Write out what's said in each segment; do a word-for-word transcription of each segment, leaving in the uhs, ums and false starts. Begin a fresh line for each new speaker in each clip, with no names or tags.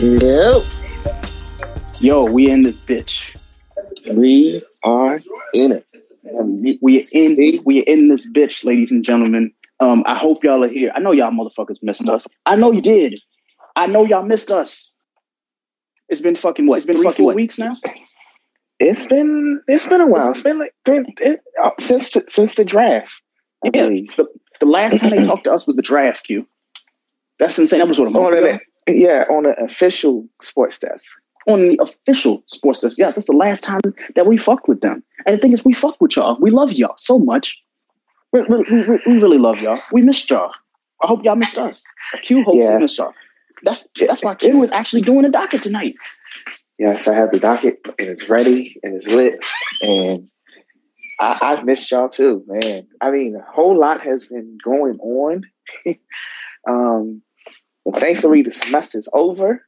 Nope.
Yo, we in this bitch.
We are in it.
We, we in we in this bitch, ladies and gentlemen. Um, I hope y'all are here. I know y'all motherfuckers missed us. I know you did. I know y'all missed us. It's been fucking what? It's been three, four weeks now.
It's been it's been a while. It's been like been, it, uh, since the, since the draft. I
yeah,
believe.
the, the last time they talked to us was the draft. Q. That's insane. That was what a month ago.
Yeah, on an official sports desk.
On the official sports desk. Yes, that's the last time that we fucked with them. And the thing is, we fuck with y'all. We love y'all so much. We, we, we, we really love y'all. We missed y'all. I hope y'all missed us. Q hopes yeah. we missed y'all. That's that's why Q is actually doing a docket tonight.
Yes, I have the docket, and it's ready, and it's lit, and I, I've missed y'all too, man. I mean, a whole lot has been going on. um, but thankfully, the semester's over.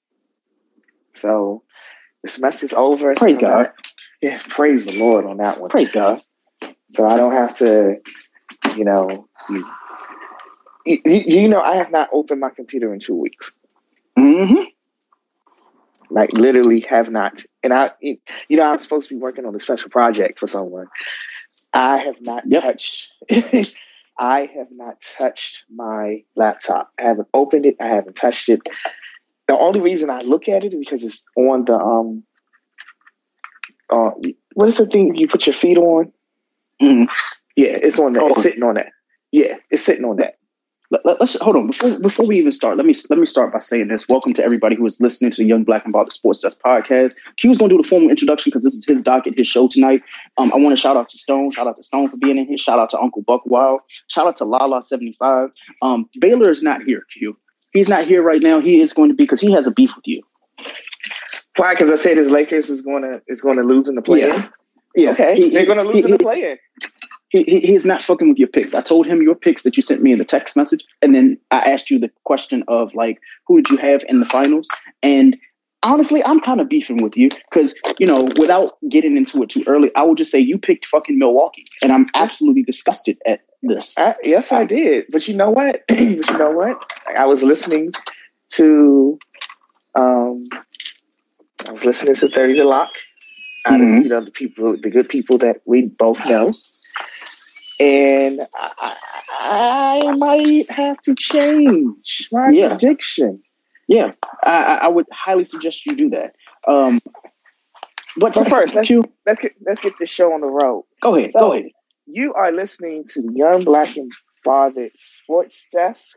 So the semester's over.
Praise
so
God.
That, yeah, praise the Lord on that one.
Praise God.
So I don't have to, you know, you, you, you know, I have not opened my computer in two weeks.
Mm-hmm.
Like literally have not. And I, you know, I'm supposed to be working on a special project for someone. I have not
yep.
touched. I have not touched my laptop. I haven't opened it. I haven't touched it. The only reason I look at it is because it's on the um. Uh, what is the thing you put your feet on?
Mm-hmm.
Yeah, it's on that.
Oh.
It's sitting on that. Yeah, it's sitting on that.
Let, let, let's hold on before before we even start. Let me let me start by saying this. Welcome to everybody who is listening to the Young Black and Bothered Sports Desk podcast. Q's going to do the formal introduction because this is his docket, his show tonight. Um, I want to shout out to Stone. Shout out to Stone for being in here. Shout out to Uncle Buck Wild. Shout out to Lala seventy-five. Um, Baylor is not here, Q. He's not here right now. He is going to be because he has a beef with you.
Why? Because I said his Lakers is going to is going to lose in the play-in.
Yeah. yeah.
Okay.
He,
They're going to lose
he,
in the
he,
play-in.
He, he he is not fucking with your picks. I told him your picks that you sent me in the text message, and then I asked you the question of like, who did you have in the finals? And honestly, I'm kind of beefing with you because, you know, without getting into it too early, I will just say you picked fucking Milwaukee, and I'm absolutely disgusted at this.
I, yes, I did. But you know what? but you know what? I was listening to, um, I was listening to thirty to Lock. Out of,
mm-hmm.
you know, the people, the good people that we both know. And I, I might have to change my
yeah.
prediction.
Yeah, I, I would highly suggest you do that. Um, but
so first, let's, let's get let's get this show on the road.
Go ahead.
So
go ahead.
You are listening to the Young Black and Bothered Sports Desk.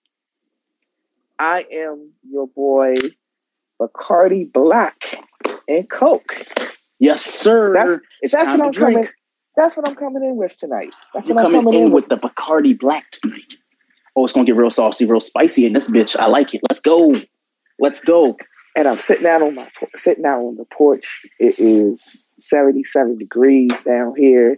I am your boy, Bacardi Black and Coke.
Yes, sir.
That's,
it's
that's
time
what I'm
to drink.
Coming, that's what I'm coming in with tonight. That's
You're
what I'm
coming,
coming
in,
in
with, with the Bacardi Black tonight. Oh, it's gonna get real saucy, real spicy in this bitch. I like it. Let's go. Let's go.
And I'm sitting out on my sitting out on the porch. It is seventy-seven degrees down here.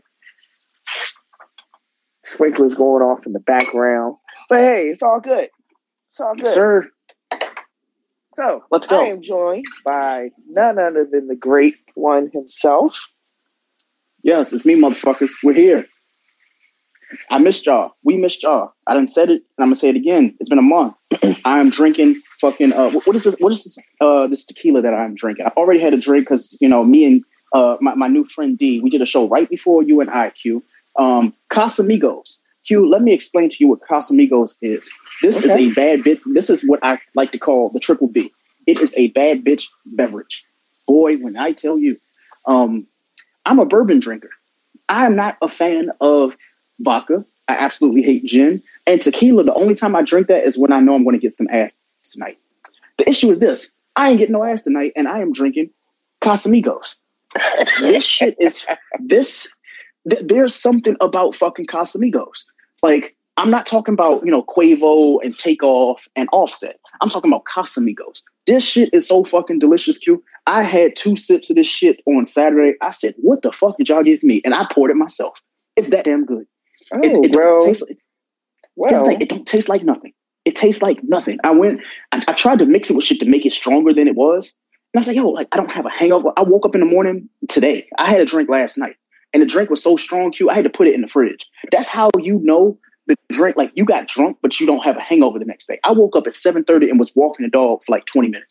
Sprinklers going off in the background. But hey, it's all good. It's all good.
Yes, sir.
So
let's go.
I am joined by none other than the great one himself.
Yes, it's me, motherfuckers. We're here. I missed y'all. We missed y'all. I done said it, and I'm gonna say it again. It's been a month. I am drinking fucking. Uh, what is this? What is this? Uh, this tequila that I'm drinking. I already had a drink because you know me and uh my, my new friend D. We did a show right before you and I, Q. Um, Casamigos. Q. Let me explain to you what Casamigos is. This okay. is a bad bitch. This is what I like to call the triple B. It is a bad bitch beverage. Boy, when I tell you, um, I'm a bourbon drinker. I am not a fan of vodka. I absolutely hate gin. And tequila, the only time I drink that is when I know I'm going to get some ass tonight. The issue is this. I ain't getting no ass tonight, and I am drinking Casamigos. This shit is... This... Th- there's something about fucking Casamigos. Like, I'm not talking about, you know, Quavo and Takeoff and Offset. I'm talking about Casamigos. This shit is so fucking delicious, Q. I had two sips of this shit on Saturday. I said, what the fuck did y'all give me? And I poured it myself. It's that damn good.
Oh,
it, it
well,
don't taste like,
well.
Like, it don't taste like nothing. It tastes like nothing. I went, I, I tried to mix it with shit to make it stronger than it was. And I was like, yo, like, I don't have a hangover. I woke up in the morning today. I had a drink last night. And the drink was so strong, Q, I had to put it in the fridge. That's how you know the drink, like you got drunk, but you don't have a hangover the next day. I woke up at seven thirty and was walking the dog for like twenty minutes.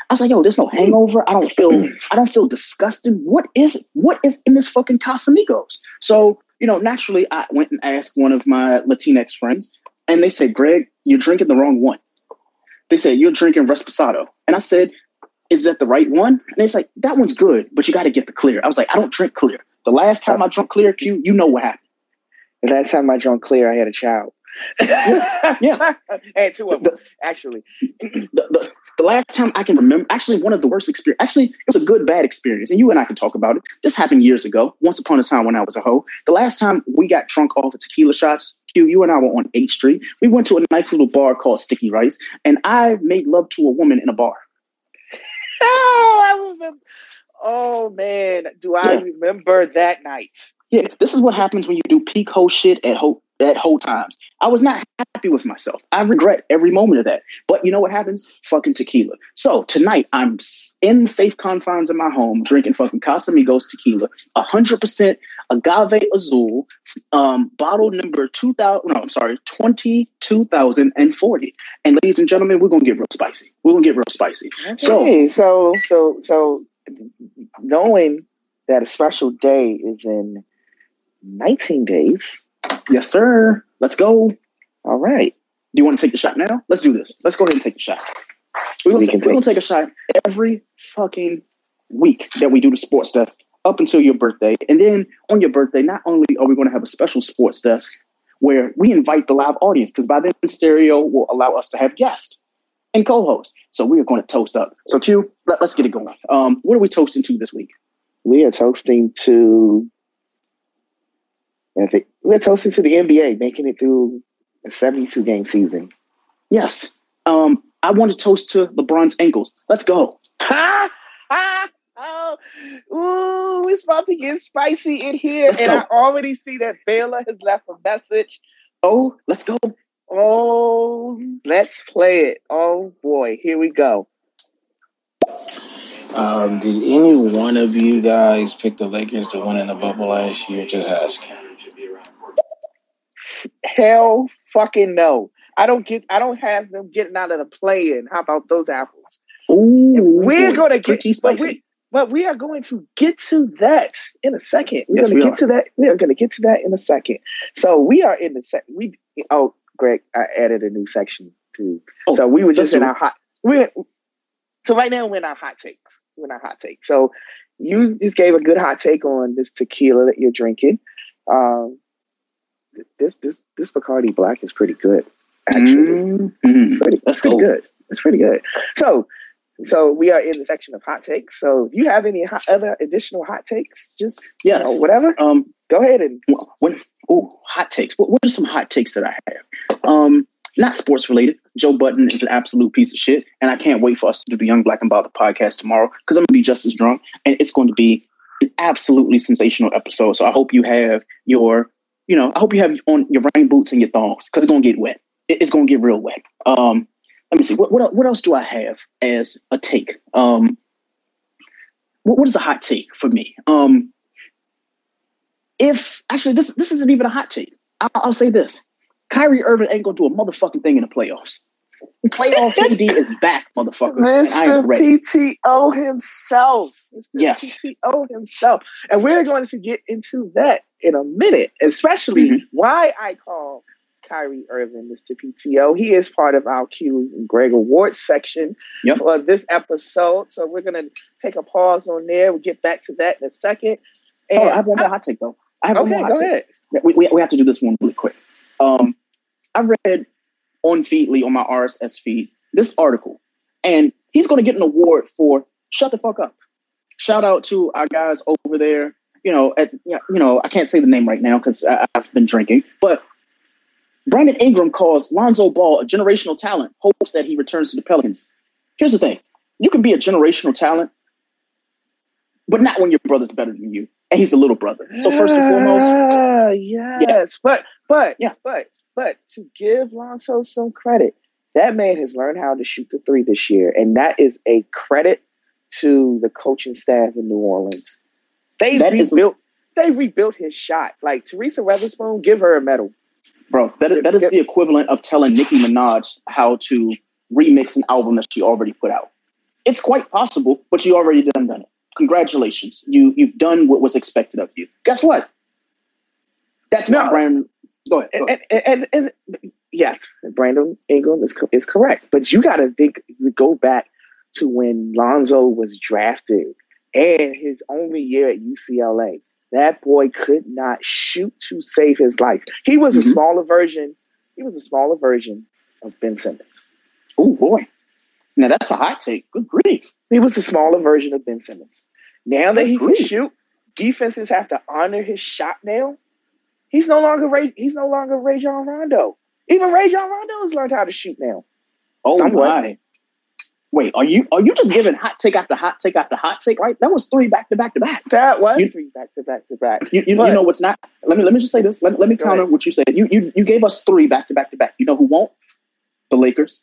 I was like, yo, there's no hangover. I don't feel, I don't feel disgusted. What is it? What is in this fucking Casamigos? So, you know, naturally, I went and asked one of my Latinx friends, and they said, Greg, you're drinking the wrong one. They said, you're drinking Reposado. And I said, is that the right one? And they said, that one's good, but you got to get the clear. I was like, I don't drink clear. The last time I drank clear, Q, you know what happened.
The last time I drank clear, I had a child.
yeah. yeah.
I had two of them, the, actually.
The, the, the last time I can remember, actually one of the worst experience, actually it was a good, bad experience. And you and I can talk about it. This happened years ago, once upon a time when I was a hoe. The last time we got drunk off of tequila shots, Q, you and I were on eighth Street. We went to a nice little bar called Sticky Rice, and I made love to a woman in a bar.
Oh, I remember. Oh, man. Do I yeah. remember that night?
Yeah, this is what happens when you do peak hoe shit at hoe at whole times. I was not happy with myself. I regret every moment of that. But you know what happens? Fucking tequila. So tonight I'm in the safe confines of my home drinking fucking Casamigos tequila, one hundred percent agave azul, um, bottle number two thousand. No, I'm sorry, twenty-two thousand forty. And ladies and gentlemen, we're gonna get real spicy. We're gonna get real spicy.
Okay, so, so, so, so, knowing that a special day is in nineteen days.
Yes, sir. Let's go.
All right.
Do you want to take the shot now? Let's do this. Let's go ahead and take the shot. We're going we to take a shot every fucking week that we do the sports desk up until your birthday. And then on your birthday, not only are we going to have a special sports desk where we invite the live audience, because by then Stereo will allow us to have guests and co-hosts. So we are going to toast up. So Q, let, let's get it going. Um, what are we toasting to this week?
We are toasting to... We're toasting to the N B A, making it through a seventy-two game season.
Yes. Um, I want to toast to LeBron's ankles. Let's go.
Ha! Ha! Oh, ooh, it's about to get spicy in here.
Let's
and
go.
I already see that Baylor has left a message.
Oh, let's go.
Oh, let's play it. Oh, boy. Here we go.
Um, did any one of you guys pick the Lakers to win in the bubble last year? Just asking.
Hell fucking no. I don't get I don't have them getting out of the play-in. How about those apples?
Ooh,
we're gonna get
pretty spicy.
But we, but we are going to get to that in a second. We're
yes,
gonna
we
get
are.
to that. We are gonna get to that in a second. So we are in the sec we oh Greg, I added a new section too. Oh, so we were just in our hot we so right now we're in our hot takes. We're in our hot take. So you just gave a good hot take on this tequila that you're drinking. Um This this this Bacardi Black is pretty good. Actually,
mm-hmm.
pretty,
That's
pretty
cool.
good. It's pretty good. So, so we are in the section of hot takes. So, if you have any hot, other additional hot takes, just
yes,
you know, whatever.
Um,
go ahead and
when oh hot takes. What, what are some hot takes that I have? Um, not sports related. Joe Budden is an absolute piece of shit, and I can't wait for us to do the Young Black and Bothered podcast tomorrow because I'm gonna be just as drunk, and it's going to be an absolutely sensational episode. So I hope you have your You know, I hope you have on your rain boots and your thongs because it's gonna get wet. It's gonna get real wet. Um, let me see. What what what else do I have as a take? Um, what, what is a hot take for me? Um, if actually this this isn't even a hot take. I'll, I'll say this: Kyrie Irving ain't gonna do a motherfucking thing in the playoffs. Playoff K D is back, motherfucker.
Mister P T O himself. Mister
Yes.
P T O himself. And we're going to get into that in a minute, especially mm-hmm. why I call Kyrie Irving Mister P T O. He is part of our Q and Greg Awards section
yep.
for this episode. So we're going to take a pause on there. We'll get back to that in a second. And
oh, I have one more hot take, though. I have
okay,
one more hot
go
take.
ahead.
We, we, we have to do this one really quick. Um, I read on Feedly, on my R S S feed, this article. And he's going to get an award for shut the fuck up. Shout out to our guys over there. You know, at, you know, I can't say the name right now because I've been drinking. But Brandon Ingram calls Lonzo Ball a generational talent, hopes that he returns to the Pelicans. Here's the thing. You can be a generational talent, but not when your brother's better than you. And he's a little brother. So first and foremost.
Uh, yes.
Yeah.
But, but,
yeah.
but. But to give Lonzo some credit, that man has learned how to shoot the three this year. And that is a credit to the coaching staff in New Orleans. They've
that
rebuilt
is,
they've rebuilt his shot. Like Teresa Weatherspoon, give her a medal.
Bro, that is, that is the equivalent of telling Nicki Minaj how to remix an album that she already put out. it's quite possible, but you already done done it. Congratulations. You, you've done what was expected of you. Guess what? That's
No.
not Brandon. Go ahead. Go ahead.
And, and, and, and yes, Brandon Ingram is, is correct. But you got to think, go back to when Lonzo was drafted and his only year at U C L A. That boy could not shoot to save his life. He was mm-hmm. a smaller version. He was a smaller version of Ben Simmons.
Oh, boy. Now, that's a hot take. Good grief.
He was the smaller version of Ben Simmons. Now that
Good
he
grief.
can shoot, defenses have to honor his shot now. He's no longer Ray. He's no longer Rajon Rondo. Even Rajon Rondo has learned how to shoot now.
Oh
Somewhat.
my! Wait, are you are you just giving hot take after hot take after hot take? Right? That was three back to back to back.
That was
you,
three back to back to back.
You, you, you know what's not? Let me let me just say this. Let, let me counter
ahead.
what you said. You you you gave us three back to back to back. You know who won't? The Lakers.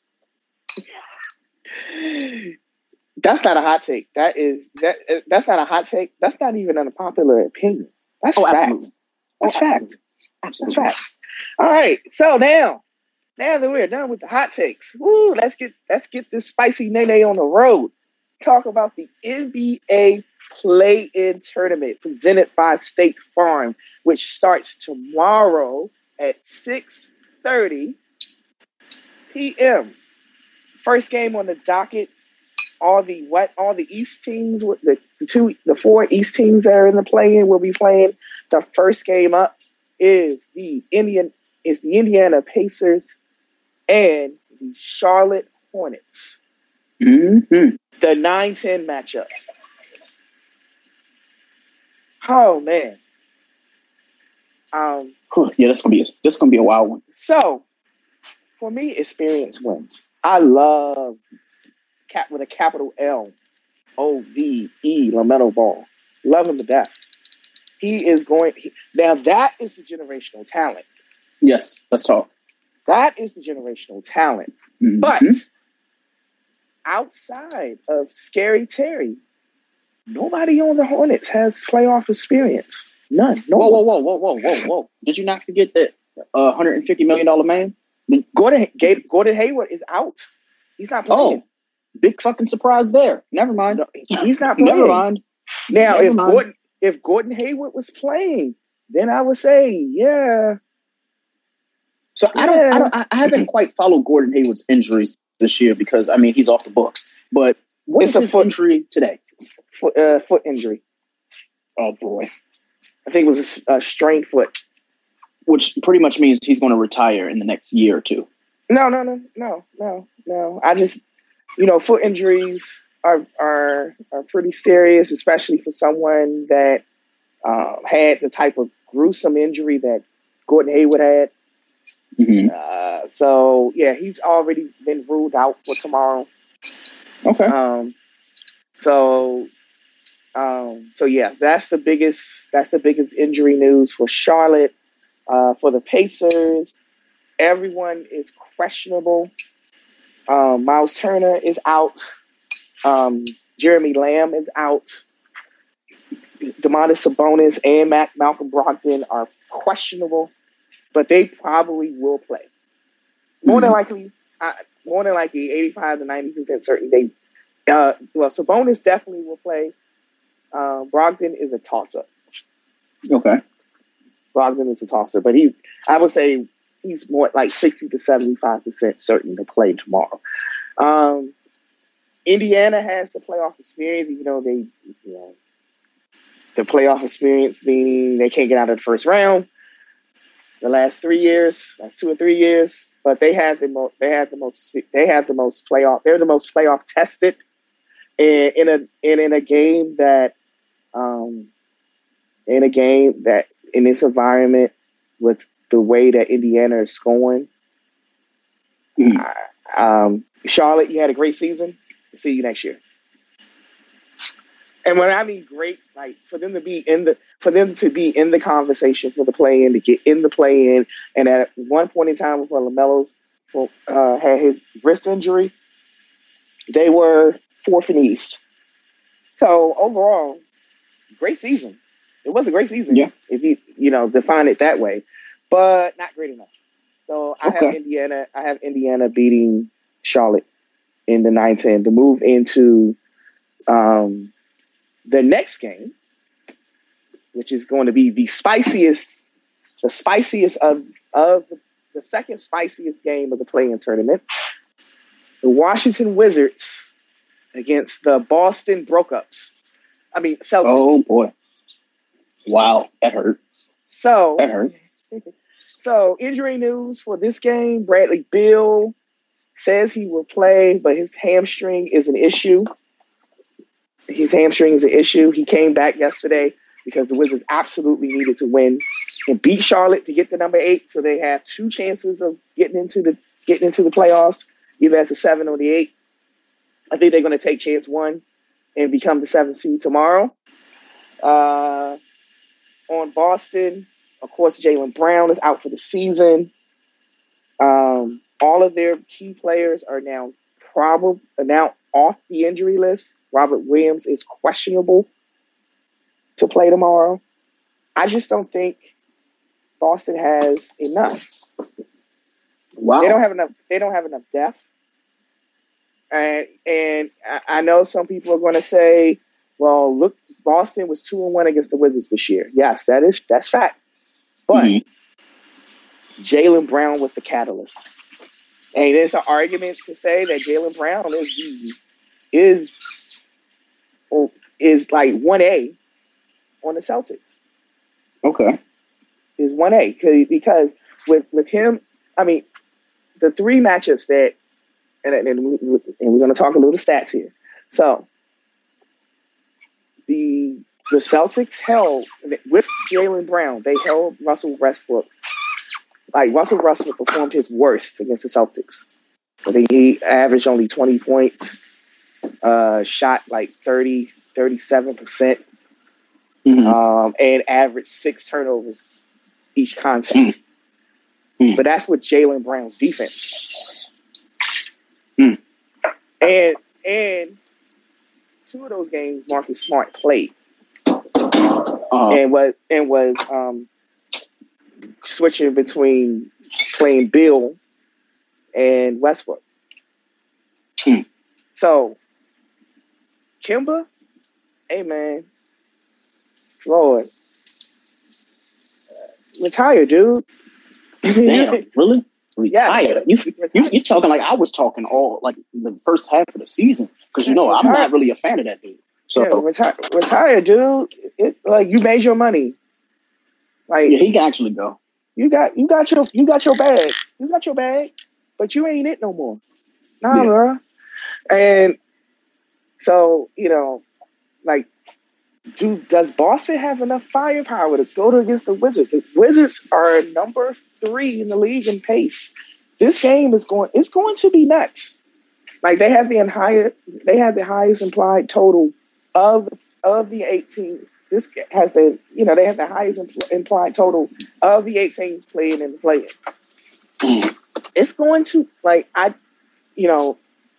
That's not a hot take. That is that. That's not a hot take. That's not even an unpopular opinion. That's
oh,
fact.
Absolutely.
That's
oh,
fact.
Absolutely. Absolutely.
That's fact. All right. So now, now that we're done with the hot takes, woo, let's get let's get this spicy nene on the road. Talk about the N B A Play-In Tournament presented by State Farm, which starts tomorrow at six thirty p.m. First game on the docket. All the what? All the East teams, the, the two, the four East teams that are in the play-in will be playing. The first game up is the Indian is the Indiana Pacers and the Charlotte Hornets.
Mm-hmm.
The nine ten matchup. Oh man. Um.
Yeah, that's gonna be a, this gonna be a wild one.
So, for me, experience wins. I love cap with a capital L, O V E LaMelo Ball. Love him to death. He is going he, now. That is the generational talent.
Yes, let's talk.
That is the generational talent.
Mm-hmm.
But outside of Scary Terry, nobody on the Hornets has playoff experience. None. No.
Whoa, whoa, whoa, whoa, whoa, whoa, whoa! Did you not forget that uh, one hundred fifty million dollar man?
Gordon Gabe, Gordon Hayward is out. He's not playing.
Oh, big fucking surprise there. Never mind.
No, he's not playing.
Never mind.
Now,
Never
if
mind.
Gordon if Gordon Hayward was playing, then I would say, yeah.
So I don't, I don't, I haven't quite followed Gordon Hayward's injuries this year because I mean he's off the books. But what
It's
is
a
his
foot-
injury today?
Foot, uh, foot injury.
Oh boy,
I think it was a, a strained foot.
which pretty much means he's going to retire in the next year or two.
No, no, no, no, no, no. I just, you know, foot injuries are are are pretty serious, especially for someone that um, had the type of gruesome injury that Gordon Hayward had.
Mm-hmm.
Uh, so yeah, he's already been ruled out for tomorrow.
Okay.
Um, so, um, so yeah, that's the biggest. That's the biggest injury news for Charlotte. Uh, for the Pacers, everyone is questionable. Um, Miles Turner is out. Um, Jeremy Lamb is out. Domantas Sabonis and Mac- Malcolm Brogdon are questionable, but they probably will play. More than likely, uh, more than likely, eighty-five to ninety percent certain they. Uh, well, Sabonis definitely will play. Uh, Brogdon is a toss-up.
Okay.
Brogdon is a tosser, but he, I would say he's more like sixty to seventy-five percent certain to play tomorrow. Um, Indiana has the playoff experience, even though they, you know, the playoff experience meaning they can't get out of the first round. The last three years, last two or three years, but they have the most. They have the most. They have the most playoff. They're the most playoff tested in, in a in, in a game that, um, in a game that. In this environment, with the way that Indiana is scoring,
mm.
uh, um, Charlotte, you had a great season. See you next year. And when I mean great, like for them to be in the, for them to be in the conversation for the play-in, to get in the play-in, and at one point in time before LaMelo's uh, had his wrist injury, they were fourth in the East. So overall, great season. It was a great season,
yeah.
if you you know define it that way, but not great enough. So I
okay.
have Indiana. I have Indiana beating Charlotte in the nine ten to move into um, the next game, which is going to be the spiciest, the spiciest of, of the second spiciest game of the play-in tournament. The Washington Wizards against the Boston Broke-Ups. I mean, Celtics.
Oh, boy. Wow, that hurt.
So,
that hurt.
So, injury news for this game. Bradley Beal says he will play, but his hamstring is an issue. His hamstring is an issue. He came back yesterday because the Wizards absolutely needed to win and beat Charlotte to get the number eight. So they have two chances of getting into the getting into the playoffs, either at the seven or the eight. I think they're going to take chance one and become the seventh seed tomorrow. Uh, on Boston, of course, Jaylen Brown is out for the season. Um, all of their key players are now probably now off the injury list. Robert Williams is questionable to play tomorrow. I just don't think Boston has enough.
Wow.
They don't have enough. They don't have enough depth. And and I know some people are going to say, "Well, look, Boston was two and one against the Wizards this year." Yes, that is that's fact. But mm-hmm. Jaylen Brown was the catalyst, and there's an argument to say that Jaylen Brown is the, is or is like one A on the Celtics.
Okay,
is one A because with with him, I mean, the three matchups that. And, and, and we're going to talk a little stats here. So the the Celtics held, with Jaylen Brown, they held Russell Westbrook. Like, Russell Westbrook performed his worst against the Celtics. I think he averaged only twenty points, uh, shot like thirty, thirty-seven percent, mm-hmm. um, and averaged six turnovers each contest. Mm-hmm. But that's with Jaylen Brown's defense. Mm. And and two of those games, Marcus Smart played, uh-huh. and was and was um, switching between playing Bill and Westbrook. Mm. So, Kemba, hey man, Lord, uh, retire, dude.
Damn, really? Retired. Yeah, you, you, you're talking like I was talking all like the first half of the season because you know
retire.
I'm not really a fan of that dude. So
yeah, retire, retire, dude. It, like you made your money. Like
yeah, he can actually go.
You got you got your you got your bag. You got your bag, but you ain't it no more. Nah, yeah. bro. And so you know, like, do does Boston have enough firepower to go to against the Wizards? The Wizards are number three in the league in pace. This game is going it's going to be nuts. Like they have the higher they have the highest implied total of of the eighteen. This has the you know they have the highest impl- implied total of the eight teams playing in the play-in. It's going to like I you know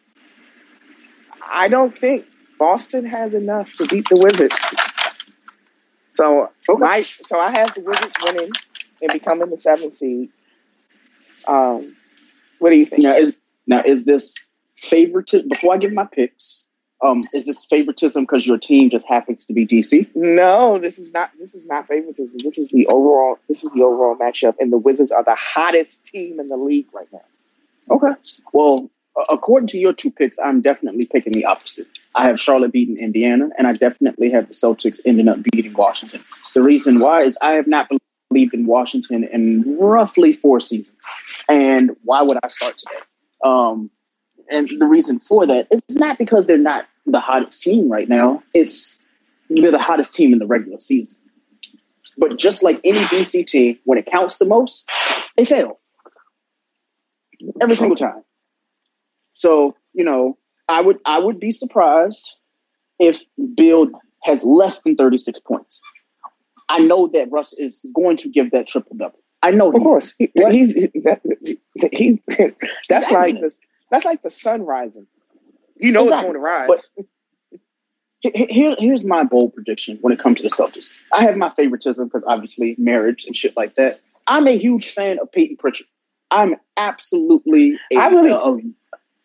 I don't think Boston has enough to beat the Wizards. So, okay. my, so I have the Wizards winning and becoming the seventh seed. Um, what do you think?
Now is now is this favoritism? Before I give my picks, um, is this favoritism because your team just happens to be D C?
No, this is not. This is not favoritism. This is the overall. This is the overall matchup, and the Wizards are the hottest team in the league right now.
Okay. Well, according to your two picks, I'm definitely picking the opposite. I have Charlotte beating Indiana, and I definitely have the Celtics ending up beating Washington. The reason why is I have not believed in Washington in roughly four seasons. And why would I start today? Um, and the reason for that is not because they're not the hottest team right now. It's they're the hottest team in the regular season. But just like any D C team, when it counts the most, they fail. Every single time. So, you know, I would I would be surprised if Bill has less than thirty-six points. I know that Russ is going to give that triple double. I know,
of course. He, he, he, he, that's like this. That's like the sun rising. You know exactly. It's going to rise.
But here, here's my bold prediction when it comes to the Celtics. I have my favoritism because obviously marriage and shit like that. I'm a huge fan of Peyton Pritchard. I'm absolutely. A,
I really.
Uh,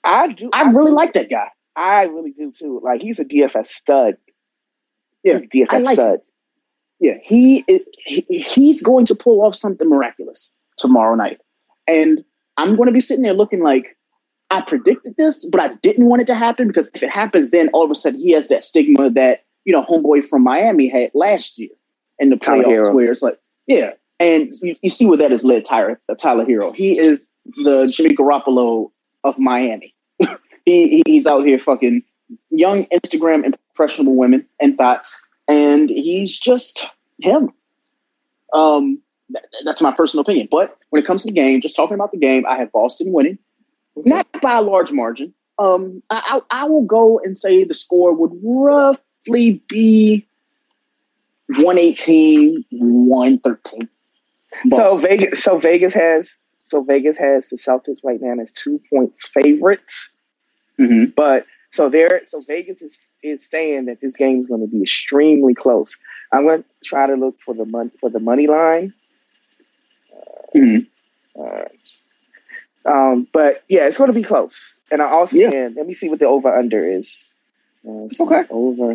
I do.
I really like that guy.
I really do too. Like he's a D F S stud.
Yeah,
he's a D F S
I like
stud.
him. Yeah, he, is, he he's going to pull off something miraculous tomorrow night, and I'm going to be sitting there looking like I predicted this, but I didn't want it to happen because if it happens, then all of a sudden he has that stigma that you know homeboy from Miami had last year in the playoffs, where it's like, yeah, and you, you see where that has led Tyler uh, Tyler Hero. He is the Jimmy Garoppolo of Miami. he he's out here fucking young Instagram impressionable women and thoughts. And he's just him. Um, that, that's my personal opinion. But when it comes to the game, just talking about the game, I have Boston winning, not by a large margin. Um, I, I, I will go and say the score would roughly be one eighteen, one thirteen.
So Vegas, so Vegas has, so Vegas has the Celtics right now as two points favorites.
Mm-hmm.
But so there, so Vegas is, is saying that this game is going to be extremely close. I'm going to try to look for the mon- for the money line. Uh,
mm-hmm.
uh, um, but yeah, it's going to be close. And I also
yeah.
can let me see what the over under is. Uh, so
okay,
over.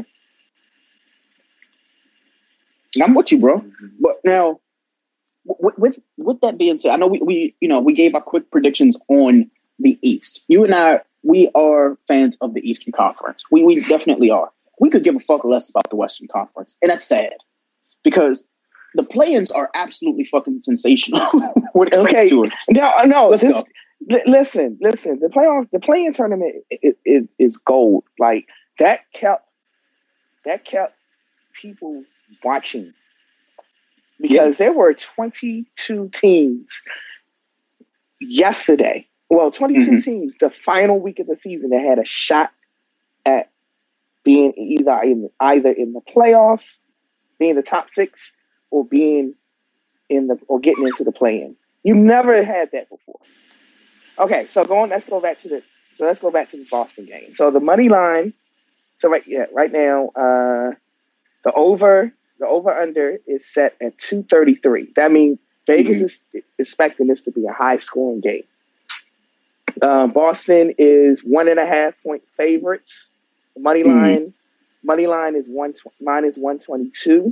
I'm with you, bro. But now, with, with with that being said, I know we, we you know we gave our quick predictions on the East. You and I, we are fans of the Eastern Conference. We we definitely are. We could give a fuck less about the Western Conference, and that's sad because the play-ins are absolutely fucking sensational. when it comes
okay,
to it.
no, no.
Let's
this,
go.
L- listen, listen. The playoff, the play-in tournament is, is, is gold. Like that kept that kept people watching because yeah. there were twenty-two teams yesterday. Well, twenty-two mm-hmm. teams the final week of the season that had a shot at being either in either in the playoffs, being the top six, or being in the or getting into the play-in. You never had that before. Okay, so going. Let's go back to the. So let's go back to this Boston game. So the money line. So right, yeah, right now, uh, the over, the over under is set at two thirty three. That means Vegas mm-hmm. is expecting this to be a high scoring game. Uh, Boston is one and a half point favorites. The money line, mm-hmm. money line is one minus one twenty two.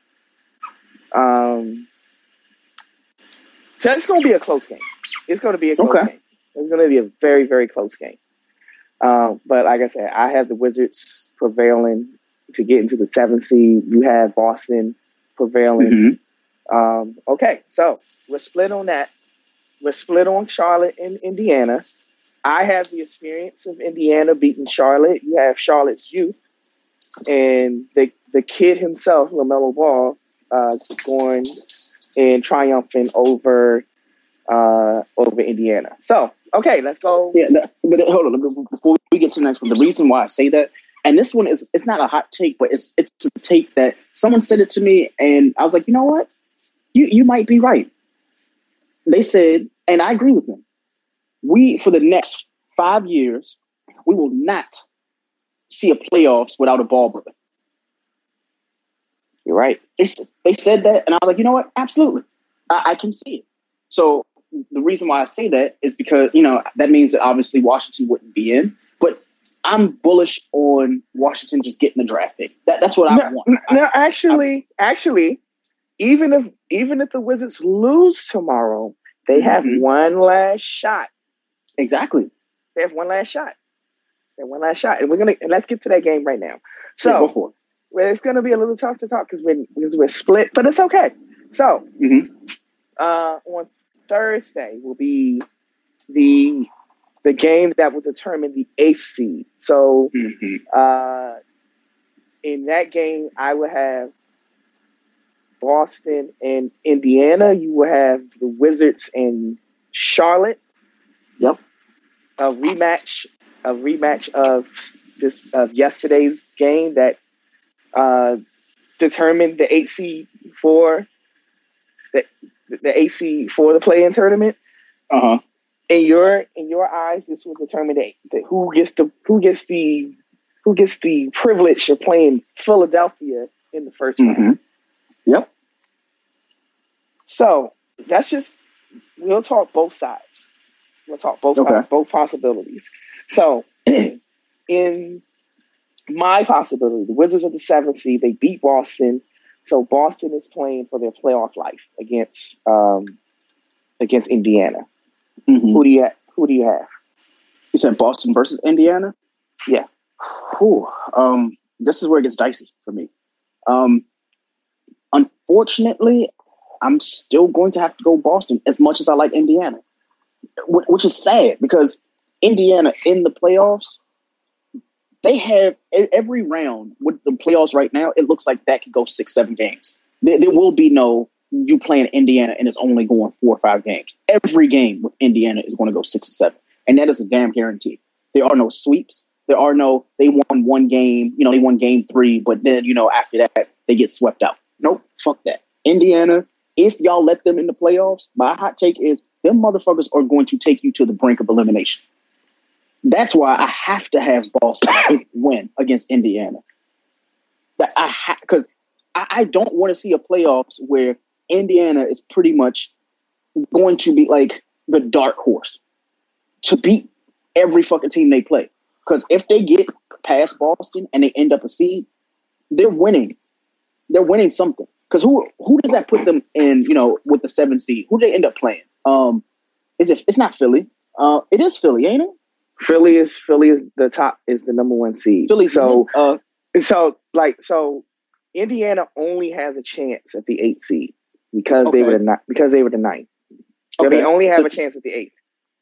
Um, so it's going to be a close game. It's going to be a close
okay.
game. It's going to be a very, very close game. Um, but like I said, I have the Wizards prevailing to get into the seventh seed. You have Boston prevailing. Mm-hmm. Um, okay, so we're split on that. We're split on Charlotte and Indiana. I have the experience of Indiana beating Charlotte. You have Charlotte's youth. And the the kid himself, LaMelo Ball, uh, going and triumphing over uh, over Indiana. So, okay, let's go.
Yeah, no, but hold on. Before we get to the next one, the reason why I say that, and this one is, it's not a hot take, but it's it's a take that someone said it to me, and I was like, you know what? You you might be right. They said, and I agree with them. We, for the next five years, we will not see a playoffs without a ball brother.
You're right.
They, they said that, and I was like, you know what? Absolutely. I, I can see it. So the reason why I say that is because, you know, that means that obviously Washington wouldn't be in, but I'm bullish on Washington just getting the draft pick. That, that's what I
no,
want.
No, actually, I, actually, even if even if the Wizards lose tomorrow, they have mm-hmm. one last shot.
Exactly.
They have one last shot. They have one last shot, and we're gonna and let's get to that game right now. So,
yeah, go for it.
Well, it's gonna be a little tough to talk because we're because we're split, but it's okay. So,
mm-hmm.
uh, on Thursday will be the the game that will determine the eighth seed. So,
mm-hmm.
uh, in that game, I will have Boston and Indiana. You will have the Wizards and Charlotte.
Yep.
A rematch, a rematch of this of yesterday's game that uh, determined the eight seed for the the eight seed for the play-in tournament.
Uh huh.
In your in your eyes, this will determine the, the who gets the who gets the who gets the privilege of playing Philadelphia in the first
mm-hmm.
round.
Yep.
So that's just we'll talk both sides. We'll talk both
okay.
sides, both possibilities. So, in my possibility, the Wizards are the seventh seed. They beat Boston. So Boston is playing for their playoff life against um, against Indiana.
Mm-hmm.
Who do you Who do you have?
You said Boston versus Indiana?
Yeah.
Whew. Um, this is where it gets dicey for me. Um, unfortunately, I'm still going to have to go Boston as much as I like Indiana, which is sad because Indiana in the playoffs, they have every round with the playoffs right now. It looks like that could go six, seven games. There, there will be no you playing Indiana and it's only going four or five games. Every game with Indiana is going to go six or seven. And that is a damn guarantee. There are no sweeps. There are no, they won one game, you know, they won game three, but then, you know, after that, they get swept out. Nope, fuck that. Indiana, if y'all let them in the playoffs, my hot take is them motherfuckers are going to take you to the brink of elimination. That's why I have to have Boston win against Indiana. That I ha- because I, I don't want to see a playoffs where Indiana is pretty much going to be like the dark horse to beat every fucking team they play. Because if they get past Boston and they end up a seed, they're winning. They're winning something. Because who who does that put them in? You know, with the seven seed, who do they end up playing? Um, is it? It's not Philly. Uh, it is Philly, ain't it?
Philly is Philly is the top is the number one seed.
Philly,
so
uh,
so like so Indiana only has a chance at the eighth seed because
okay.
they were the ni- because they were the ninth. So
okay.
they only have
so,
a chance at the eighth.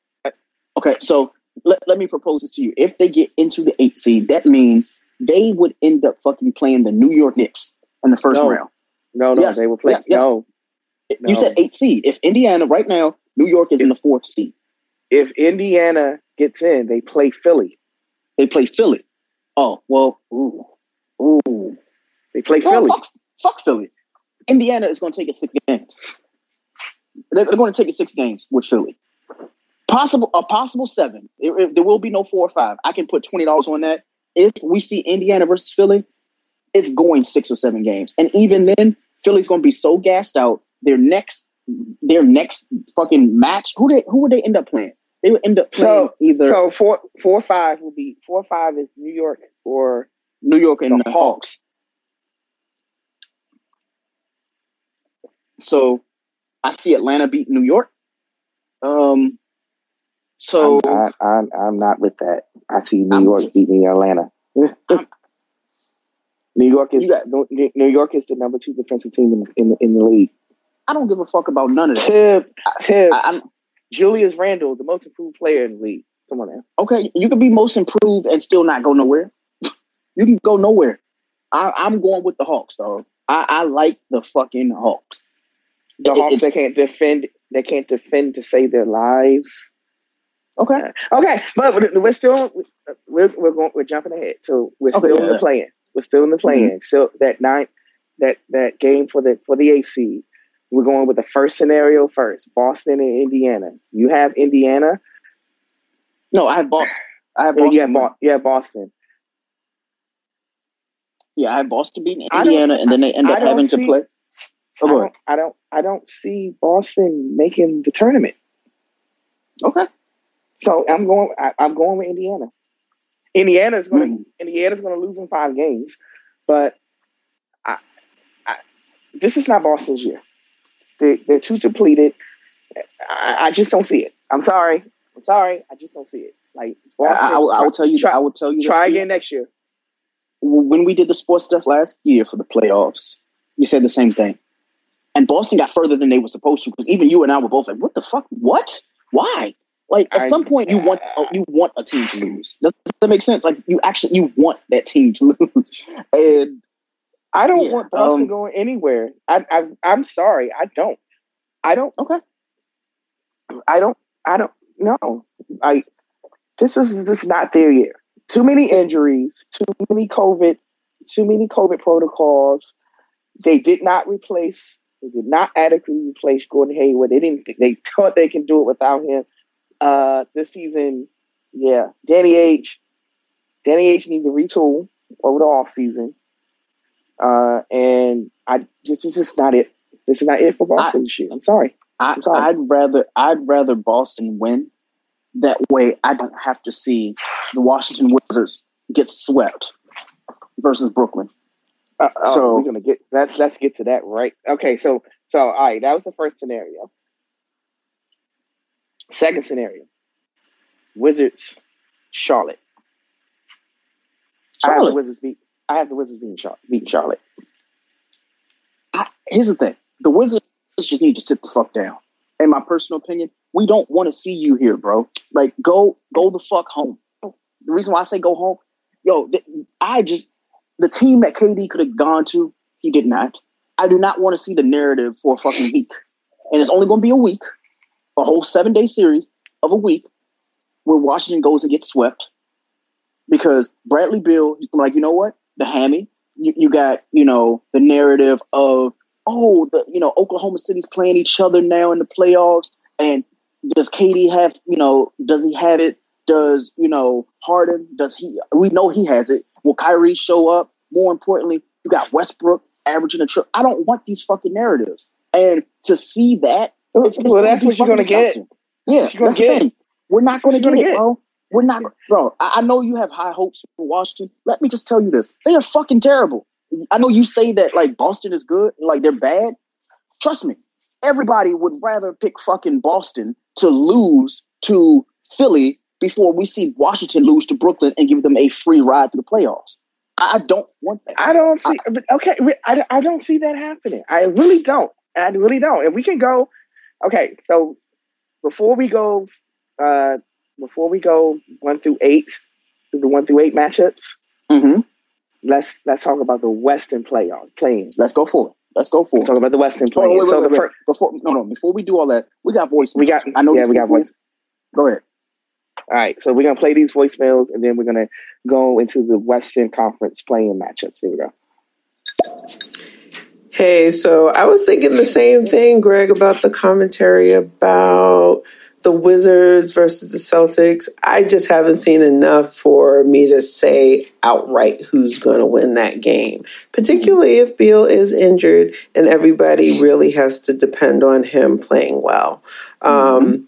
Okay, so let, let me propose this to you. If they get into the eighth seed, that means they would end up fucking playing the New York Knicks in the first
no.
round.
No, no,
yes,
they would play.
Yes, yes.
No,
You
no.
said eight seed. If Indiana right now, New York is
if,
in the fourth seed.
If Indiana gets in, they play Philly.
They play Philly. Oh well, ooh, ooh.
They play
no,
Philly.
Fuck, fuck Philly. Indiana is going to take it six games. They're, they're going to take it six games with Philly. Possible a possible seven. It, it, there will be no four or five. I can put twenty dollars on that. If we see Indiana versus Philly, it's going six or seven games, and even then, Philly's going to be so gassed out. Their next, their next fucking match. Who they? Who would they end up playing? They would end up playing
so,
either.
So four, four, five will be four, five is New York or
New York and
the,
the
Hawks.
Hawks. So, I see Atlanta beat New York. Um. So
I'm, I, I'm I'm not with that. I see New
I'm,
York beating Atlanta. New York is got, New York is the number two defensive team in in, in the league.
I don't give a fuck about none of that.
Tip, Tip,
I, I'm,
Julius Randle, the most improved player in the league. Come on now.
Okay, you can be most improved and still not go nowhere. You can go nowhere. I, I'm going with the Hawks, though. I, I like the fucking Hawks.
The
it,
Hawks they can't defend. They can't defend to save their lives.
Okay.
Okay, but we're still we're we're going we're jumping ahead. So we're
okay,
still
yeah,
in the
yeah.
play-in. We're still in the play-in.
Mm-hmm.
Still that ninth that that game for the for the A C. We're going with the first scenario first. Boston and Indiana. You have Indiana.
No, I have Boston. I have Boston.
Yeah, Bo- yeah, Boston.
Yeah, I have Boston beating Indiana, and then they end up having
see,
to play.
Oh, I, don't, I don't. I don't see Boston making the tournament.
Okay.
So I'm going. I, I'm going with Indiana. Indiana's going to.
Mm.
Indiana's going to lose in five games, but I, I, this is not Boston's year. They, they're too depleted. I, I just don't see it. I'm sorry. I'm sorry. I just don't see it. Like Boston,
I, I, I will tell you.
Try,
I will tell you.
Try
again
year. next year.
When we did the sports desk last year for the playoffs, you said the same thing. And Boston got further than they were supposed to, because even you and I were both like, "What the fuck? What? Why?" Like at I, some point, you want uh, you want a team to lose. Does that make sense? Like you actually you want that team to lose, and
I don't
yeah,
want Boston
um,
going anywhere. I, I I'm sorry, I don't. I don't.
Okay.
I don't. I don't. No. I. This is just not their year. Too many injuries. Too many COVID. Too many COVID protocols. They did not replace. They did not adequately replace Gordon Hayward. They didn't. They thought they can do it without him. Uh, this season, yeah, Danny H. Danny H. needs to retool over the off season. Uh, and I this is just not it. This is not it for Boston I, this year. I'm sorry.
I,
I'm sorry.
I'd rather I'd rather Boston win That way, I don't have to see the Washington Wizards get swept versus Brooklyn.
Uh, oh,
So-
we're gonna get let's let's get to that right. Okay, so so all right, that was the first scenario. Second scenario: Wizards, Charlotte. I have the
Charlotte.
Wizards beat. I have the Wizards beating Charlotte. Beating Charlotte.
I, here's the thing: the Wizards just need to sit the fuck down. In my personal opinion, we don't want to see you here, bro. Like, go go the fuck home. The reason why I say go home, yo, th- I just the team that K D could have gone to, he did not. I do not want to see the narrative for a fucking week, and it's only going to be a week, a whole seven day series of a week where Washington goes and gets swept because Bradley Beal, he's like, you know what, the hammy. You, you got, you know, the narrative of, oh, the you know, Oklahoma City's playing each other now in the playoffs. And does K D have, you know, does he have it? Does, you know, Harden, does he, we know he has it. Will Kyrie show up? More importantly, you got Westbrook averaging a trip. I don't want these fucking narratives. And to see that, it's, it's
Well, that's what you're going to get.
disgusting. Yeah,
What you gonna
that's
get.
the thing. We're not going to
What
get
you
it,
gonna get.
bro. We're not, bro. I, I know you have high hopes for Washington. Let me just tell you this: they are fucking terrible. I know you say that like Boston is good, like they're bad. Trust me, everybody would rather pick fucking Boston to lose to Philly before we see Washington lose to Brooklyn and give them a free ride through the playoffs. I, I don't want that.
I don't see. But okay, I, I don't see that happening. I really don't. I really don't. And we can go. Okay, so before we go, uh, before we go one through eight, through the one through eight matchups,
Mm-hmm.
let's let's talk about the Western playoff playing.
Let's go for it. Let's go for
Let's
it.
talk about the Western
Hold on,
playing.
wait, wait,
So
wait,
the
wait.
first,
Before no, no. Before we do all that, we got voice.
we got.
I know.
Yeah,
these
we got
people-
voice.
Go ahead.
All right, so we're gonna play these voicemails, and then we're gonna go into the Western Conference playing matchups. Here we go.
Hey, so I was thinking the same thing, Greg, about the commentary about the Wizards versus the Celtics. I just haven't seen enough for me to say outright who's going to win that game, particularly if Beal is injured and everybody really has to depend on him playing well. Um,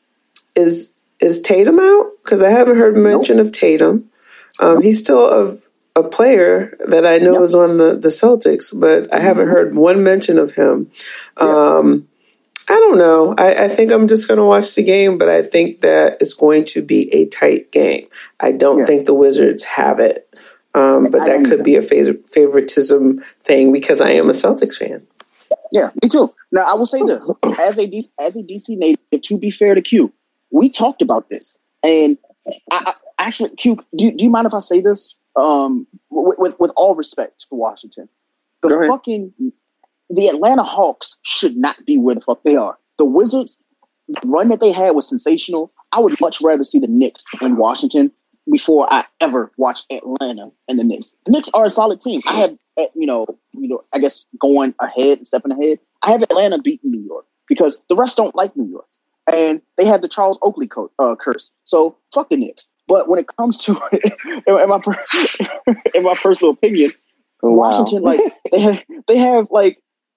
is is Tatum out? Because I haven't heard mention of Tatum. Um, he's still a, a player that I know
Yep.
is on the, the Celtics, but I haven't heard one mention of him. Um, I don't know. I, I think I'm just going to watch the game, but I think that it's going to be a tight game. I don't
Yeah.
think the Wizards have it, um, but
I
that
don't
could
either.
be a favor- favoritism thing because I am a Celtics fan.
Yeah, me too. Now I will say this: as a D- as a D C native, to be fair to Q, we talked about this, and I, I actually, Q, do, do you mind if I say this? Um, with, with with all respect to Washington, the
Go ahead.
fucking the Atlanta Hawks should not be where the fuck they are. The Wizards, the run that they had was sensational. I would much rather see the Knicks in Washington before I ever watch Atlanta and the Knicks. The Knicks are a solid team. I have, uh, you know, you know, I guess going ahead and stepping ahead. I have Atlanta beating New York because the rest don't like New York, and they have the Charles Oakley co- uh, curse. So fuck the Knicks. But when it comes to, in my per- in my personal opinion,
Oh, wow.
Washington, like they have, they have like,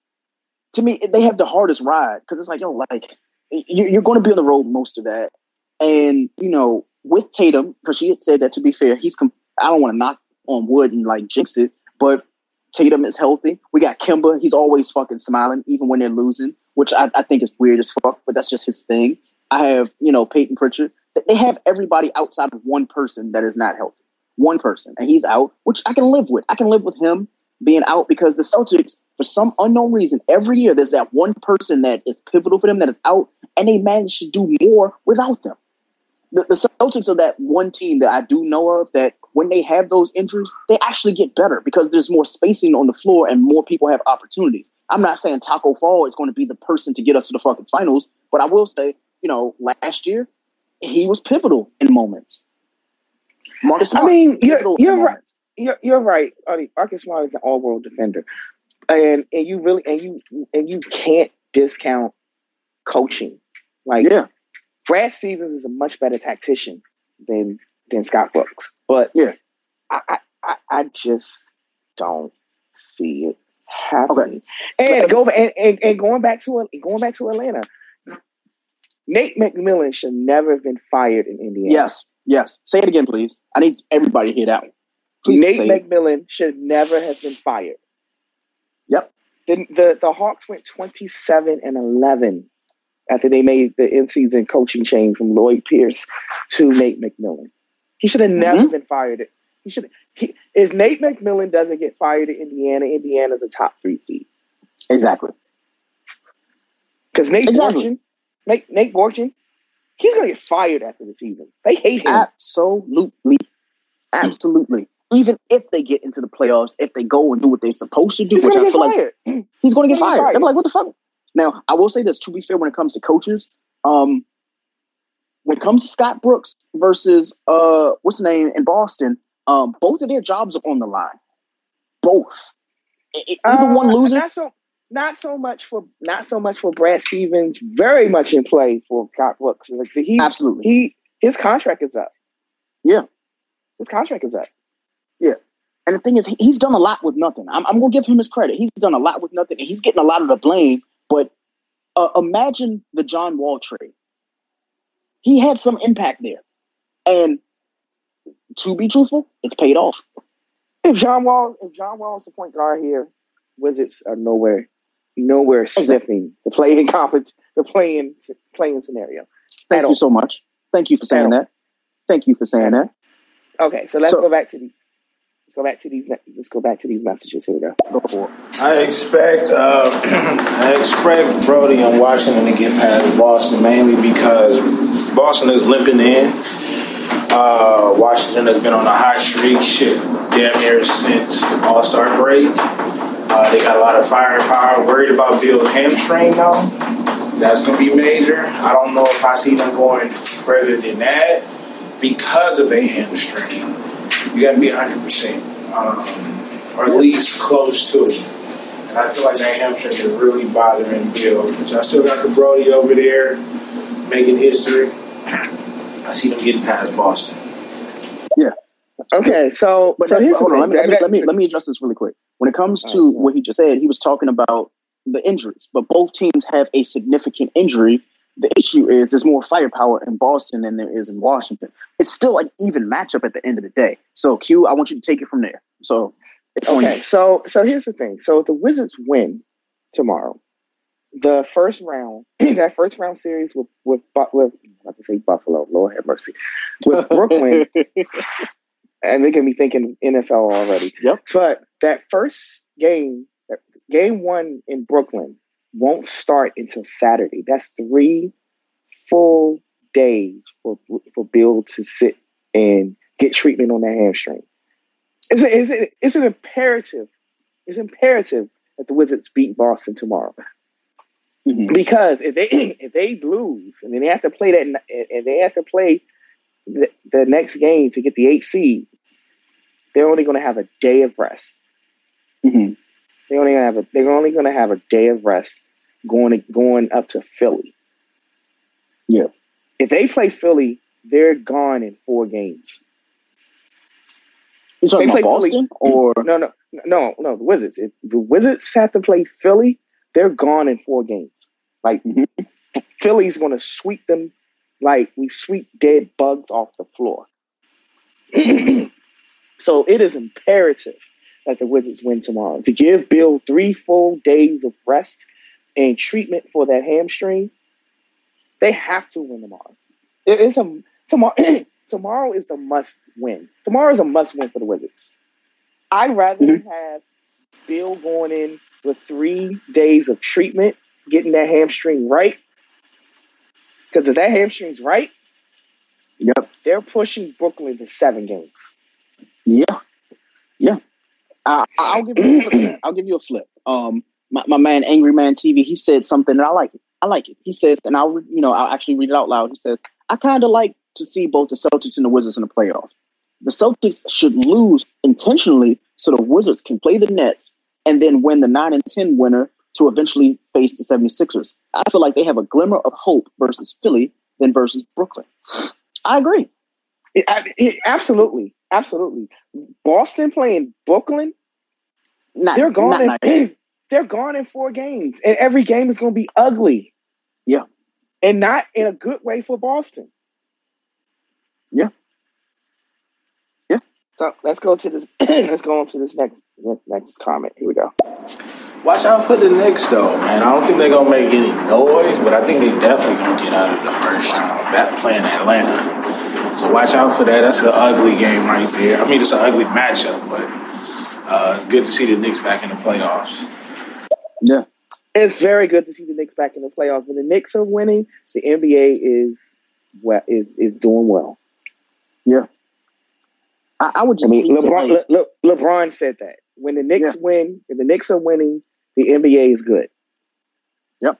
to me, they have the hardest ride because it's like, yo, like you- you're going to be on the road most of that, and you know, with Tatum, because she had said that to be fair, he's. Com- I don't want to knock on wood and like jinx it, but Tatum is healthy. We got Kemba; he's always fucking smiling, even when they're losing, which I, I think is weird as fuck, but that's just his thing. I have, you know, Peyton Pritchard. They have everybody outside of one person that is not healthy. One person, and he's out, which I can live with. I can live with him being out because the Celtics, for some unknown reason, every year there's that one person that is pivotal for them that is out, and they manage to do more without them. The, the Celtics are that one team that I do know of that when they have those injuries, they actually get better because there's more spacing on the floor and more people have opportunities. I'm not saying Taco Fall is going to be the person to get us to the fucking finals, but I will say, you know, last year, he was pivotal in moments. Marcus
I
Smart,
mean, you're
pivotal in
you're right.
moments.
You're, you're right. I mean, Marcus Smart is an all-world defender, and and you really and you and you can't discount coaching. Like,
Yeah,
Brad Stevens is a much better tactician than than Scott Brooks, but
Yeah.
I I, I, I just don't see it happening. And go and, and, and going back to going back to Atlanta, Nate McMillan should never have been fired in Indiana.
Yes, yes. Say it again, please. I need everybody to hear that one. Please
Nate
say
McMillan it. should never have been fired.
Yep.
The, the the Hawks went twenty-seven and eleven after they made the in-season coaching change from Lloyd Pierce to Nate McMillan. He should have never mm-hmm. been fired. He should. He, if Nate McMillan doesn't get fired in Indiana, Indiana's a top three seed.
Exactly.
Because Nate
exactly.
Borgen, Nate, Nate Borgen, he's going to get fired after the season. They hate him.
Absolutely. Absolutely. Even if they get into the playoffs, if they go and do what they're supposed to do,
he's
which I feel
fired.
like he's going to get fired.
fired.
I'm like, what the fuck? Now, I will say this, to be fair, when it comes to coaches, um, when it comes to Scott Brooks versus, uh, what's the name, in Boston, um, both of their jobs are on the line. Both. Either uh, one loses.
Not so, not so much for not so much for Brad Stevens. Very much in play for Scott Brooks. Like he,
Absolutely.
He his contract is up.
Yeah,
his contract is up.
Yeah, and the thing is, he's done a lot with nothing. I'm, I'm going to give him his credit. He's done a lot with nothing, and he's getting a lot of the blame. But uh, imagine the John Wall trade. He had some impact there, and to be truthful, it's paid off.
If John Wall, if John Wall's the point guard here, Wizards are nowhere, nowhere sniffing the playing conference, the playing playing scenario.
Thank you so much. Thank you for saying that. Thank you for saying that.
Okay, so let's so, go back to the let's go back to these let's go back to these messages. Here we go. Go for it.
I expect uh, I expect Brody and Washington to get past Boston mainly because Boston is limping in. Uh, Washington has been on a hot streak, shit, damn near since the All-Star break. Uh, they got a lot of firepower. Worried about Bill's hamstring, though. That's going to be major. I don't know if I see them going further than that because of their hamstring. You got to be one hundred percent, um, or at least close to it. And I feel like that hamstring is really bothering Bill. But I still got the Brody over there making history. I see them getting past Boston.
Yeah.
Okay, so
but
so here's
hold on. Let me,
that,
let, me, let me let me address this really quick. When it comes to what he just said, he was talking about the injuries, but both teams have a significant injury. The issue is there's more firepower in Boston than there is in Washington. It's still an even matchup at the end of the day. So, Q, I want you to take it from there. So,
okay, so so here's the thing. So if the Wizards win tomorrow, the first round, that first round series with with with I have to say Buffalo, Lord have mercy, with Brooklyn, and they can be thinking N F L already.
Yep.
But that first game, game one in Brooklyn, won't start until Saturday. That's three full days for for Bill to sit and get treatment on that hamstring. It's a, it's, a, it's an imperative. It's imperative that the Wizards beat Boston tomorrow. Mm-hmm. Because if they if they lose and then they have to play that and they have to play the, the next game to get the eighth seed, they're only going to have a day of rest.
Mm-hmm.
They only have a they're only going to have a day of rest going to, going up to Philly.
Yeah,
if they play Philly, they're gone in four games.
You talking about Boston
Philly,
or
no no no no the Wizards? If the Wizards have to play Philly, they're gone in four games. Like, mm-hmm. Philly's going to sweep them like we sweep dead bugs off the floor. So it is imperative that the Wizards win tomorrow. To give Bill three full days of rest and treatment for that hamstring, they have to win tomorrow. It is a tomorrow. Tomorrow is the must win. Tomorrow is a must win for the Wizards. I'd rather mm-hmm. have Bill going in with three days of treatment, getting that hamstring right. Because if that hamstring's right,
yep,
they're pushing Brooklyn to seven games.
Yeah, yeah. Uh, I'll give you a flip. I'll give you a flip. Um, my, my man, Angry Man T V, he said something, and I like it. I like it. He says, and I'll you know I'll actually read it out loud. He says, I kind of like to see both the Celtics and the Wizards in the playoffs. The Celtics should lose intentionally so the Wizards can play the Nets and then win the nine and ten winner to eventually face the seventy-sixers. I feel like they have a glimmer of hope versus Philly than versus Brooklyn. I agree.
It, it, absolutely. Absolutely. Boston playing Brooklyn,
not,
they're gone
not
in,
nice.
They're gone in four games. And every game is going to be ugly.
Yeah.
and not in a good way for Boston.
Yeah. Yeah.
So let's go to this. let's go on to this next next comment. Here we go.
Watch out for the Knicks, though, man. I don't think they're gonna make any noise, but I think they definitely gonna get out of the first round back playing Atlanta. So watch out for that. That's an ugly game right there. I mean, it's an ugly matchup, but uh, it's good to see the Knicks back in the playoffs.
Yeah.
It's very good to see the Knicks back in the playoffs. When the Knicks are winning, the N B A is well, is, is doing well.
Yeah. I, I would just.
I mean, LeBron, Le, Le, LeBron said that when the Knicks yeah. win, if the Knicks are winning, the N B A is good.
Yep.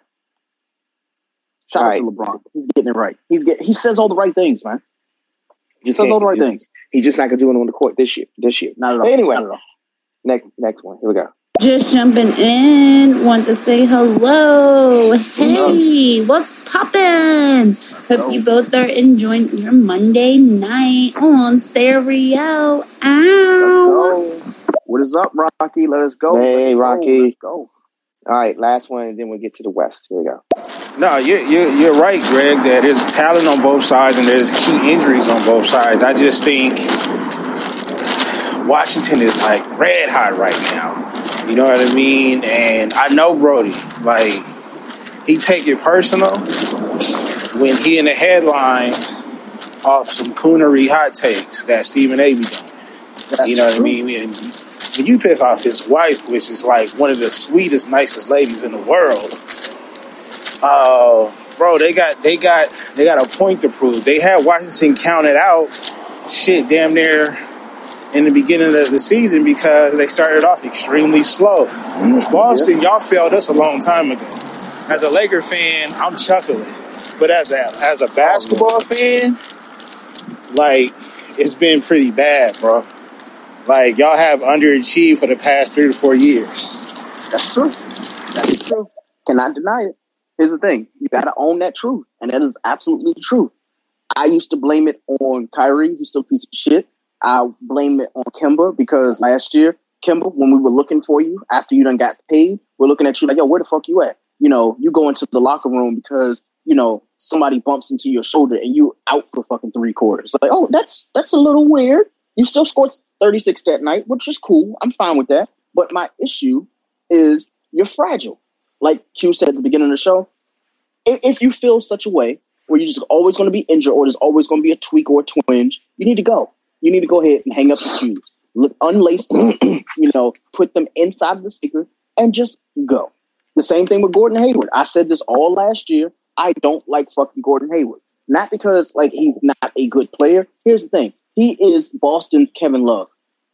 Shout all out right. to LeBron. He's getting it right. He's get. He says all the right things, man. He says all the right
just,
things.
He's just not gonna do it on the court this year. This year,
not at all.
But anyway,
not at all.
next next one. Here we go.
Just jumping in, want to say hello. Hey, what's poppin'? Hope you both are enjoying your Monday night on stereo. Ow.
What is up, Rocky? Let us go.
Hey,
let's
Rocky.
Go. Let's go.
All right, last one, and then we'll get to the West. Here we go.
No, you're, you're, you're right, Greg, that there's talent on both sides and there's key injuries on both sides. I just think Washington is like red hot right now. You know what I mean? And I know Brody, like, he take it personal when he in the headlines off some coonery hot takes that Stephen A. be doing. That's you know what true. I mean? When, when you piss off his wife, which is like one of the sweetest, nicest ladies in the world, uh, bro, they got they got they got a point to prove. They had Washington counted out, shit, damn near in the beginning of the season because they started off extremely slow. Boston, y'all failed us a long time ago. As a Laker fan, I'm chuckling. But as a as a basketball fan, like, it's been pretty bad, bro. Like, y'all have underachieved for the past three to four years.
That's true. That's true. Cannot deny it. Here's the thing. You got to own that truth. And that is absolutely the truth. I used to blame it on Kyrie. He's still a piece of shit. I blame it on Kemba because last year, Kemba, when we were looking for you after you done got paid, we're looking at you like, yo, where the fuck you at? You know, you go into the locker room because, you know, somebody bumps into your shoulder and you out for fucking three quarters. Like, oh, that's that's a little weird. You still scored thirty-six that night, which is cool. I'm fine with that. But my issue is you're fragile. Like Q said at the beginning of the show, if, if you feel such a way where you're just always going to be injured or there's always going to be a tweak or a twinge, you need to go. You need to go ahead and hang up the shoes. Look, unlace them, you know, put them inside the sneaker and just go. The same thing with Gordon Hayward. I said this all last year. I don't like fucking Gordon Hayward. Not because, like, he's not a good player. Here's the thing. He is Boston's Kevin Love.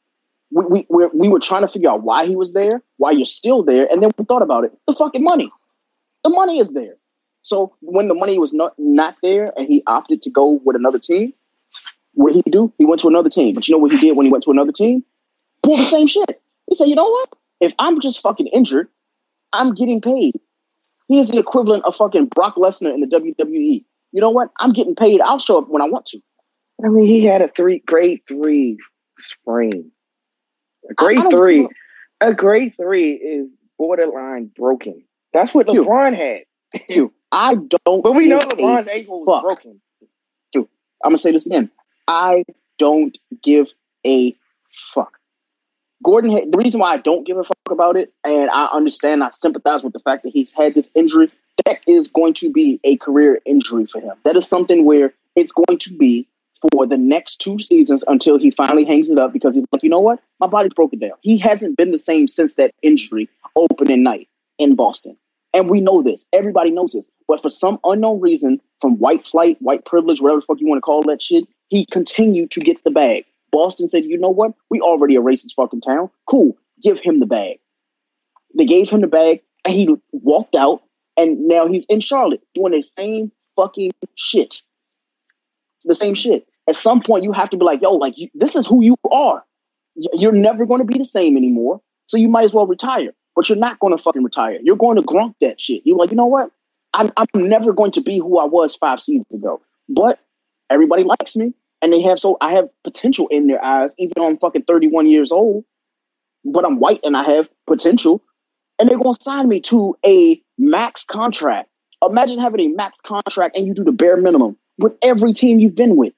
We we we're, we were trying to figure out why he was there, why you're still there, and then we thought about it. The fucking money. The money is there. So when the money was not, not there and he opted to go with another team, what did he do? He went to another team. But you know what he did when he went to another team? Pulled the same shit. He said, you know what? If I'm just fucking injured, I'm getting paid. He is the equivalent of fucking Brock Lesnar in the W W E. You know what? I'm getting paid. I'll show up when I want to.
I mean, he had a three grade three sprain. A grade
I, I
three. A grade three is borderline broken. That's what
Q.
LeBron had.
Q. I don't.
But we know LeBron's ankle was broken.
Q. I'm gonna say this again. I don't give a fuck. Gordon, the reason why I don't give a fuck about it, and I understand, I sympathize with the fact that he's had this injury, that is going to be a career injury for him. That is something where it's going to be for the next two seasons until he finally hangs it up because he's like, you know what? My body's broken down. He hasn't been the same since that injury opening night in Boston. And we know this. Everybody knows this. But for some unknown reason, from white flight, white privilege, whatever the fuck you want to call that shit, he continued to get the bag. Boston said, you know what? We already a racist fucking town. Cool. Give him the bag. They gave him the bag and he walked out and now he's in Charlotte doing the same fucking shit. The same shit. At some point, you have to be like, yo, like, you, this is who you are. You're never going to be the same anymore. So you might as well retire. But you're not going to fucking retire. You're going to grunk that shit. You're like, you know what? I'm, I'm never going to be who I was five seasons ago. But everybody likes me. And they have, so I have potential in their eyes, even though I'm fucking thirty-one years old. But I'm white and I have potential. And they're going to sign me to a max contract Imagine having a max contract and you do the bare minimum with every team you've been with.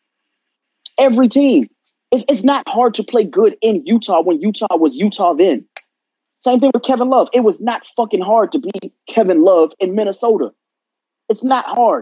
Every team. It's, it's not hard to play good in Utah when Utah was Utah then. Same thing with Kevin Love. It was not fucking hard to be Kevin Love in Minnesota. It's not hard.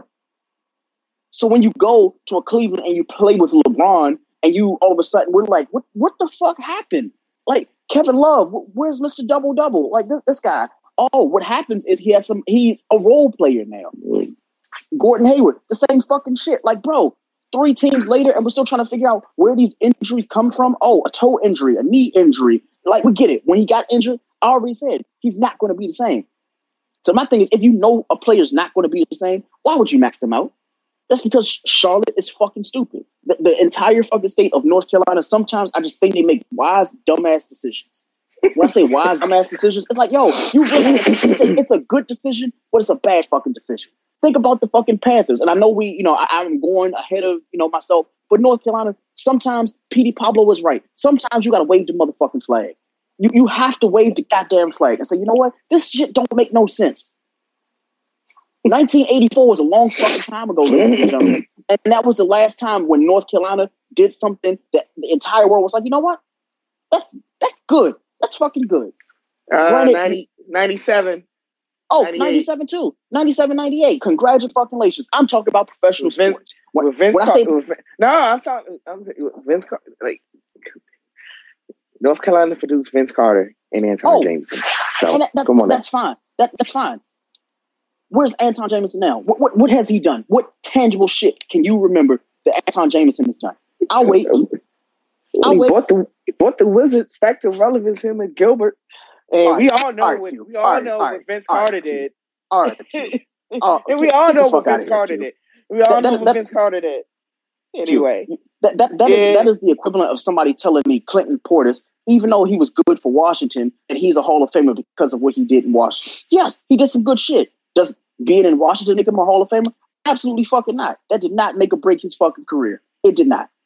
So when you go to a Cleveland and you play with LeBron and you all of a sudden we're like, what what the fuck happened? Like Kevin Love, where's Mister Double Double? Like this this guy. Oh, what happens is he has some. He's a role player now. Gordon Hayward, the same fucking shit. Like, bro, three teams later, and we're still trying to figure out where these injuries come from. Oh, a toe injury, a knee injury. Like, we get it. When he got injured, I already said he's not going to be the same. So my thing is, if you know a player's not going to be the same, why would you max them out? That's because Charlotte is fucking stupid. The, the entire fucking state of North Carolina, sometimes I just think they make wise, dumbass decisions. When I say wise, dumbass decisions, it's like, yo, you really, it's a, it's a good decision, but it's a bad fucking decision. Think about the fucking Panthers. And I know we, you know, I, I'm going ahead of, you know, myself, but North Carolina, sometimes Petey Pablo was right. Sometimes you got to wave the motherfucking flag. You, you have to wave the goddamn flag and say, you know what? This shit don't make no sense. nineteen eighty-four was a long fucking time ago, ladies and gentlemen. And that was the last time when North Carolina did something that the entire world was like, you know what? That's that's good. That's fucking good.
Uh,
Granted,
ninety, ninety-seven.
Oh,
ninety-eight.
ninety-seven too. ninety-seven, ninety-eight. Congratulations. I'm talking about professional
With Vince-
sports. When,
With Vince
when I
Car-
say,
with Vin- no, I'm talking. I'm with Vince. Car- like North Carolina produced Vince Carter and Anton
Oh.
Jameson. So
and that, that,
come on,
that's fine. That that's fine. Where's Anton Jameson now? What, what what has he done? What tangible shit can you remember that Anton Jameson has done? I'll wait. I'll
he
wait.
brought the brought the Wizards back to relevance. Him and Gilbert, and
All right.
we all know
All right,
what
Q.
we all,
All right,
know
all
what
right,
Vince
all right,
Carter
Q.
did.
All right. Oh,
and we
get-
all
get the
know what
fuck outta
Vince
here,
Carter
Q.
did. We all
That-
know
that-
what
that-
Vince Carter did. Anyway,
That that that,
Yeah.
is, that is the equivalent of somebody telling me Clinton Portis, even though he was good for Washington, and he's a Hall of Famer because of what he did in Washington. Yes, he did some good shit. Does being in Washington make him a Hall of Famer? Absolutely fucking not. That did not make or break his fucking career. It did not.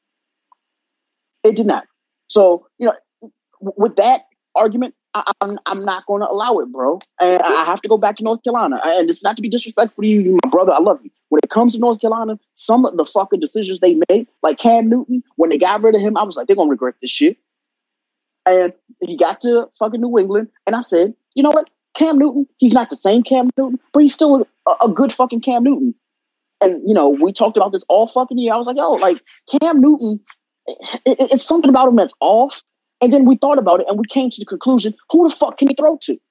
It did not. So, you know, w- with that argument, I, I'm I'm not going to allow it, bro. And I I have to go back to North Carolina. And it's not to be disrespectful to you, you my brother. I love you. When it comes to North Carolina, some of the fucking decisions they made, like Cam Newton, when they got rid of him, I was like, they're gonna regret this shit. And he got to fucking New England, and I said, you know what? Cam Newton, he's not the same Cam Newton, but he's still a, a good fucking Cam Newton. And you know, we talked about this all fucking year. I was like, yo, like Cam Newton, it, it, it's something about him that's off. And then we thought about it, and we came to the conclusion: who the fuck can he throw to?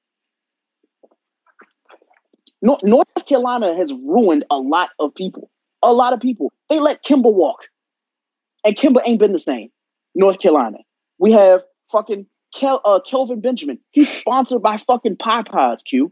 North, North Carolina has ruined a lot of people. A lot of people. They let Kimber walk, and Kimber ain't been the same. North Carolina. We have fucking Kel, uh, Kelvin Benjamin. He's sponsored by fucking Popeyes, Q.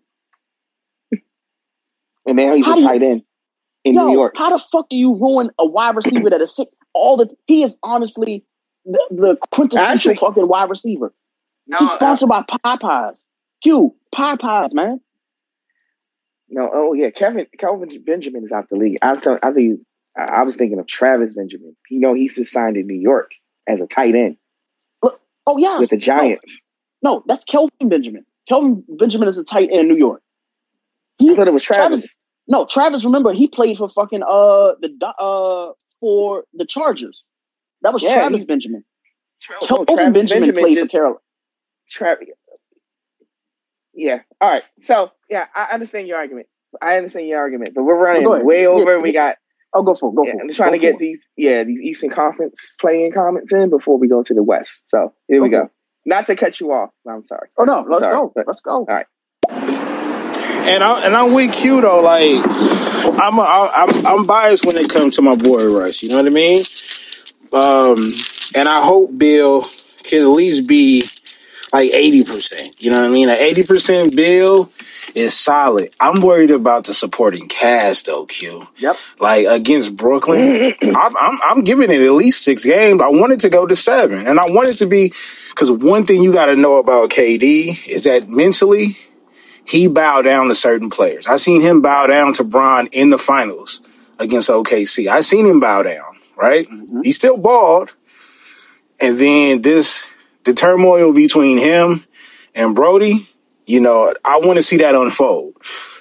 and now he's
How
a
do you-
tight end in
Yo,
New York.
how the fuck do you ruin a wide receiver that is sick? All the he is honestly the, the quintessential
Actually-
fucking wide receiver.
No,
He's sponsored by Popeyes. Q, Popeyes, man.
No, oh yeah, Kevin Kelvin Benjamin is out the league. I tell, I think I I was thinking of Travis Benjamin. You know, he's just signed in New York as a tight end
Look, oh yes,
with the Giants.
No, no, that's Kelvin Benjamin. Kelvin Benjamin is a tight end in New York.
I
He,
thought it was Travis.
no, Travis. Remember, he played for fucking uh the Do- uh for the Chargers. That was
Yeah,
Travis
he-
Benjamin.
Tra- no,
Kelvin
Travis
Benjamin,
Benjamin
played
just-
for Carolina.
Travis. Yeah. All right. So yeah, I understand your argument. I understand your argument, but we're running
Go ahead.
way
Yeah,
over.
yeah.
We got.
Oh, go for it. Go
Yeah,
for it.
I'm trying
Go
to get
for it.
these. Yeah, these Eastern Conference playing comments in before we go to the West. So here we
Okay.
go. Not to cut you off. I'm sorry.
Oh no, let's
Sorry,
go.
but-
Let's go.
right.
And I and I'm with Q though. Like I'm a, I'm I'm biased when it comes to my boy Russ. You know what I mean? Um, and I hope Bill can at least be like eighty percent. You know what I mean? An eighty percent Bill is solid. I'm worried about the supporting cast though, Q.
Yep.
Like against Brooklyn, I'm, I'm I'm giving it at least six games. I want it to go to seven, and I want it to be because one thing you got to know about K D is that mentally he bowed down to certain players. I seen him bow down to Bron in the finals against O K C. I seen him bow down. Right?
Mm-hmm.
He still balled, and then this the turmoil between him and Brody. You know, I want to see that unfold.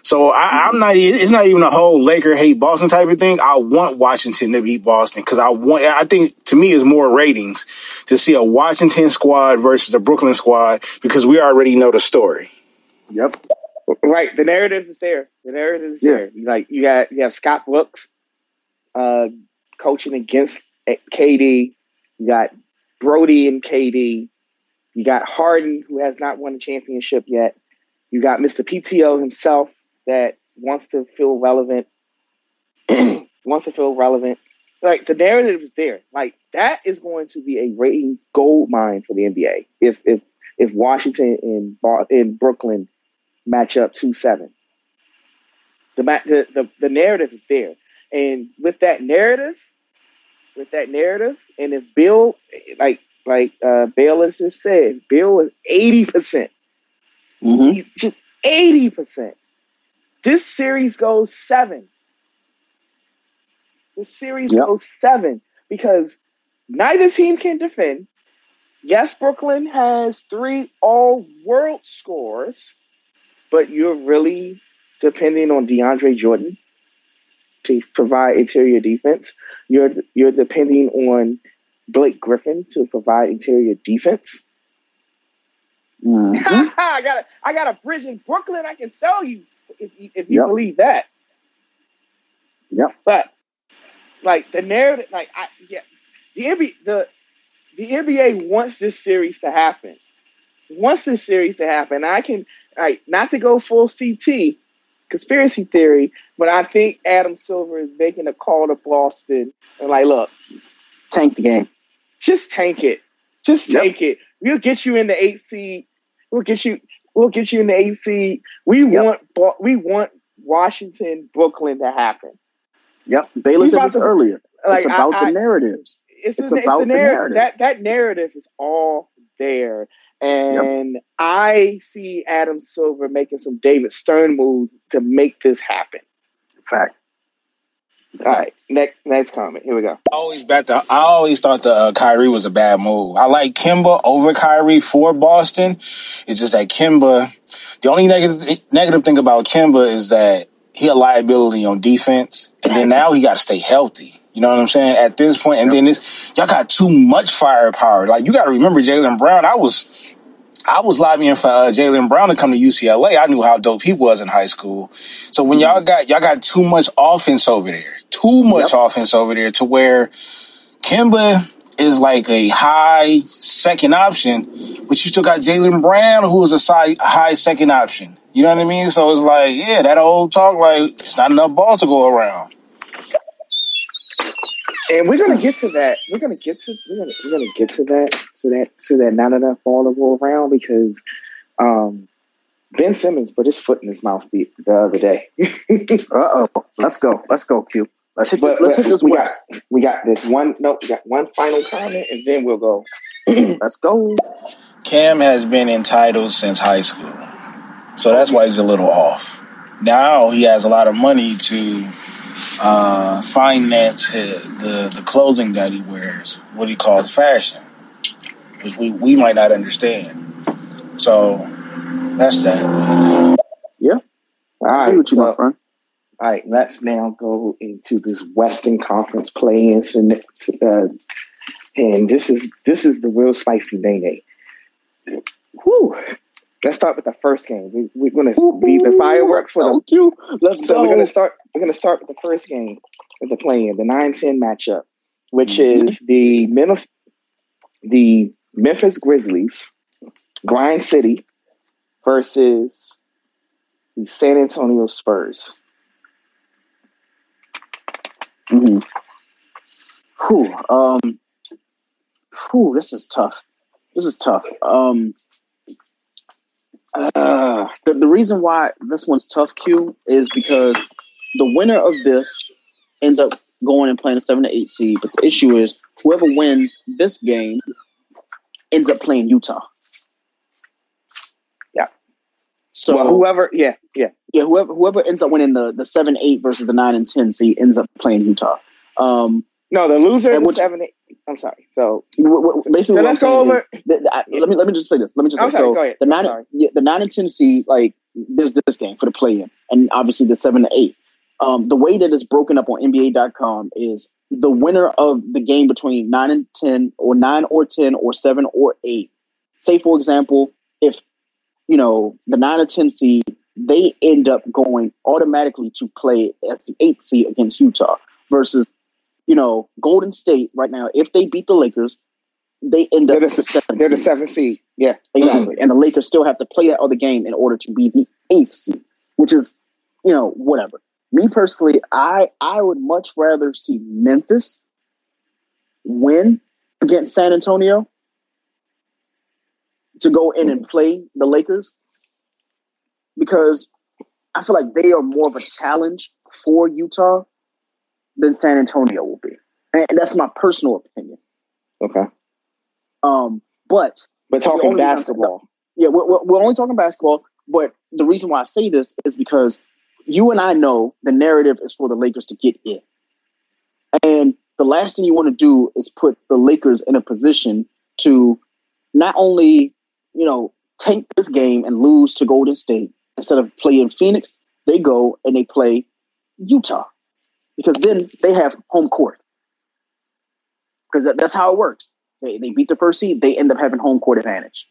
So I, I'm not. It's not even a whole Laker hate Boston type of thing. I want Washington to beat Boston because I want. I think to me it's more ratings to see a Washington squad versus a Brooklyn squad because we already know the story.
Yep.
Right. The narrative is there. The narrative is yeah. there. Like you got you have Scott Brooks, uh, coaching against K D. You got Brody and K D. You got Harden, who has not won a championship yet. You got Mister P T O himself that wants to feel relevant. wants to feel relevant. Like the narrative is there. Like that is going to be a ratings gold mine for the N B A if if if Washington and in Brooklyn match up two seven. The, the the the narrative is there, and with that narrative, with that narrative, and if Bill like like uh, Bayless has said, Bill is eighty percent. Mm-hmm. Just eighty percent. This series goes seven. This series yep. goes seven because neither team can defend. Yes, Brooklyn has three all-world scores, but you're really depending on DeAndre Jordan to provide interior defense. You're you're depending on Blake Griffin to provide interior defense. Mm-hmm. I got a, I got a bridge in Brooklyn I can sell you if, if you yep. believe that.
Yep.
But like the narrative, like I yeah, the N B A, the the N B A wants this series to happen. Wants this series to happen. I can like not to go full C T conspiracy theory, but I think Adam Silver is making a call to Boston and like, look,
tank the game.
Just tank it. Just take yep. it. We'll get you in the eight seed. We'll get you. We'll get you in the eight seed. We yep. want. We want Washington, Brooklyn to happen.
Yep. Baylor said this to, earlier. Like, it's about I, I, the narratives.
It's,
it's
the,
about
it's the,
the
narrative.
narrative.
That that narrative is all there, and yep. I see Adam Silver making some David Stern moves to make this happen.
Fact.
All right, next next comment. Here we go.
I always bet the, I always thought the uh, Kyrie was a bad move. I like Kemba over Kyrie for Boston. It's just that Kemba. The only negative negative thing about Kemba is that he a liability on defense, and then now he got to stay healthy. You know what I'm saying? At this point, and then this y'all got too much firepower. Like you got to remember Jaylen Brown. I was. I was lobbying for uh, Jaylen Brown to come to U C L A. I knew how dope he was in high school. So when y'all got y'all got too much offense over there, too much yep. offense over there, to where Kemba is like a high second option, but you still got Jaylen Brown, who is a side, high second option. You know what I mean? So it's like, yeah, that old talk, like it's not enough ball to go around.
And we're gonna get to that. We're gonna get to we're gonna we're gonna get to that. So that so that not enough ball to go around because um, Ben Simmons put his foot in his mouth the, the other day.
uh oh, let's go, let's go, Q. Let's hit,
but,
let's
but
hit this
we
West.
got we got this one. No, we got one final comment, and then we'll go.
Let's go.
Cam has been entitled since high school, so that's why he's a little off. Now he has a lot of money to. Uh, finance his, the the clothing that he wears, what he calls fashion, which we, we might not understand. So that's that.
Yeah.
All right.
What you
so,
my friend?
All right. Let's now go into this Western Conference play-in, uh, and this is this is the real spicy day. Whew. Let's start with the first game. We, we're going to leave the fireworks for the
you. Let's
so
go.
we're going to start. We're going to start with the first game of the play-in, the nine ten matchup, which mm-hmm. is the Memphis, the Memphis Grizzlies, Grind City, versus the San Antonio Spurs.
Mm-hmm. Whew, um, whew, this is tough. This is tough. Um. Uh, the, the reason why this one's tough, Q, is because the winner of this ends up going and playing a seven to eight seed. But the issue is whoever wins this game ends up playing Utah.
Yeah.
So
well, whoever, yeah, yeah,
yeah, whoever whoever ends up winning the the seven eight versus the nine and ten seed ends up playing Utah. Um,
no, the loser of the seven eight. I'm sorry. So
basically,
so let's go over.
Is, the, the, I, let me let me just say this. Let me just say
I'm sorry,
so
go ahead.
the nine yeah, the nine and ten seed, like there's this game for the play-in, and obviously the seven to eight. Um, the way that it's broken up on N B A dot com is the winner of the game between nine and ten, or nine or ten, or seven or eight. Say, for example, if you know the nine or ten seed, they end up going automatically to play as the eighth seed against Utah. Versus, you know, Golden State right now, if they beat the Lakers, they end up
they're
the
the,
seventh
they're the
seed.
seventh seed. Yeah,
Exactly. And the Lakers still have to play that other game in order to be the eighth seed, which is, you know, whatever. Me personally, I I would much rather see Memphis win against San Antonio to go in and play the Lakers, because I feel like they are more of a challenge for Utah than San Antonio will be. And that's my personal opinion.
Okay.
Um, but
But
the
talking
only reason-
basketball.
Yeah, we're, we're we're only talking basketball, but the reason why I say this is because you and I know the narrative is for the Lakers to get in. And the last thing you want to do is put the Lakers in a position to not only, you know, tank this game and lose to Golden State. Instead of playing Phoenix, they go and they play Utah, because then they have home court. Because that, that's how it works. They, they beat the first seed, they end up having home court advantage.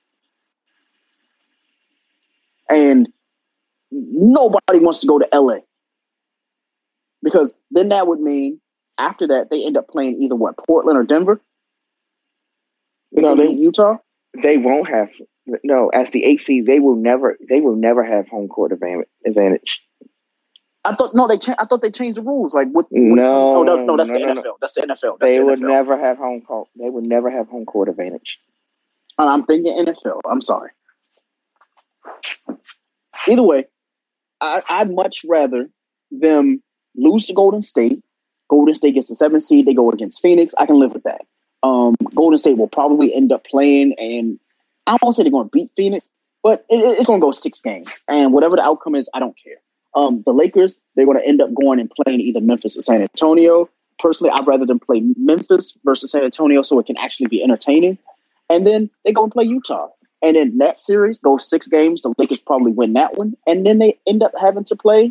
And nobody wants to go to L A, because then that would mean after that they end up playing either what, Portland or Denver.
No,
they
they
beat Utah.
they won't have no as the eight seed. They will never they will never have home court advan- advantage.
I thought no, they cha- I thought they changed the rules. Like what?
No,
oh, no, no, that's
no,
the
no,
N F L.
no.
That's the N F L. That's
They
the
would
N F L.
never have home court. They would never have home court advantage.
I'm thinking N F L. I'm sorry. Either way, I, I'd much rather them lose to Golden State. Golden State gets the seventh seed. They go against Phoenix. I can live with that. Um, Golden State will probably end up playing, and I won't say they're going to beat Phoenix, but it, it's going to go six games. And whatever the outcome is, I don't care. Um, the Lakers, they're going to end up going and playing either Memphis or San Antonio. Personally, I'd rather them play Memphis versus San Antonio so it can actually be entertaining. And then they go and play Utah. And in that series, those six games, the Lakers probably win that one. And then they end up having to play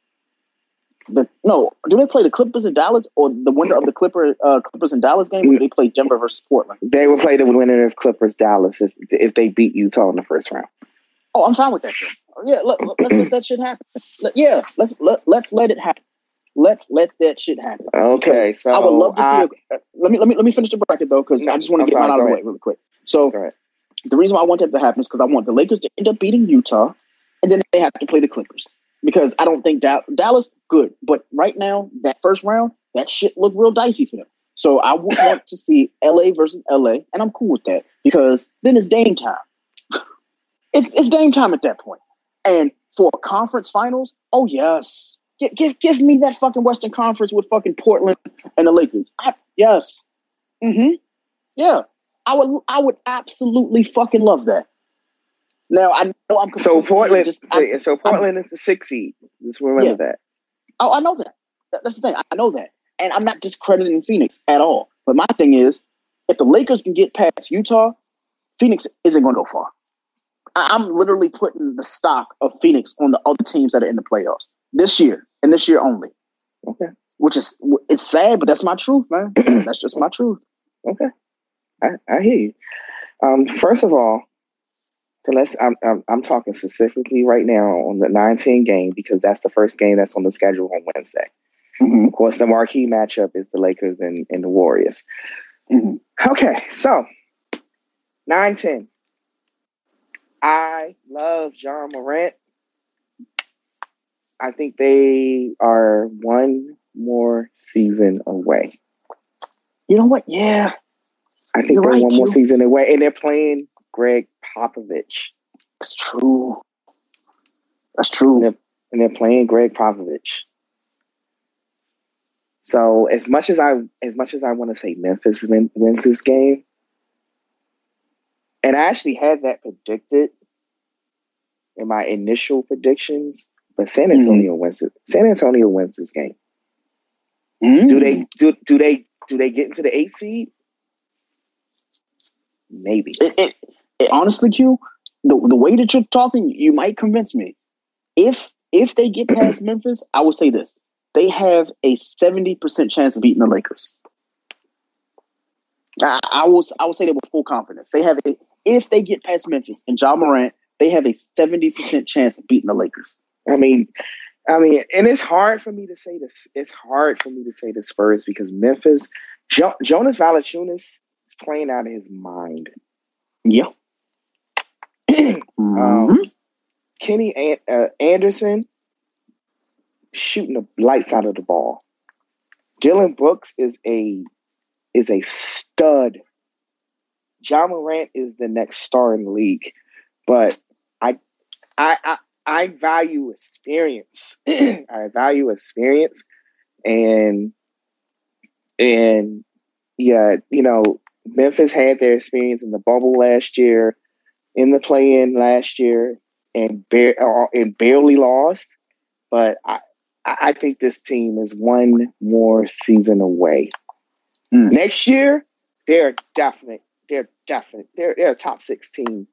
the no. Do they play the Clippers in Dallas, or the winner of the Clipper uh, Clippers in Dallas game? Or do they play Denver versus Portland?
They will play the winner of Clippers Dallas if if they beat Utah in the first round.
Oh, I'm fine with that. Then. Yeah, let, let's let that shit happen. Let, yeah, let's let, let's let it happen. Let's let that shit happen.
Okay, so
I would love to
I,
see. A, let me let me let me finish the bracket though, because
No,
I just want to
I'm
get
sorry,
mine out
go
of the
ahead.
way really quick. So
Go ahead.
the reason why I want that to happen is because I want the Lakers to end up beating Utah, and then they have to play the Clippers. Because I don't think da- Dallas good, but right now that first round, that shit looked real dicey for them. So I would want to see L A versus L A, and I'm cool with that because then it's Dame time. it's it's Dame time at that point. And for conference finals, oh yes, give give, give me that fucking Western Conference with fucking Portland and the Lakers. I, yes, mm-hmm, yeah, I would I would absolutely fucking love that. Now I know I'm
So Portland,
just,
so,
I'm,
so Portland I'm, is the sixth seed. Just remember
Yeah.
that.
Oh, I know that. that. That's the thing. I know that, and I'm not discrediting Phoenix at all. But my thing is, if the Lakers can get past Utah, Phoenix isn't going to go far. I, I'm literally putting the stock of Phoenix on the other teams that are in the playoffs this year, and this year only.
Okay.
Which is it's sad, but that's my truth, man. That's just my truth.
Okay. I, I hear you. Um, first of all, so let's. I'm, I'm I'm talking specifically right now on the nine ten game because that's the first game that's on the schedule on Wednesday.
Mm-hmm.
Of course, the marquee matchup is the Lakers and, and the Warriors.
Mm-hmm.
Okay, so nine ten. I love John Morant. I think they are one more season away.
You know what? Yeah,
I think
You're
they're
right,
one more
Q.
season away, and they're playing Greg Popovich.
that's true. That's
And
true.
they're, and they're playing Greg Popovich. So as much as I as much as I want to say Memphis win, wins this game, and I actually had that predicted in my initial predictions, but San Antonio mm-hmm. wins it. San Antonio wins this game. Mm-hmm. Do they do do they do they get into the eighth seed? Maybe.
It, it, it honestly, Q, the the way that you're talking, you might convince me. if if they get past Memphis, I will say this: they have a seventy percent chance of beating the Lakers. I, I will I will say that with full confidence. They have a if they get past Memphis and Ja Morant, they have a seventy percent chance of beating the Lakers.
I mean, I mean, and it's hard for me to say this. It's hard for me to say the Spurs because Memphis, jo- Jonas Valanciunas is playing out of his mind.
Yeah.
um,
mm-hmm.
Kenny An- uh, Anderson shooting the lights out of the ball. Dylan Brooks is a is a stud. Ja Morant is the next star in the league, but I I I, I value experience. I value experience, and and yeah, you know, Memphis had their experience in the bubble last year, in the play-in last year, and, bar- uh, and barely lost. But I, I think this team is one more season away. Mm. Next year, they're definite. They're definite. They're they're a top six team.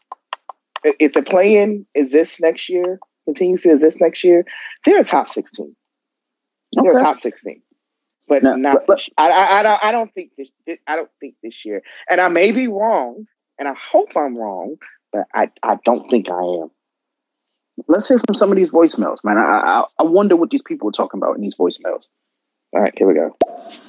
If the play-in exists next year, continues to exist next year, they're a top six team. They're okay. a top six team. But no, not. But, this, I, I I don't I don't think this. I don't think this year. And I may be wrong, and I hope I'm wrong, but I, I don't think I am.
Let's hear from some of these voicemails, man. I, I I wonder what these people are talking about in these voicemails.
All right, here we go.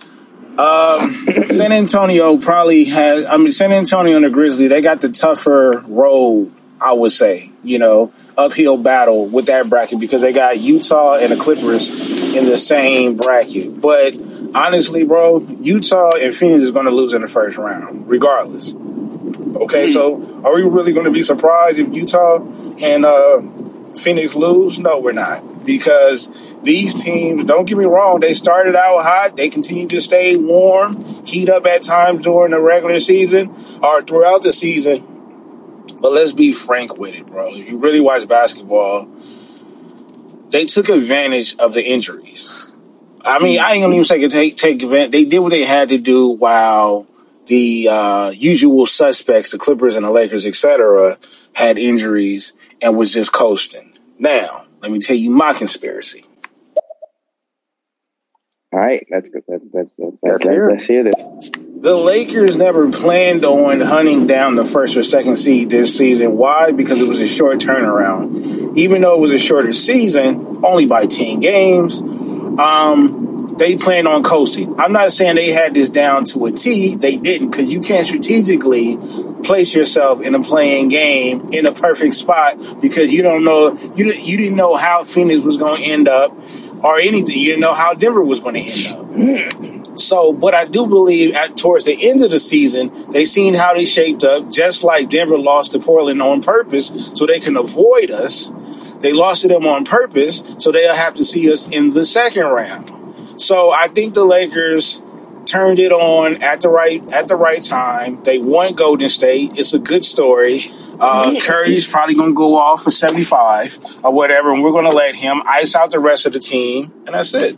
Um, San Antonio probably has. I mean, San Antonio and the Grizzlies, they got the tougher road, I would say. You know, uphill battle with that bracket because they got Utah and the Clippers in the same bracket. But honestly, bro, Utah and Phoenix is going to lose in the first round, regardless. Okay, mm. so are we really going to be surprised if Utah and uh, Phoenix lose? No, we're not. Because these teams, don't get me wrong, they started out hot. They continue to stay warm, heat up at times during the regular season or throughout the season. But let's be frank with it, bro. If you really watch basketball, they took advantage of the injuries. I mean, I ain't going to even say take, take advantage. They did what they had to do while the uh, usual suspects, the Clippers and the Lakers, et cetera, had injuries and was just coasting. Now, let me tell you my conspiracy.
All right, let's go. Let's, let's, let's, let's, hear, let's hear this.
The Lakers never planned on hunting down the first or second seed this season. Why? Because it was a short turnaround. Even though it was a shorter season, only by ten games, um, they planned on coasting. I'm not saying they had this down to a T. They didn't, because you can't strategically place yourself in a playing game in a perfect spot because you don't know you you didn't know how Phoenix was going to end up or anything. You didn't know how Denver was going to end up. So, but I do believe at towards the end of the season, they seen how they shaped up, just like Denver lost to Portland on purpose so they can avoid us. They lost to them on purpose so they'll have to see us in the second round. So I think the Lakers turned it on at the right at the right time. They won Golden State. It's a good story. Uh, Curry's probably going to go off for seventy-five or whatever, and we're going to let him ice out the rest of the team, and that's it.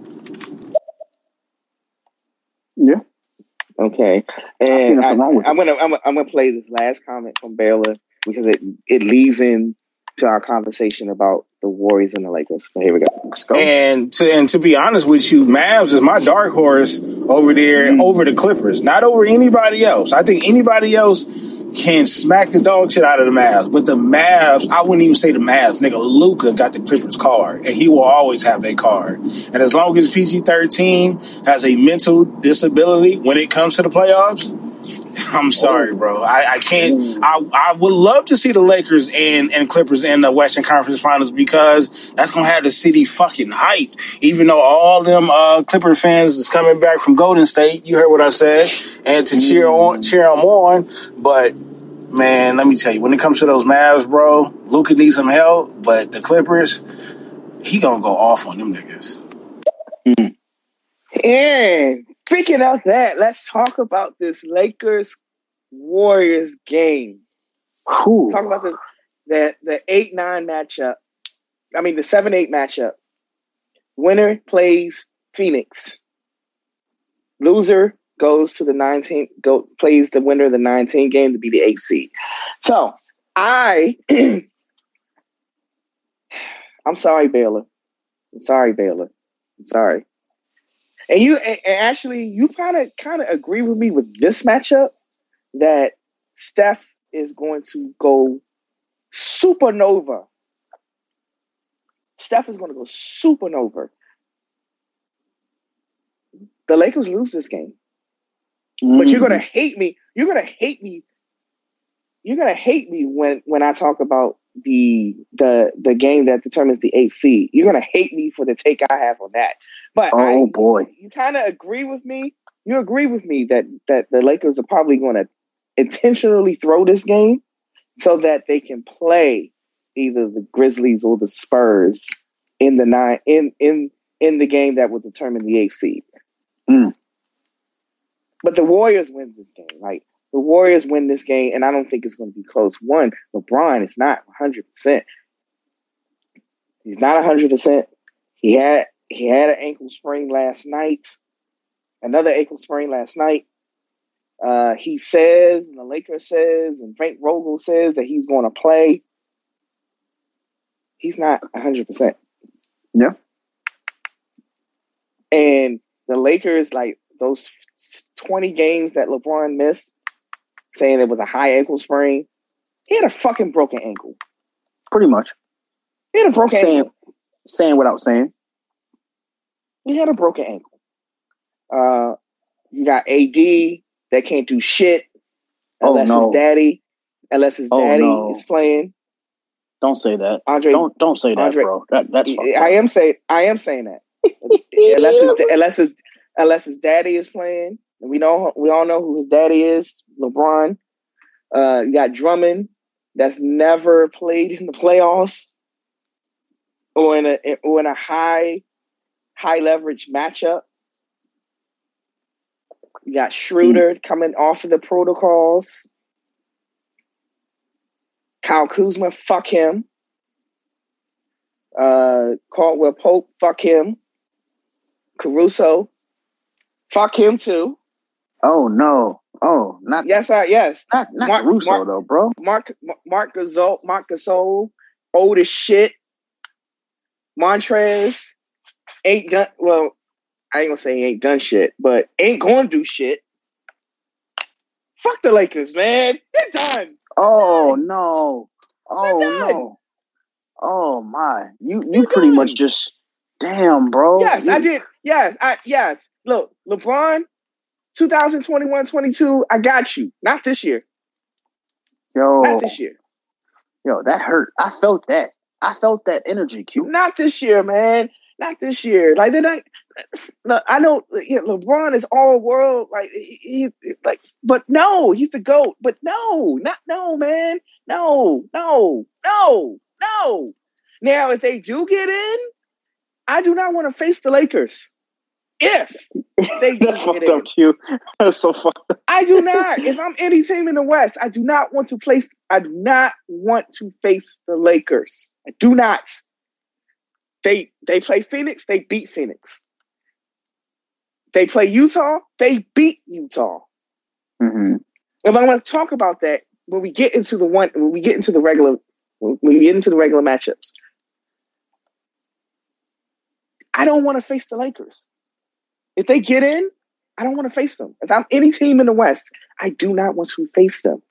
Yeah.
Okay. And I, I'm gonna I'm, I'm gonna play this last comment from Baylor because it it leads in to our conversation about the Warriors and the Lakers. So here we go. Let's go.
And to and to be honest with you, Mavs is my dark horse over there, mm. over the Clippers, not over anybody else. I think anybody else can smack the dog shit out of the Mavs, but the Mavs, I wouldn't even say the Mavs. Nigga, Luka got the Clippers card, and he will always have that card. And as long as P G thirteen has a mental disability when it comes to the playoffs, I'm sorry, bro. I, I can't. I, I would love to see the Lakers and, and Clippers in the Western Conference Finals because that's going to have the city fucking hyped. Even though all them uh, Clipper fans is coming back from Golden State, you heard what I said, and to cheer on, cheer them on. But man, let me tell you, when it comes to those Mavs, bro, Luka needs some help. But the Clippers, he gonna go off on them niggas.
Mm. And speaking of that, let's talk about this Lakers Warriors game.
Ooh.
Talk about the the the eight nine matchup. I mean the seven eight matchup. Winner plays Phoenix. Loser goes to the nineteen go plays the winner of the nineteen game to be the eighth seed. So I I'm sorry, Baylor. I'm sorry, Baylor. I'm sorry. And you and actually, you kind of kind of agree with me with this matchup that Steph is going to go supernova. Steph is going to go supernova. The Lakers lose this game. Mm-hmm. But you're going to hate me. You're going to hate me. You're going to hate me when, when I talk about the the the game that determines the eighth seed. You're going to hate me for the take I have on that. But
oh,
I,
boy.
You, you kind of agree with me. You agree with me that, that the Lakers are probably going to intentionally throw this game so that they can play either the Grizzlies or the Spurs in the nine in in in the game that will determine the eighth seed.
Mm.
But the Warriors wins this game. Like the Warriors win this game, and I don't think it's going to be close. One, LeBron is not one hundred percent. He's not one hundred percent. He had he had an ankle sprain last night. Another ankle sprain last night. Uh, he says, and the Lakers says, and Frank Vogel says that he's going to play. He's not one hundred percent.
Yeah.
And the Lakers, like those twenty games that LeBron missed, saying it was a high ankle sprain, he had a fucking broken ankle.
Pretty much.
He had a broken
saying,
ankle.
Saying without saying.
He had a broken ankle. Uh, you got A D that can't do shit unless
oh, no.
his daddy, unless his
oh,
daddy
no.
is playing.
Don't say that.
Andre,
don't don't say that,
Andre,
bro. That, that's
I am saying I am saying that. unless his unless his unless his daddy is playing, and we know we all know who his daddy is, LeBron. Uh, you got Drummond that's never played in the playoffs or in a or in a high high leverage matchup. You got Schroeder mm. coming off of the protocols. Kyle Kuzma, fuck him. Uh, Caldwell Pope, fuck him. Caruso, fuck him too.
Oh no! Oh, not
yes, I yes,
not not
Mark,
Caruso
Mark,
though, bro.
Mark Mark Gasol, Mark Gasol, old as shit. Montrez ain't done well. I ain't gonna say he ain't done shit, but ain't gonna do shit. Fuck the Lakers, man. They're done.
Oh
They're done.
no! Oh
They're
no! Oh my! You you
They're
pretty
done.
much just damn, bro.
Yes,
you,
I did. Yes, I yes. Look, LeBron, twenty twenty-one twenty-two, I got you. Not this year.
Yo,
not this year.
Yo, that hurt. I felt that. I felt that energy, Q.
Not this year, man. Not this year. Like they're not. Look, I know, you know LeBron is all world. Like he, he, like, but no, he's the GOAT. But no, not no, man. No, no, no, no. Now, if they do get in, I do not want to face the Lakers. If they do
That's
get
fucked
in.
up, Q. That's so fucked up.
I do not. If I'm any team in the West, I do not want to place. I do not want to face the Lakers. I do not. They they play Phoenix. They beat Phoenix. They play Utah. They beat Utah.
Mm-hmm.
And I'm going to talk about that when we get into the one. When we get into the regular. When we get into the regular matchups. I don't want to face the Lakers. If they get in, I don't want to face them. If I'm any team in the West, I do not want to face them.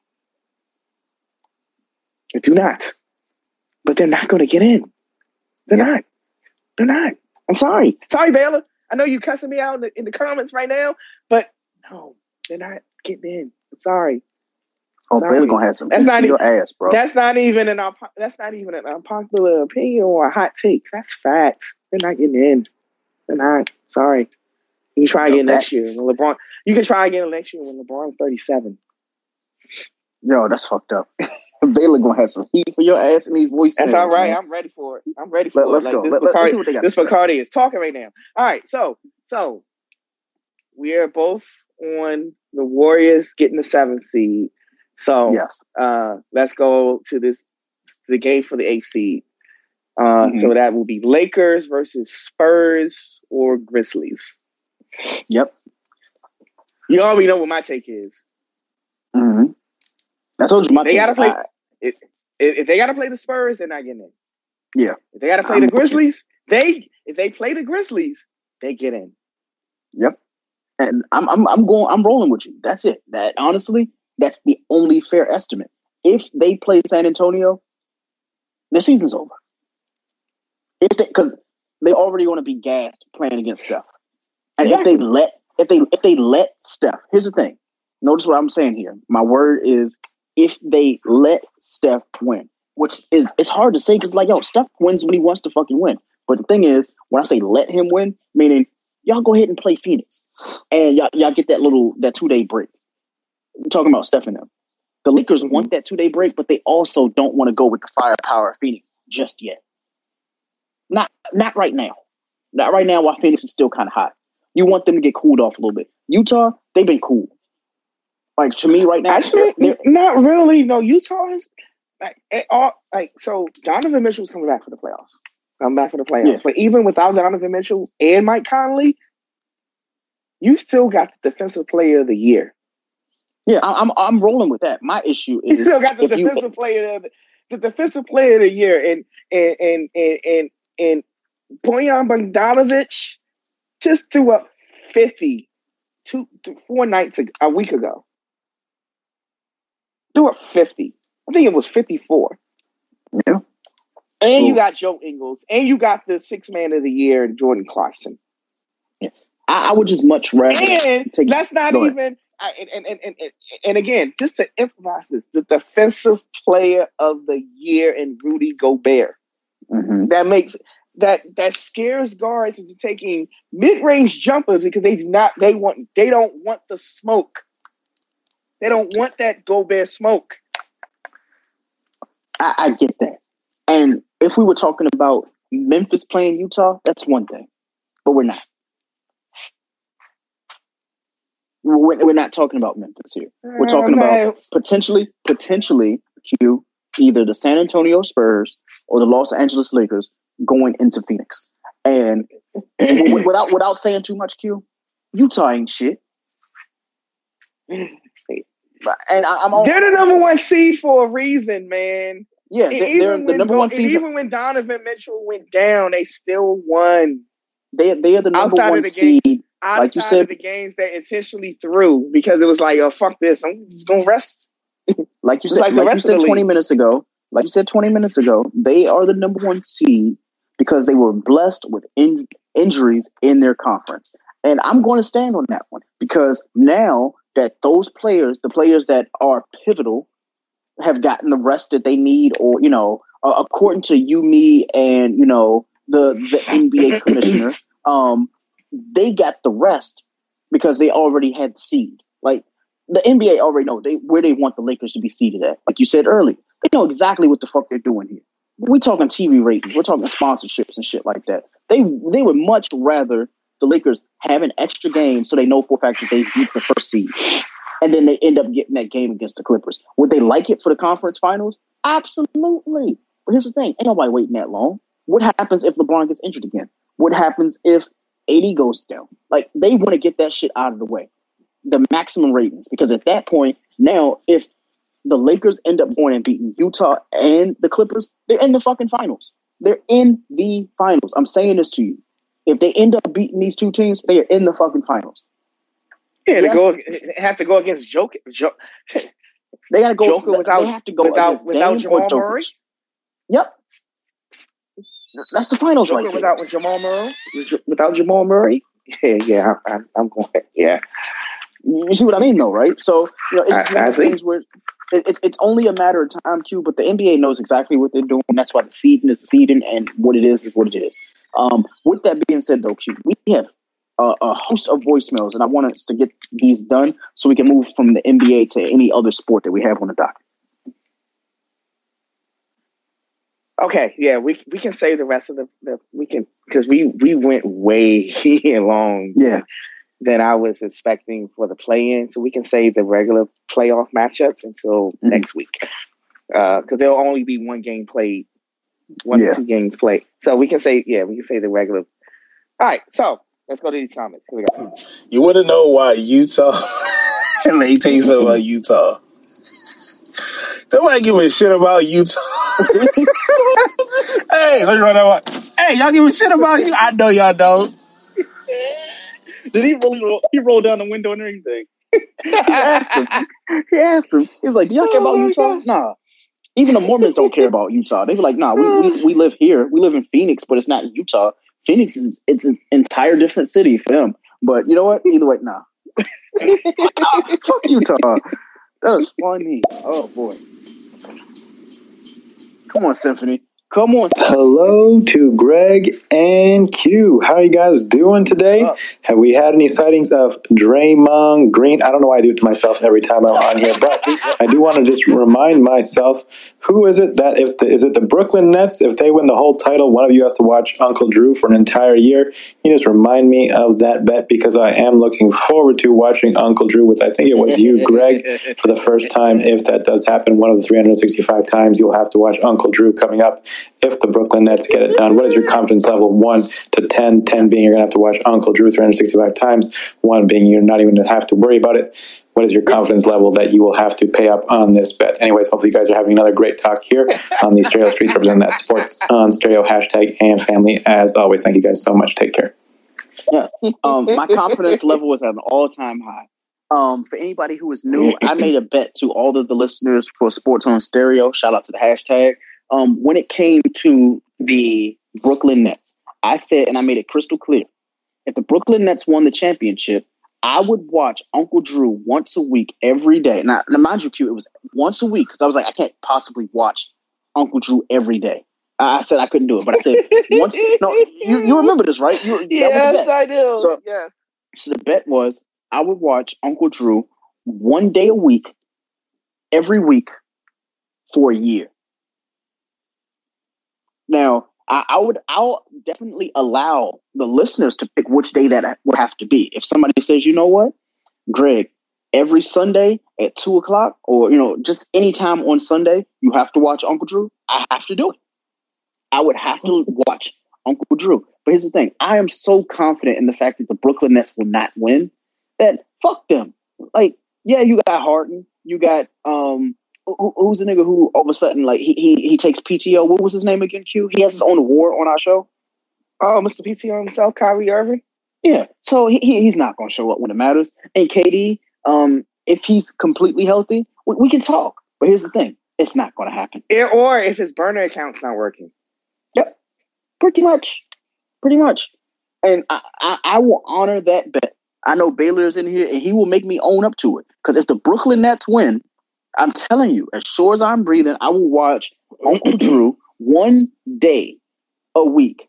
I do not. But they're not going to get in. They're yeah. not. They're not. I'm sorry. Sorry, Baylor. I know you cussing me out in the, in the comments right now, but no, they're not getting in. I'm sorry.
Oh,
sorry.
Baylor gonna have some
that's not
your
even,
ass, bro.
That's not even an that's not even an unpopular opinion or a hot take. That's facts. They're not getting in. They're not. Sorry. You can try again
Yo,
next year when LeBron. You can try again next year when LeBron's thirty-seven.
Yo, that's fucked up. Baylor gonna have some heat for your ass in these voice.
That's all right.
Man.
I'm ready for it. I'm ready for
Let,
it.
Let's
like
go.
This
Let,
Bacardi,
let's see what they got.
This Bacardi is talking right now. All right, so so we are both on the Warriors getting the seventh seed. So
yes.
uh, let's go to this the game for the eighth seed. Uh, mm-hmm. So that will be Lakers versus Spurs or Grizzlies.
Yep.
You already know what my take is.
Mm-hmm. I told you my
they
take.
gotta play.
I,
if, if they gotta play the Spurs, they're not getting in.
Yeah.
If they got to play
I'm
the
with you.
Grizzlies, they if they play the Grizzlies, they get in.
Yep. And I'm I'm I'm going I'm rolling with you. That's it. That honestly, that's the only fair estimate. If they play San Antonio, their season's over. If they because they already want to be gassed playing against Steph. And
Exactly.
if they let if they if they let Steph, here's the thing. Notice what I'm saying here. My word is if they let Steph win, which is it's hard to say because like yo, Steph wins when he wants to fucking win. But the thing is, when I say let him win, meaning y'all go ahead and play Phoenix, and y'all, y'all get that little that two day break. I'm talking about Steph and them. The Lakers
Mm-hmm.
want that two day break, but they also don't want to go with the firepower of Phoenix just yet. Not not right now. Not right now while Phoenix is still kind of hot. You want them to get cooled off a little bit. Utah, they've been cool. Like to me right now,
Actually,
they're, they're,
not really. No, Utah is like it all like so. Donovan Mitchell's coming back for the playoffs. Coming back for the playoffs.
Yeah.
But even without Donovan Mitchell and Mike Conley, you still got the Defensive Player of the Year.
yeah, I- I'm I'm rolling with that. My issue
You
is
still got the
if you-
Defensive Player of the, the Defensive Player of the Year, and and and and and, and Bojan Bogdanovic just threw up fifty two four nights ago, a week ago. Threw up fifty. I think it was fifty-four.
Yeah.
And you
Ooh.
got Joe Ingles, and you got the Sixth Man of the Year, Jordan Clarkson.
I, I would just much rather
And
take.
that's not
go ahead.
even. I- And, and, and, and, and again, just to emphasize this, the Defensive Player of the Year in Rudy Gobert.
Mhm.
That makes that that scares guards into taking mid-range jumpers because they do not. They want. They don't want the smoke. They don't want that Gobert smoke.
I, I get that. And if we were talking about Memphis playing Utah, that's one thing. But we're not. We're, we're not talking about Memphis here. We're talking
Uh, man.
about potentially, potentially, Q, either the San Antonio Spurs or the Los Angeles Lakers going into Phoenix. And w- without without saying too much, Q, Utah ain't shit. And I, I'm all,
They're the number one seed for a reason, man.
yeah,
And
they're,
even
they're the
when
number
Go-
one
and
seed.
even when Donovan Mitchell went down, they still won.
They they are the number
Outside of
one
the game-
seed.
Outside
Like you said-
of the games they intentionally threw because it was like, oh, fuck this. I'm just going to rest.
Like you
Just
said,
like
like,
the
you
rest of
said
the
twenty
league.
minutes ago. Like you said twenty minutes ago, they are the number one seed because they were blessed with in- injuries in their conference, and I'm going to stand on that one because now that those players, the players that are pivotal, have gotten the rest that they need, or you know, uh, according to you, me, and you know the the N B A commissioner, um, they got the rest because they already had the seed. Like the N B A already know they where they want the Lakers to be seated at. Like you said earlier, they know exactly what the fuck they're doing here. We're talking T V ratings, we're talking sponsorships and shit like that. They they would much rather the Lakers have an extra game so they know for a fact that they beat the first seed, and then they end up getting that game against the Clippers. Would they like it for the conference finals? Absolutely. But here's the thing: ain't nobody waiting that long. What happens if LeBron gets injured again? What happens if A D goes down? Like they want to get that shit out of the way. The maximum ratings, because at that point, now if the Lakers end up going and beating Utah and the Clippers, they're in the fucking finals. They're in the finals. I'm saying this to you. If they end up beating these two teams, they are in the fucking finals.
Yeah,
Yes.
to go have to go against Joker. Jo-
They gotta go.
Joker without-
they have to go
without-
against
without
Dame or
Jamal
Jokic.
Murray?
Yep, that's the finals
Joker
right there.
without Jamal Murray. Without Jamal Murray. Yeah, yeah, I, I, I'm going. Yeah,
You see what I mean, though, right? So you know, it's
I-
just one
I
of those
see.
things where it, it's it's only a matter of time, Q. But the N B A knows exactly what they're doing. That's why the seeding is the seeding, and what it is is what it is. Um, with that being said, though, Q, we have a, a host of voicemails, and I want us to get these done so we can move from the N B A to any other sport that we have on the docket.
Okay, yeah, we we can save the rest of the, the we can because we we went way long
Yeah.
than I was expecting for the play-in, so we can save the regular playoff matchups until
Mhm.
next week because there'll only be one game played, one
Yeah.
or two games played, so we can say yeah we can say the regular. All right, so let's go to these comments. Here we go.
You want to know why Utah? Let me tell you something about Utah. Nobody give a shit about Utah. Hey, Hey, let me run that one. Hey, y'all give a shit about you? I know y'all don't.
Did he roll? He rolled down the window and everything. He asked him. He asked him. He was like, "Do y'all care about oh Utah?" God. Nah. Even the Mormons don't care about Utah. They be like, "Nah, we, we we live here. We live in Phoenix, but it's not Utah. Phoenix is it's an entire different city for them." But you know what? Either way, nah. Nah, fuck Utah. That was funny. Oh boy. Come on, Symphony. Come on, Symphony.
Hello to Greg and Q. How are you guys doing today?
Uh,
Have we had any sightings of Draymond Green? I don't know why I do it to myself every time I'm on here, but I do want to just remind myself, who is it that if the, is it the Brooklyn Nets? If they win the whole title, one of you has to watch Uncle Drew for an entire year. Can you just remind me of that bet, because I am looking forward to watching Uncle Drew with, I think it was you, Greg, for the first time. If that does happen, one of the three hundred sixty-five times you'll have to watch Uncle Drew coming up. If the Brooklyn Nets get it done, what is your confidence level? one to ten, ten being you're going to have to watch Uncle Drew three hundred sixty-five times, one being you're not even going to have to worry about it. What is your confidence level that you will have to pay up on this bet? Anyways, hopefully you guys are having another great talk here on the Stereo Streets, representing that sports on Stereo, hashtag A M Family. As always, thank you guys so much. Take care.
Yes. Um, my confidence level is at an all-time high. Um, for anybody who is new, I made a bet to all of the listeners for Sports on Stereo. Shout out to the hashtag. Um, when it came to the Brooklyn Nets, I said, and I made it crystal clear, if the Brooklyn Nets won the championship, I would watch Uncle Drew once a week every day. Now, now mind you, Q, it was once a week because I was like, I can't possibly watch Uncle Drew every day. I said I couldn't do it, but I said once. No, you, you remember this, right? You,
yes, I do.
So,
yes.
So the bet was I would watch Uncle Drew one day a week, every week for a year. Now, I, I would, I'll definitely allow the listeners to pick which day that would have to be. If somebody says, you know what, Greg, every Sunday at two o'clock, or you know, just any time on Sunday, you have to watch Uncle Drew. I have to do it. I would have to watch Uncle Drew. But here's the thing: I am so confident in the fact that the Brooklyn Nets will not win that fuck them. Like, yeah, you got Harden, you got um. Who, who's the nigga who all of a sudden like he, he he takes P T O? What was his name again? Q. He has his own award on our show.
Oh, Mister P T O himself, Kyrie Irving.
Yeah, so he, he he's not going to show up when it matters. And K D, um, if he's completely healthy, we, we can talk. But here's the thing: it's not going to happen.
Yeah, or if his burner account's not working.
Yep, pretty much, pretty much. And I, I, I will honor that bet. I know Baylor is in here, and he will make me own up to it. Because if the Brooklyn Nets win, I'm telling you, as sure as I'm breathing, I will watch Uncle Drew one day a week,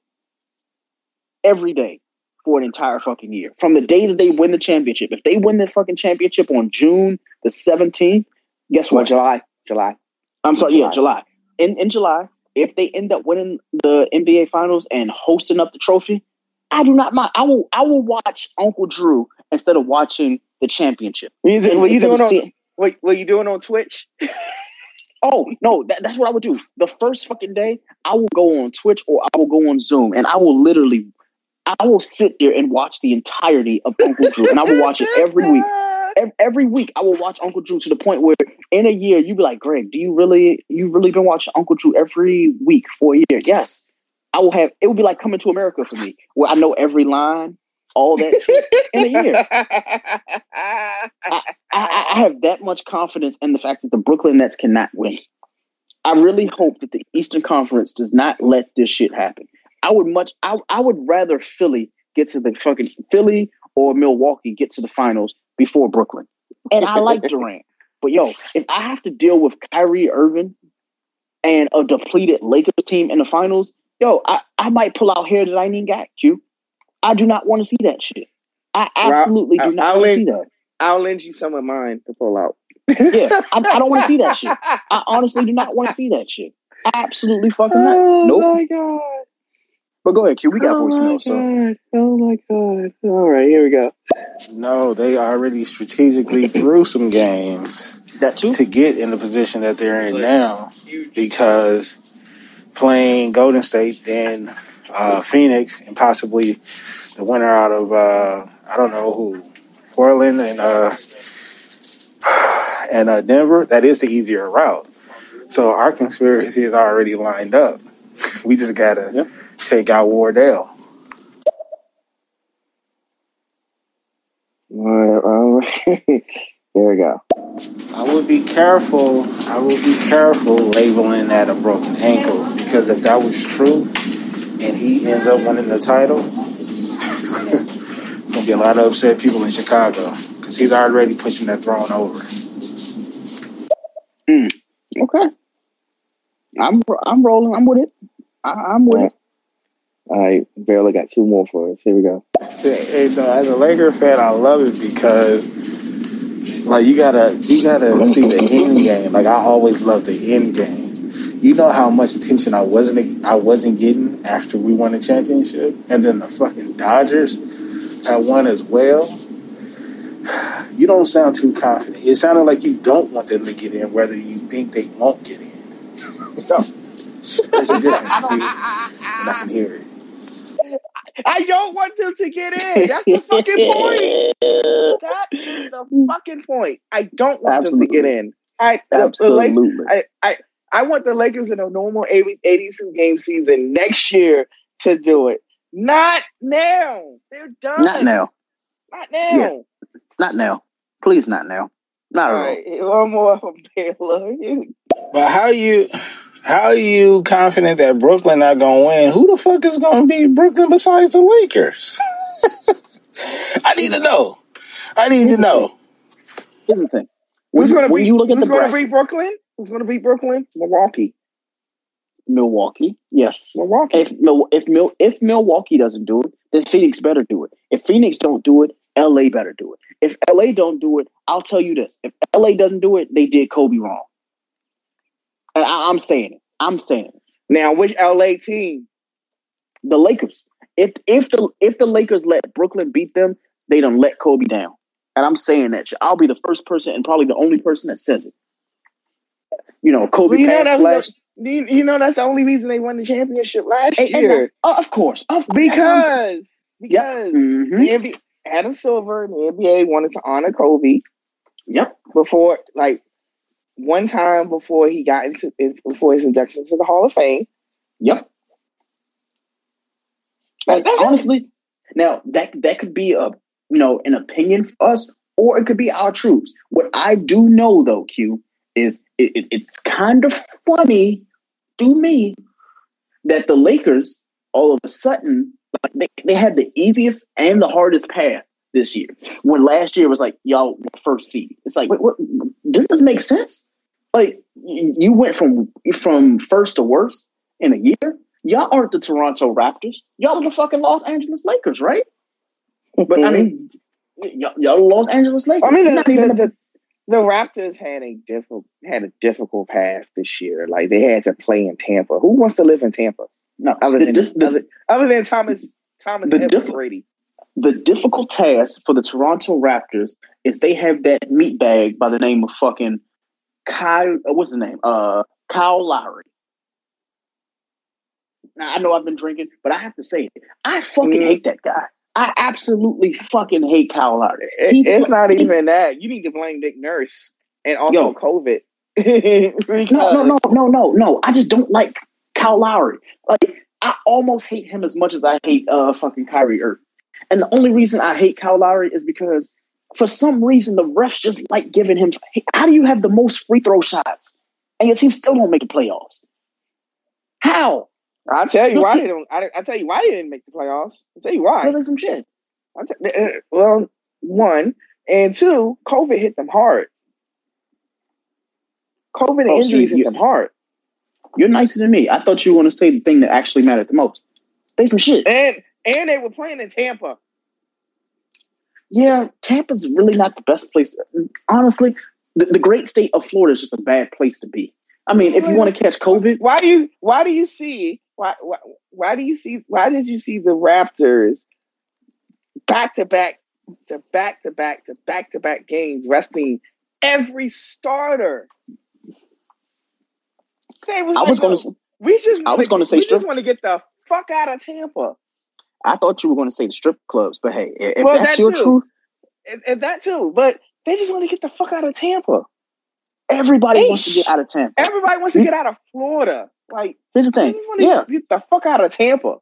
every day for an entire fucking year. From the day that they win the championship. If they win the fucking championship on June the seventeenth, guess what?
Well, July. July.
I'm sorry, July. yeah, July. In in July, if they end up winning the N B A Finals and hosting up the trophy, I do not mind. I will I will watch Uncle Drew instead of watching the championship.
What are you doing on What, what you doing on Twitch?
Oh, no, that, that's what I would do. The first fucking day, I will go on Twitch or I will go on Zoom, and I will literally, I will sit there and watch the entirety of Uncle Drew, and I will watch it every week. Every, every week, I will watch Uncle Drew to the point where in a year, you'd be like, Greg, do you really, you've really been watching Uncle Drew every week for a year? Yes. I will have, it would be like Coming to America for me, where I know every line, all that shit in a year. I, I, I have that much confidence in the fact that the Brooklyn Nets cannot win. I really hope that the Eastern Conference does not let this shit happen. I would much, I, I would rather Philly get to the fucking Philly or Milwaukee get to the finals before Brooklyn. And I like Durant, but yo, if I have to deal with Kyrie Irving and a depleted Lakers team in the finals, yo, I, I might pull out hair that I ain't even got, Q. I do not want to see that shit. I absolutely do not want to see that.
I'll lend you some of mine to pull out.
Yeah, I, I don't want to see that shit. I honestly do not want to see that shit. Absolutely fucking not.
Oh
nope.
my God.
But go ahead, Q. We got
oh
voicemail.
My
so.
oh my God. All right, here we go.
No, they already strategically threw some games
that too?
to get in the position that they're in now, because playing Golden State, then uh, Phoenix, and possibly the winner out of, uh, I don't know who, Portland and uh, and uh, Denver, that is the easier route. So our conspiracy is already lined up. We just gotta
Yep.
take out Wardell.
All right, all right. There we go.
I would be careful. I would be careful labeling that a broken ankle, because if that was true and he ends up winning the title, it's gonna be a lot of upset people in Chicago because he's already pushing that throne over.
Mm. Okay. I'm I'm rolling. I'm with it. I, I'm with
All
it.
right. All right, Barely got two more for us. Here we go.
Hey, no, as a Laker fan, I love it because, like, you gotta you gotta see the end game. Like, I always love the end game. You know how much attention I wasn't I wasn't getting after we won the championship, and then the fucking Dodgers had won as well. You don't sound too confident. It sounded like you don't want them to get in, whether you think they won't get in. There's a difference, Q, and I can hear it.
I don't want them to get in. That's the fucking point. That is the fucking point. I don't want
Absolutely.
them to get in. I the,
Absolutely.
The Lakers, I, I I want the Lakers in a normal eighty-two game season next year to do it. Not now. They're done.
Not now.
Not now.
Yeah. Not now. Please, not now. Not at
All
all.
right, one more from Baylor.
But how you how are you confident that Brooklyn not gonna win? Who the fuck is gonna beat Brooklyn besides the Lakers? I need to know. I need to know.
Here's the thing. When,
Who's
you,
going to
when
beat?
you look at
Who's
the
going to
bracket,
beat Brooklyn? Who's going to beat Brooklyn? Milwaukee.
Milwaukee, yes.
Milwaukee.
If Mil- if Mil- if Milwaukee doesn't do it, then Phoenix better do it. If Phoenix don't do it, L A better do it. If L A don't do it, I'll tell you this: if L A doesn't do it, they did Kobe wrong. And I- I'm saying it. I'm saying it.
Now, which L A team?
The Lakers. If if the if the Lakers let Brooklyn beat them, they done let Kobe down. And I'm saying that shit. I'll be the first person and probably the only person that says it. You know, Kobe
Well, you know,
passed
that's
flash.
the, you, you know that's the only reason they won the championship last
Hey,
year.
exactly. Oh, of course, of course. That's what I'm saying.
Because because
Mhm.
the N B A, Adam Silver and the N B A wanted to honor Kobe
Yep.
before, like, one time before he got into before his induction to the Hall of Fame.
Yep.
Like, that's it.
Honestly, now that that could be a you know an opinion for us, or it could be our truths. What I do know though, Q, is it, it, it's kind of funny to me that the Lakers all of a sudden like, they, they had the easiest and the hardest path this year. When last year was like y'all were first seed. It's like, wait, what? Does this make sense? Like you you went from from first to worst in a year. Y'all aren't the Toronto Raptors. Y'all are the fucking Los Angeles Lakers, right? But I mean, y'all, y'all the Los Angeles Lakers.
I mean, the,
Not
the,
even a-
the, the Raptors had a difficult had a difficult path this year. Like, they had to play in Tampa. Who wants to live in Tampa?
no,
Other
the,
than
dif- the,
other, other than Thomas Thomas
The
Edward
diff-
Brady.
the difficult task for the Toronto Raptors is they have that meatbag by the name of fucking Kyle. uh, What's his name? Uh, Kyle Lowry. Now I know I've been drinking, but I have to say it. I fucking
Mhm.
hate that guy. I absolutely fucking hate Kyle Lowry.
It-
He-
it's not even that. You need to blame Nick Nurse and also
Yo.
COVID. Because-
No, no, no, no, no, no. I just don't like Kyle Lowry. Like, I almost hate him as much as I hate uh fucking Kyrie Irving. And the only reason I hate Kyle Lowry is because for some reason the refs just like giving him. How do you have the most free throw shots and your team still don't make the playoffs? How?
I'll tell you
Your
why
team-
they don't. I, I'll tell you why they didn't make the playoffs. I'll tell you why.
Because of some shit.
I'll tell, uh, well, one and two, COVID hit them hard. COVID and
Oh, so
injuries hit
you-
them hard.
You're nicer than me. I thought you were going to say the thing that actually mattered the most. Say some shit.
And and they were playing in Tampa.
Yeah, Tampa's really not the best place. Honestly, the, the great state of Florida is just a bad place to be. I mean, if you want to catch COVID,
Why do you why do you see why why, why do you see why did you see the Raptors back to back to back to back to back to back games resting every starter? They was
I
like,
was going
no,
to.
we just
I
wanna
was gonna
get-
say
we
strip-
just want to get the fuck out of Tampa.
I thought you were going to say the strip clubs, but hey, if
Well,
that's
that
your
too.
truth,
And, and that too, but they just want to get the fuck out of Tampa.
everybody
Hey,
wants to get out of Tampa.
Everybody wants to
Hmm?
get out of Florida.
Like, here's the thing. Yeah.
Get the fuck out of Tampa.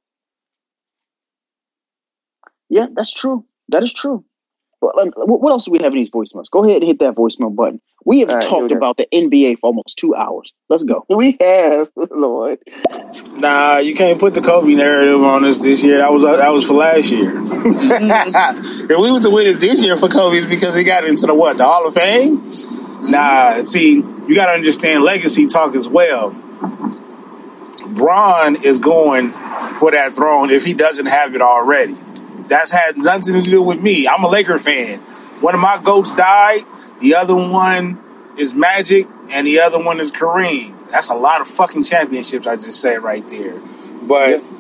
Yeah, that's true. That is true. But like, what else do we have in these voicemails? Go ahead and hit that voicemail button. We have right, talked about the N B A for almost two hours. Let's go.
We have, Lord.
Nah, you can't put the Kobe narrative on us this year. That was uh, that was for last year. If we were to win it this year for Kobe, it's because he got into the what? The Hall of Fame? Nah, see, you got to understand legacy talk as well. Bron is going for that throne if he doesn't have it already. That's had nothing to do with me. I'm a Laker fan. One of my GOATs died. The other one is Magic, and the other one is Kareem. That's a lot of fucking championships I just said right there. But yep.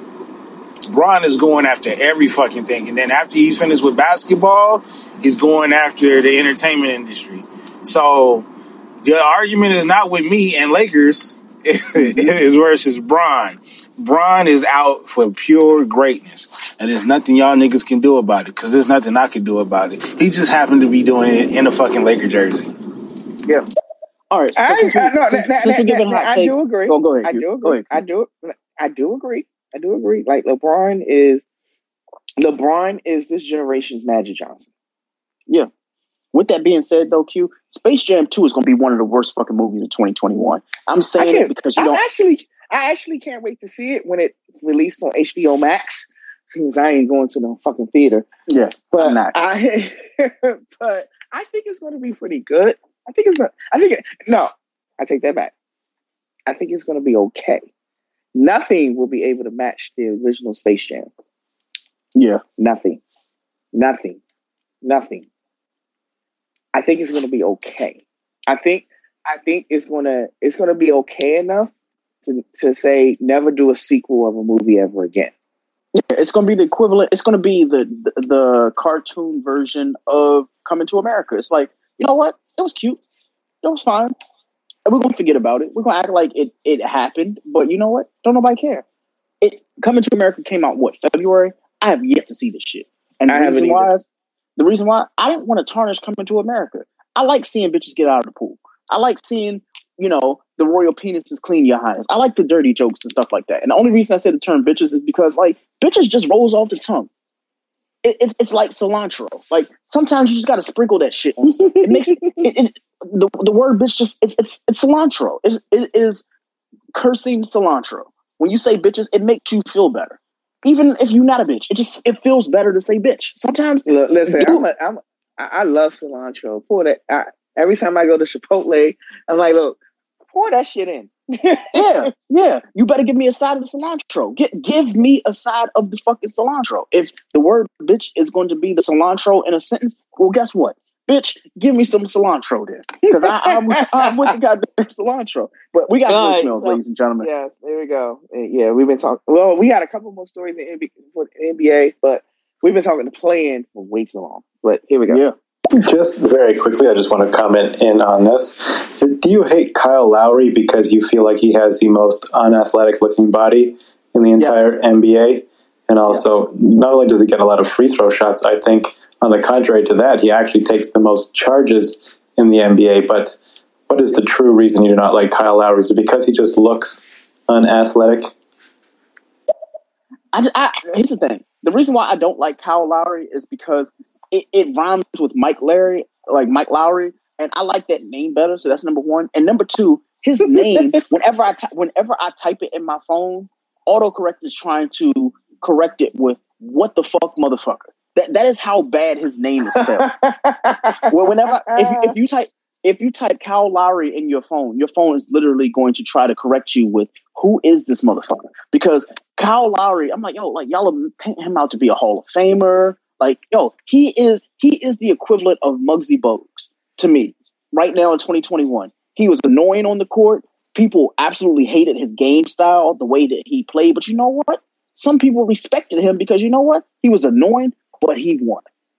Bron is going after every fucking thing. And then after he's finished with basketball, he's going after the entertainment industry. So the argument is not with me and Lakers. It is versus Bron. Bron is out for pure greatness. And there's nothing y'all niggas can do about it. Because there's nothing I can do about it. He just happened to be doing it in a fucking Laker jersey.
Yeah.
All right.
I,
since, we,
I, no,
since,
that,
since
that,
we're giving
that,
hot
I
takes.
do agree.
Go, go ahead.
I do agree.
Go ahead.
I do, I do agree. I do agree. Like, LeBron is LeBron is this generation's Magic Johnson.
Yeah. With that being said, though, Q, Space Jam two is going to be one of the worst fucking movies of twenty twenty-one. I'm saying it because you
I
don't...
Actually, I actually can't wait to see it when it released on H B O Max, because I ain't going to no fucking theater.
Yeah,
but
I'm not.
I, but I think it's going to be pretty good. I think it's going I think it, no, I take that back. I think it's going to be okay. Nothing will be able to match the original Space Jam.
Yeah.
Nothing. Nothing. Nothing. I think it's going to be okay. I think I think it's going to it's going to be okay enough to to say never do a sequel of a movie ever again.
Yeah, it's going to be the equivalent. It's going to be the, the the cartoon version of Coming to America. It's like, you know what? It was cute. It was fine. And we're going to forget about it. We're going to act like it it happened. But you know what? Don't nobody care. It Coming to America came out, what, February? I have yet to see this shit. And the
I
reason why is, the reason why I didn't want to tarnish Coming to America. I like seeing bitches get out of the pool. I like seeing, you know, the royal penises clean your highness. I like the dirty jokes and stuff like that. And the only reason I said the term bitches is because, like, bitches just rolls off the tongue. It, it's it's like cilantro. Like, sometimes you just got to sprinkle that shit on stuff. It makes it, it the the word bitch just it's it's it's cilantro. It's, it is cursing cilantro. When you say bitches, it makes you feel better. Even if you're not a bitch, it just it feels better to say bitch. Sometimes,
Look, listen, I'm a, I'm a, I love cilantro. Pour that. I, every time I go to Chipotle, I'm like, look, pour that shit in.
yeah, yeah. You better give me a side of the cilantro. Get, give me a side of the fucking cilantro. If the word bitch is going to be the cilantro in a sentence, well, guess what? Bitch, give me some cilantro then. Because I'm, I'm with the goddamn cilantro. But we got voicemails, right, so, ladies and gentlemen.
Yes, there we go. Yeah, we've been talking. Well, we got a couple more stories in the N B A, but we've been talking to play-in for way too long. But here we go.
Yeah.
Just very quickly, I just want to comment in on this. Do you hate Kyle Lowry because you feel like he has the most unathletic looking body in the entire yes. N B A? And also, yes. not only does he get a lot of free throw shots, I think on the contrary to that, he actually takes the most charges in the N B A. But what is the true reason you do not like Kyle Lowry? Is it because he just looks unathletic?
I, I, here's the thing. The reason why I don't like Kyle Lowry is because It, it rhymes with Mike Larry, like Mike Lowry, and I like that name better. So that's number one. And number two, his name. whenever I t- whenever I type it in my phone, autocorrect is trying to correct it with "what the fuck, motherfucker." That that is how bad his name is spelled. well, whenever if you, if you type if you type Kyle Lowry in your phone, your phone is literally going to try to correct you with "who is this motherfucker?" Because Kyle Lowry, I'm like, yo, like y'all are painting him out to be a Hall of Famer. Like, yo, he is he is the equivalent of Muggsy Bogues to me right now in twenty twenty-one. He was annoying on the court. People absolutely hated his game style, the way that he played. But you know what? Some people respected him because you know what? He was annoying, but he won.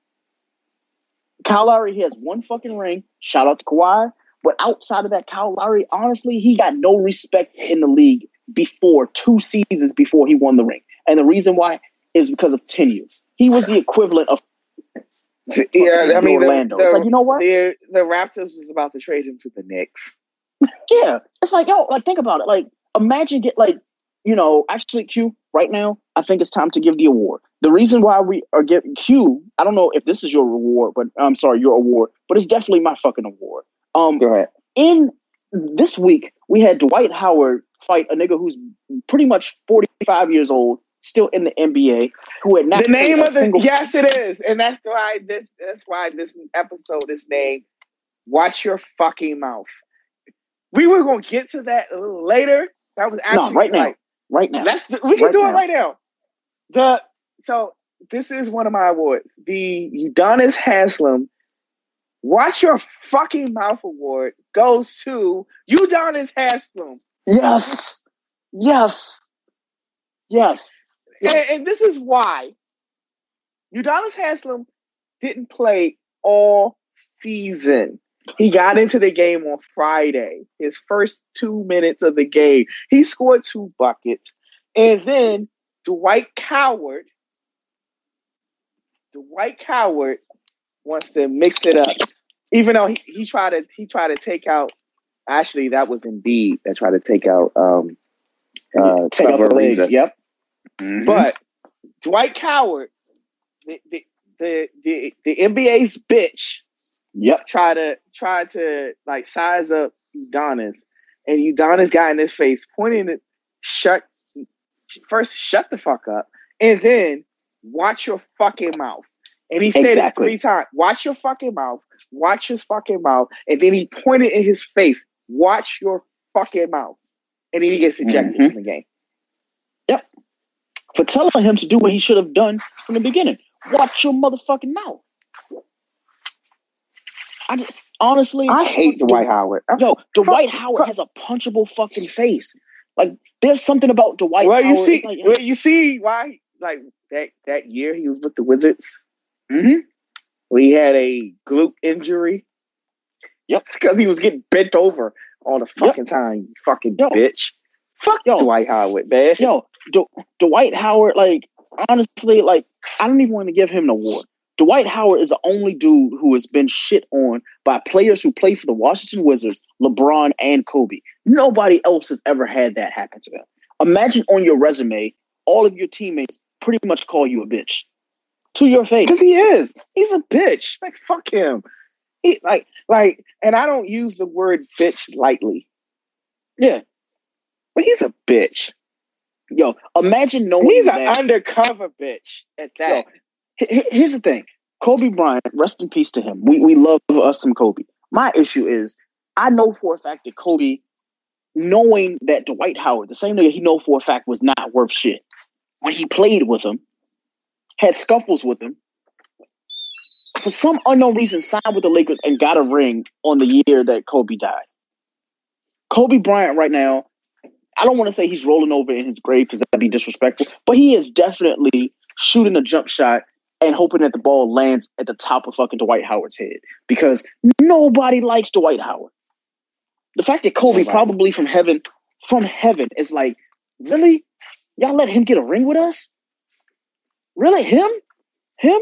Kyle Lowry, he has one fucking ring. Shout out to Kawhi. But outside of that, Kyle Lowry, honestly, he got no respect in the league before two seasons before he won the ring. And the reason why is because of tenure. He was the equivalent of
yeah. I mean,
Orlando.
The, the,
it's like, you know what?
The, the Raptors was about to trade him to the Knicks.
Yeah, it's like, yo, like think about it. Like imagine get like, you know, actually Q, right now, I think it's time to give the award. The reason why we are getting Q, I don't know if this is your reward, but I'm sorry, your award, but it's definitely my fucking award. Um,
Go ahead.
In this week, we had Dwight Howard fight a nigga who's pretty much forty-five years old, still in the N B A, who had not
The name of the
single-
yes, it is, and that's why this that's why this episode is named "Watch Your Fucking Mouth." We were gonna get to that a little later. That was actually
no, right now,
like,
right now.
Let's we can
right
do
now.
it right now. The so this is one of my awards. The Udonis Haslem Watch Your Fucking Mouth award goes to Udonis Haslem.
Yes, yes, yes.
And, and this is why Udonis Haslem didn't play all season. He got into the game on Friday. His first two minutes of the game, he scored two buckets. And then Dwight Howard, Dwight Howard wants to mix it up. Even though he, he tried to he tried to take out, actually that was Embiid that tried to take out um uh
Take out the
Trevor
legs.
Ariza.
Yep. Mm-hmm.
But Dwight Howard, the the the the, the N B A's bitch,
Yep.
try to try to like size up Udonis, and Udonis got in his face, pointing to shut first shut the fuck up, and then watch your fucking mouth. And he said
Exactly.
it three times. Watch your fucking mouth. Watch his fucking mouth. And then he pointed in his face. Watch your fucking mouth. And then he gets ejected
Mm-hmm.
from the game.
Yep. For telling him to do what he should have done from the beginning. Watch your motherfucking mouth. I just, honestly,
I hate Dwight Howard. I'm
Yo,
so-
Dwight
fuck-
Howard
fuck-
has a punchable fucking face. Like, there's something about Dwight
Well,
Howard.
you see,
it's like,
well, you see why, like that that year he was with the Wizards.
Mhm.
Where he had a glute injury.
Yep.
Because he was getting bent over all the fucking time. You fucking
Yo.
bitch. Fuck
Yo.
Dwight Howard, man.
Yo, D- Dwight Howard, like, honestly, like, I don't even want to give him an award. Dwight Howard is the only dude who has been shit on by players who play for the Washington Wizards, LeBron and Kobe. Nobody else has ever had that happen to them. Imagine on your resume, all of your teammates pretty much call you a bitch. To your face.
Because he is. He's a bitch. Like, fuck him. He like like and I don't use the word bitch lightly.
Yeah.
But he's a bitch.
Yo, imagine knowing
He's an
that.
undercover bitch at that.
Yo, H- Here's the thing. Kobe Bryant, rest in peace to him. We we love us some Kobe. My issue is, I know for a fact that Kobe, knowing that Dwight Howard, the same nigga he know for a fact was not worth shit, when he played with him, had scuffles with him, for some unknown reason signed with the Lakers and got a ring on the year that Kobe died. Kobe Bryant right now, I don't want to say he's rolling over in his grave because that'd be disrespectful, but he is definitely shooting a jump shot and hoping that the ball lands at the top of fucking Dwight Howard's head because nobody likes Dwight Howard. The fact that Kobe
Nobody.
probably from heaven, from heaven is like, really? Y'all let him get a ring with us? Really? Him? Him?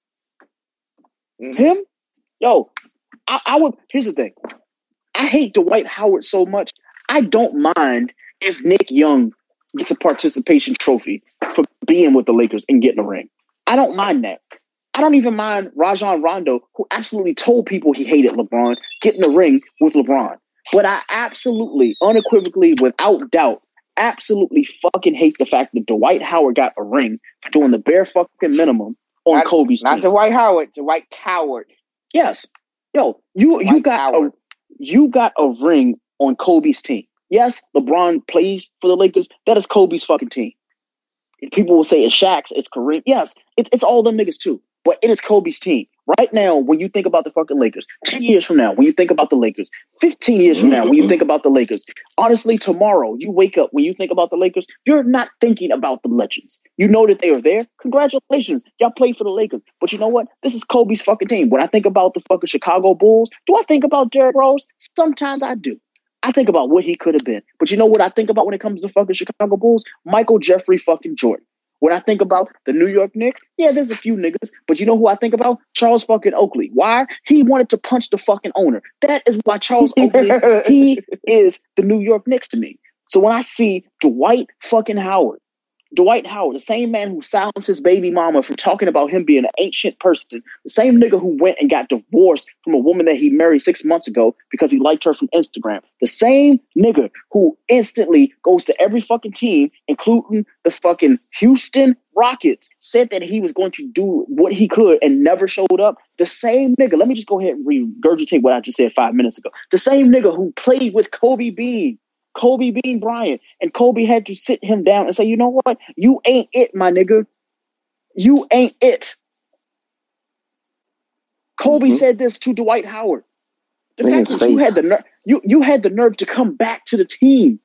Mhm.
Him? Yo, I, I would, here's the thing. I hate Dwight Howard so much. I don't mind if Nick Young gets a participation trophy for being with the Lakers and getting a ring. I don't mind that. I don't even mind Rajon Rondo, who absolutely told people he hated LeBron, getting a ring with LeBron. But I absolutely, unequivocally, without doubt, absolutely fucking hate the fact that Dwight Howard got a ring for doing the bare fucking minimum on
Not-
Kobe's
Not
team.
Dwight Howard, Dwight Coward.
Yes. Yo, you you
Dwight
got a,
Howard.
you got a ring on Kobe's team. Yes, LeBron plays for the Lakers. That is Kobe's fucking team. People will say it's Shaq's, it's Kareem. Yes, it's it's all them niggas too. But it is Kobe's team. Right now, when you think about the fucking Lakers, ten years from now, when you think about the Lakers, fifteen years from now, when you think about the Lakers, honestly, tomorrow, you wake up, when you think about the Lakers, you're not thinking about the legends. You know that they are there. Congratulations. Y'all played for the Lakers. But you know what? This is Kobe's fucking team. When I think about the fucking Chicago Bulls, do I think about Derrick Rose? Sometimes I do. I think about what he could have been. But you know what I think about when it comes to fucking Chicago Bulls? Michael Jeffrey fucking Jordan. When I think about the New York Knicks, yeah, there's a few niggas, but you know who I think about? Charles fucking Oakley. Why? He wanted to punch the fucking owner. That is why Charles Oakley, he is the New York Knicks to me. So when I see Dwight fucking Howard, Dwight Howard, the same man who silenced his baby mama from talking about him being an ancient person, the same nigga who went and got divorced from a woman that he married six months ago because he liked her from Instagram, the same nigga who instantly goes to every fucking team, including the fucking Houston Rockets, said that he was going to do what he could and never showed up. The same nigga, let me just go ahead and regurgitate what I just said five minutes ago. The same nigga who played with Kobe Bean. Kobe Bean Bryant, and Kobe had to sit him down and say, you know what? You ain't it, my nigga. You ain't it. Kobe mm-hmm. said this to Dwight Howard. The
In
fact that you had the ner- you, you had the nerve to come back to the team.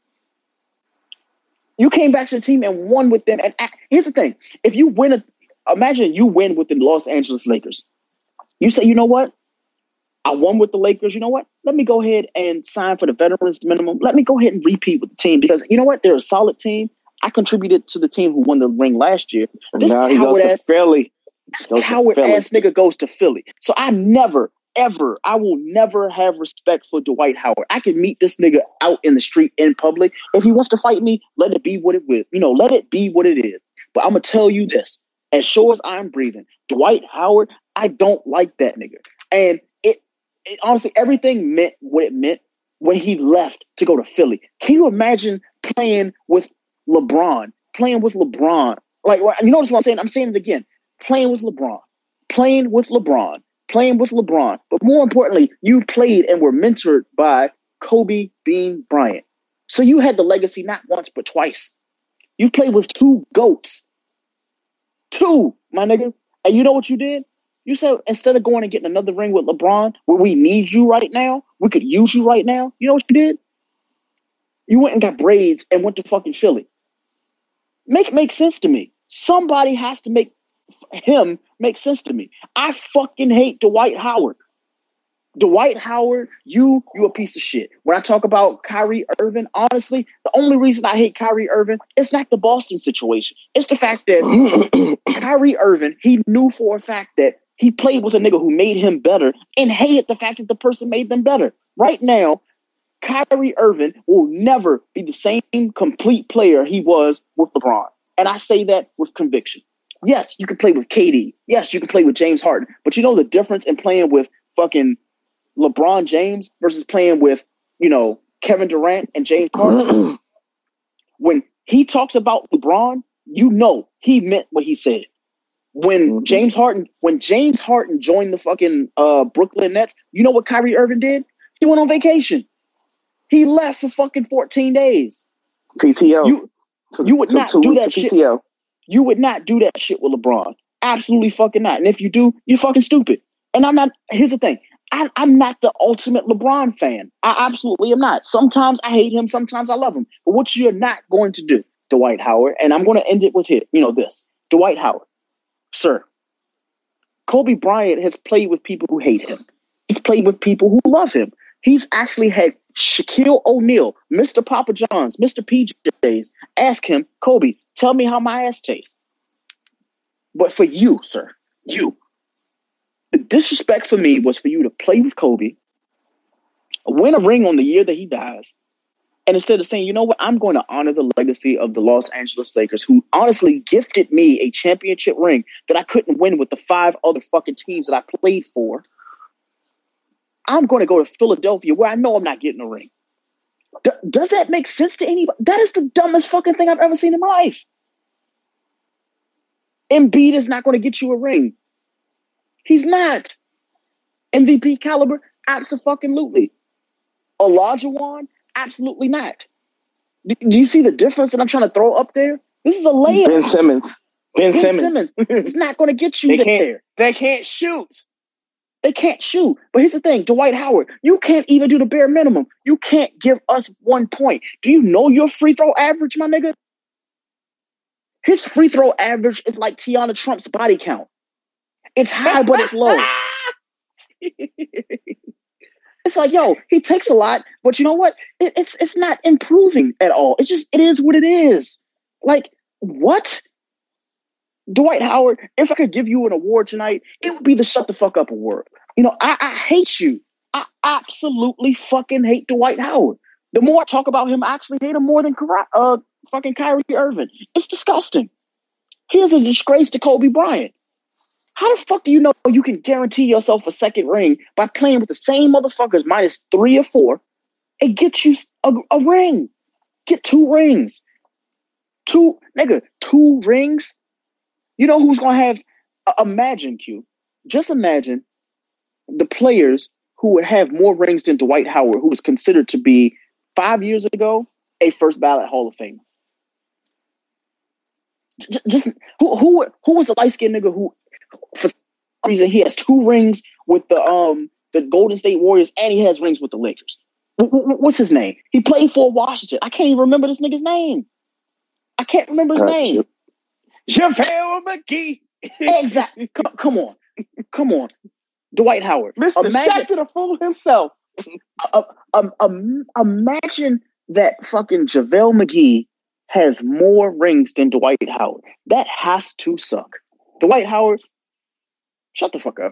You came back to the team and won with them. And act- here's the thing. If you win, a, imagine you win with the Los Angeles Lakers. You say, you know what? I won with the Lakers. You know what? Let me go ahead and sign for the veterans minimum. Let me go ahead and repeat with the team because you know what? They're a solid team. I contributed to the team who won the ring last year. This
now he goes to Philly.
This coward ass nigga goes to Philly. So I never, ever, I will never have respect for Dwight Howard. I can meet this nigga out in the street in public. If he wants to fight me, let it be what it will. You know, let it be what it is. But I'm gonna tell you this: as sure as I'm breathing, Dwight Howard, I don't like that nigga. And It, honestly, everything meant what it meant when he left to go to Philly. Can you imagine playing with LeBron? Playing with LeBron. Like, you notice what I'm saying? I'm saying it again. Playing with LeBron. Playing with LeBron. Playing with LeBron. But more importantly, you played and were mentored by Kobe Bean Bryant. So you had the legacy not once, but twice. You played with two GOATs. Two, my nigga. And you know what you did? You said instead of going and getting another ring with LeBron, where we need you right now, we could use you right now. You know what you did? You went and got braids and went to fucking Philly. Make it make sense to me. Somebody has to make him make sense to me. I fucking hate Dwight Howard. Dwight Howard, you, you a piece of shit. When I talk about Kyrie Irving, honestly, the only reason I hate Kyrie Irving, it's not the Boston situation. It's the fact that Kyrie Irving, he knew for a fact that he played with a nigga who made him better and hated the fact that the person made them better. Right now, Kyrie Irving will never be the same complete player he was with LeBron. And I say that with conviction. Yes, you can play with K D. Yes, you can play with James Harden. But you know the difference in playing with fucking LeBron James versus playing with, you know, Kevin Durant and James Harden? When he talks about LeBron, you know he meant what he said. When mm-hmm. James Harden, when James Harden joined the fucking uh, Brooklyn Nets, you know what Kyrie Irving did? He went on vacation. He left for fucking fourteen days.
P T O.
You, you would not do that shit.
P T O.
You would not do that shit with LeBron. Absolutely fucking not. And if you do, you're fucking stupid. And I'm not. Here's the thing. I, I'm not the ultimate LeBron fan. I absolutely am not. Sometimes I hate him. Sometimes I love him. But what you're not going to do, Dwight Howard, and I'm going to end it with hit. You know this, Dwight Howard. Sir, Kobe Bryant has played with people who hate him. He's played with people who love him. He's actually had Shaquille O'Neal, Mister Papa John's, Mister P J's, ask him, Kobe, tell me how my ass tastes. But for you, sir, you, the disrespect for me was for you to play with Kobe, win a ring on the year that he dies, and instead of saying, you know what, I'm going to honor the legacy of the Los Angeles Lakers, who honestly gifted me a championship ring that I couldn't win with the five other fucking teams that I played for. I'm going to go to Philadelphia where I know I'm not getting a ring. D- does that make sense to anybody? That is the dumbest fucking thing I've ever seen in my life. Embiid is not going to get you a ring. He's not. M V P caliber? Absolutely. Olajuwon? Absolutely not. Do, do you see the difference that I'm trying to throw up there? This is a layup.
Ben Simmons. Ben,
Ben
Simmons.
Simmons. It's not going to get you
they
there.
Can't, they can't shoot.
They can't shoot. But here's the thing, Dwight Howard, you can't even do the bare minimum. You can't give us one point. Do you know your free throw average, my nigga? His free throw average is like Tiana Trump's body count. It's high, but it's low. It's like, yo, he takes a lot, but you know what? It, it's it's not improving at all. It's just, it is what it is. Like, what? Dwight Howard, if I could give you an award tonight, it would be the Shut the Fuck Up Award. You know, I, I hate you. I absolutely fucking hate Dwight Howard. The more I talk about him, I actually hate him more than uh, fucking Kyrie Irving. It's disgusting. He is a disgrace to Kobe Bryant. How the fuck do you know you can guarantee yourself a second ring by playing with the same motherfuckers minus three or four and get you a, a ring? Get two rings. Two, nigga, two rings? You know who's going to have, uh, imagine, Q. Just imagine the players who would have more rings than Dwight Howard, who was considered to be, five years ago, a first ballot Hall of Fame. Just, just who who who was the light skinned nigga who, for some reason, he has two rings with the um the Golden State Warriors and he has rings with the Lakers. What's his name? He played for Washington. I can't even remember this nigga's name. I can't remember his uh, name.
JaVale McGee.
Exactly. Come, come on, come on, Dwight Howard,
Mister Shaq to the fool himself.
Uh, um, um, imagine that fucking JaVale McGee has more rings than Dwight Howard. That has to suck. Dwight Howard, shut the fuck up.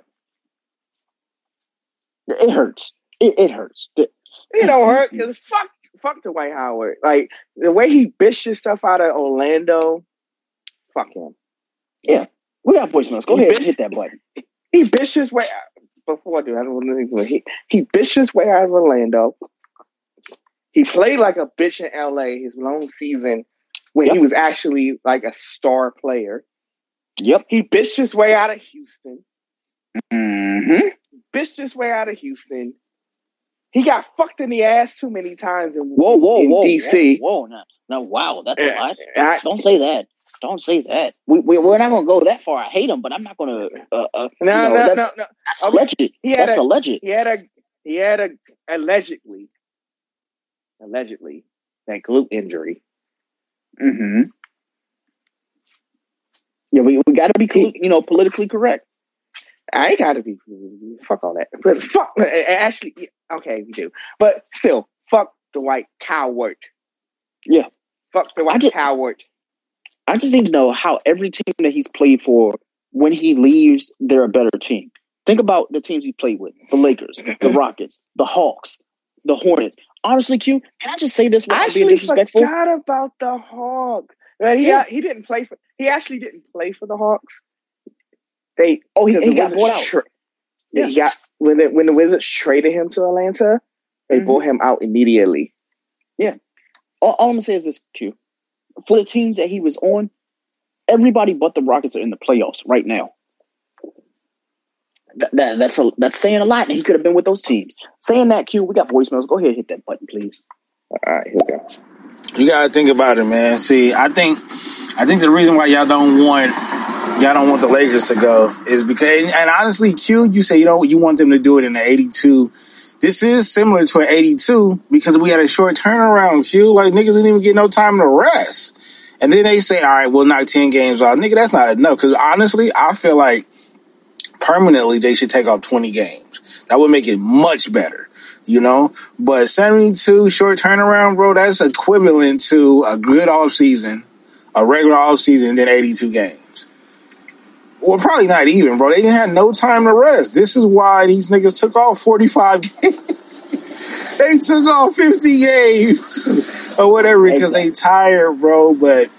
It hurts. It, it hurts. It,
it don't hurt because fuck, fuck Dwight Howard. Like the way he bitched himself out of Orlando. Fuck him.
Yeah, we got voicemails. Go he ahead bitch, and hit that button.
He bitched his way out. Before I do, I don't know. He he bitched his way out of Orlando. He played like a bitch in L A his long season when yep. he was actually like a star player.
Yep.
He bitched his way out of Houston.
Mm-hmm.
Bitched his way out of Houston. He got fucked in the ass too many times in,
whoa, whoa,
in
whoa,
D C.
Whoa, whoa, now, now wow, that's a lot. I, Don't say that. Don't say that. We, we, we're not going to go that far. I hate him, but I'm not going to. Uh, uh,
no,
you know,
no,
that's,
no, no.
That's alleged. He had that's
a,
alleged.
He had a, he had a, allegedly, allegedly, that glute injury.
Mm-hmm. Yeah, we, we got to be, you know, politically correct.
I ain't got to be. Fuck all that. But fuck, actually, okay, we do. But still, fuck Dwight Howard.
Yeah.
Fuck Dwight just, Howard.
I just need to know how every team that he's played for, when he leaves, they're a better team. Think about the teams he played with. The Lakers, the Rockets, the Hawks, the Hornets. Honestly, Q, can I just say this without being disrespectful?
I forgot about the Hawks. He, yeah. he didn't play for, he actually didn't play for the Hawks. They
Oh, he, he got bought out.
Tra- yeah. He got, when, the, when the Wizards traded him to Atlanta, they mm-hmm. bought him out immediately.
Yeah. All, all I'm going to say is this, Q. For the teams that he was on, everybody but the Rockets are in the playoffs right now. That, that, that's a, that's saying a lot, and he could have been with those teams. Saying that, Q, we got voicemails. Go ahead and hit that button, please.
All right, here we go.
You gotta think about it, man. See, I think, I think the reason why y'all don't want, y'all don't want the Lakers to go is because, and honestly, Q, you say you know you want them to do it in the eighty-two. This is similar to an eighty-two because we had a short turnaround, Q. Like, niggas didn't even get no time to rest. And then they say, all right, we'll knock ten games off. Nigga, that's not enough. Because honestly, I feel like permanently they should take off twenty games. That would make it much better, you know? But seventy-two short turnaround, bro, that's equivalent to a good offseason, a regular offseason, then eighty-two games. Well, probably not even, bro. They didn't have no time to rest. This is why these niggas took off forty-five games. They took off fifty games or whatever because they tired, bro. But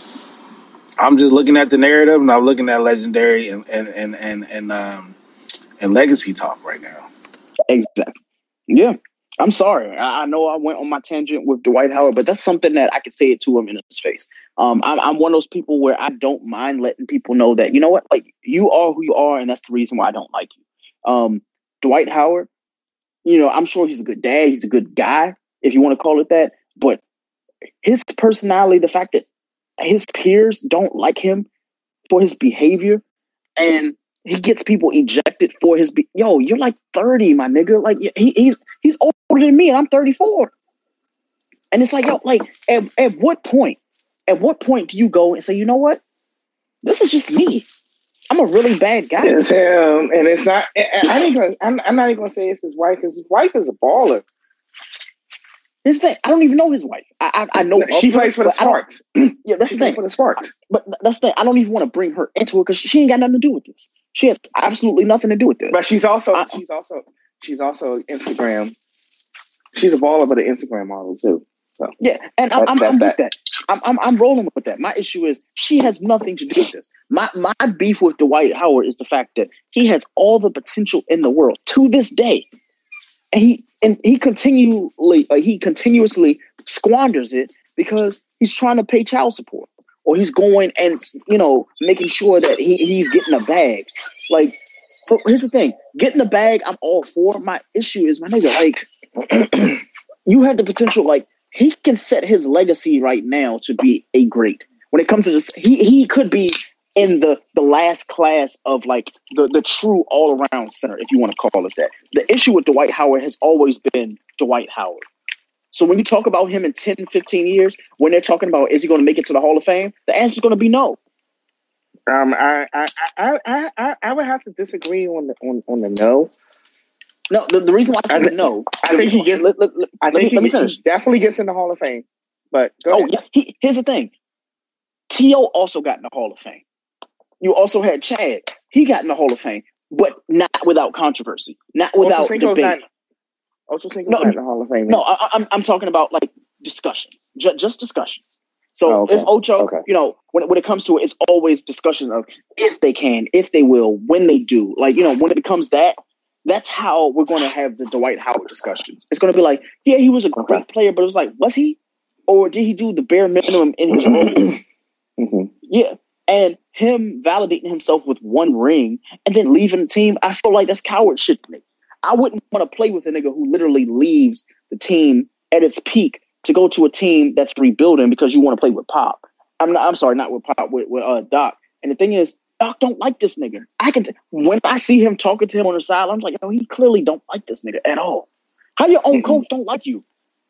I'm just looking at the narrative and I'm looking at legendary and and and and and, um, and legacy talk right now.
Exactly. Yeah. I'm sorry. I, I know I went on my tangent with Dwight Howard, but that's something that I could say it to him in his face. Um, I'm, I'm one of those people where I don't mind letting people know that, you know what, like, you are who you are, and that's the reason why I don't like you. Um, Dwight Howard, you know, I'm sure he's a good dad. He's a good guy, if you want to call it that. But his personality, the fact that his peers don't like him for his behavior, and he gets people ejected for his be- yo, you're like thirty, my nigga. Like he, he's he's older than me, and I'm thirty-four. And it's like, yo, like at, at what point? At what point do you go and say, you know what? This is just me. I'm a really bad guy.
It's him, and it's not. I ain't gonna, I'm, I'm not even gonna say it's his wife, because his wife is a baller.
This thing, I don't even know his wife. I I, I know
she plays for the Sparks.
Yeah, that's
she
the thing.
For the Sparks,
but that's the thing. I don't even want to bring her into it because she ain't got nothing to do with this. She has absolutely nothing to do with this.
But she's also
I,
she's also she's also Instagram she's a baller, but an Instagram model too. So
yeah, and I'm,
that,
I'm, I'm with
that.
that. I'm, I'm I'm rolling with that. My issue is she has nothing to do with this. My my beef with Dwight Howard is the fact that he has all the potential in the world to this day, and he and he continually uh, he continuously squanders it because he's trying to pay child support, or he's going and you know making sure that he, he's getting a bag. Like, here's the thing: getting a bag, I'm all for. My issue is, my nigga, like you have the potential, like. He can set his legacy right now to be a great. When it comes to this, he he could be in the, the last class of like the, the true all around center, if you want to call it that. The issue with Dwight Howard has always been Dwight Howard. So when you talk about him in ten, fifteen years, when they're talking about is he going to make it to the Hall of Fame, the answer is going to be no.
Um, I I, I I I I would have to disagree on the on, on the no.
No, the, the reason why I think no,
I think he gets.
Let, let, let,
I
let
think
me,
he,
let me finish.
He definitely gets in the Hall of Fame. But go
oh,
ahead.
yeah, he, here's the thing: T O also got in the Hall of Fame. You also had Chad; he got in the Hall of Fame, but not without controversy, not without
Ochocinco's
debate.
Not, Ochocinco's
no,
not in the Hall of Fame.
No, I, I'm I'm talking about like discussions, J- just discussions. So
oh, okay.
if Ocho,
okay.
you know, when when it comes to it, it's always discussions of if they can, if they will, when they do. Like, you know, when it becomes that. That's how we're going to have the Dwight Howard discussions. It's going to be like, yeah, he was a great player, but it was like, was he? Or did he do the bare minimum in his role?
mm-hmm.
Yeah. And him validating himself with one ring and then leaving the team, I feel like that's coward shit to me. I wouldn't want to play with a nigga who literally leaves the team at its peak to go to a team that's rebuilding because you want to play with Pop. I'm not, I'm sorry, not with Pop, with, with uh, Doc. And the thing is, Doc don't like this nigga. I can t- when I see him talking to him on the sideline, I'm like, oh, he clearly don't like this nigga at all. How your own mm-hmm. coach don't like you?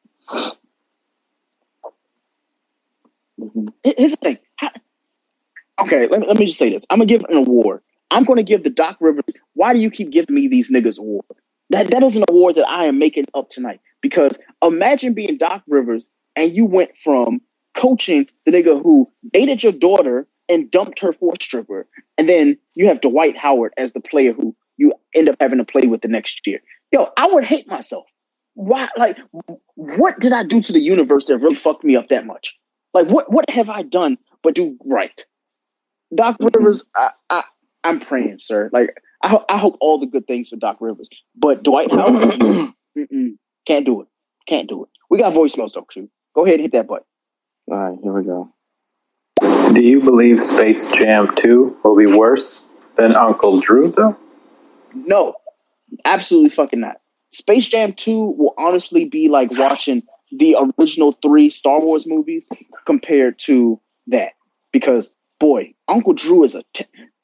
Mm-hmm. Here's the thing. How, okay, let me, let me just say this. I'm gonna give an award. I'm gonna give the Doc Rivers. Why do you keep giving me these niggas award? That that is an award that I am making up tonight. Because imagine being Doc Rivers and you went from coaching the nigga who dated your daughter and dumped her for a stripper. And then you have Dwight Howard as the player who you end up having to play with the next year. Yo, I would hate myself. Why? Like, what did I do to the universe that really fucked me up that much? Like, what, what have I done but do right? Doc mm-hmm. Rivers, I, I, I'm praying, sir. Like, I, ho- I hope all the good things for Doc Rivers. But Dwight Howard, mm-mm, can't do it. Can't do it. We got voicemails, though, Q. Go ahead and hit that button.
All right, here we go.
Do you believe Space Jam two will be worse than Uncle Drew, though?
No, absolutely fucking not. Space Jam two will honestly be like watching the original three Star Wars movies compared to that. Because, boy, Uncle Drew is a... T-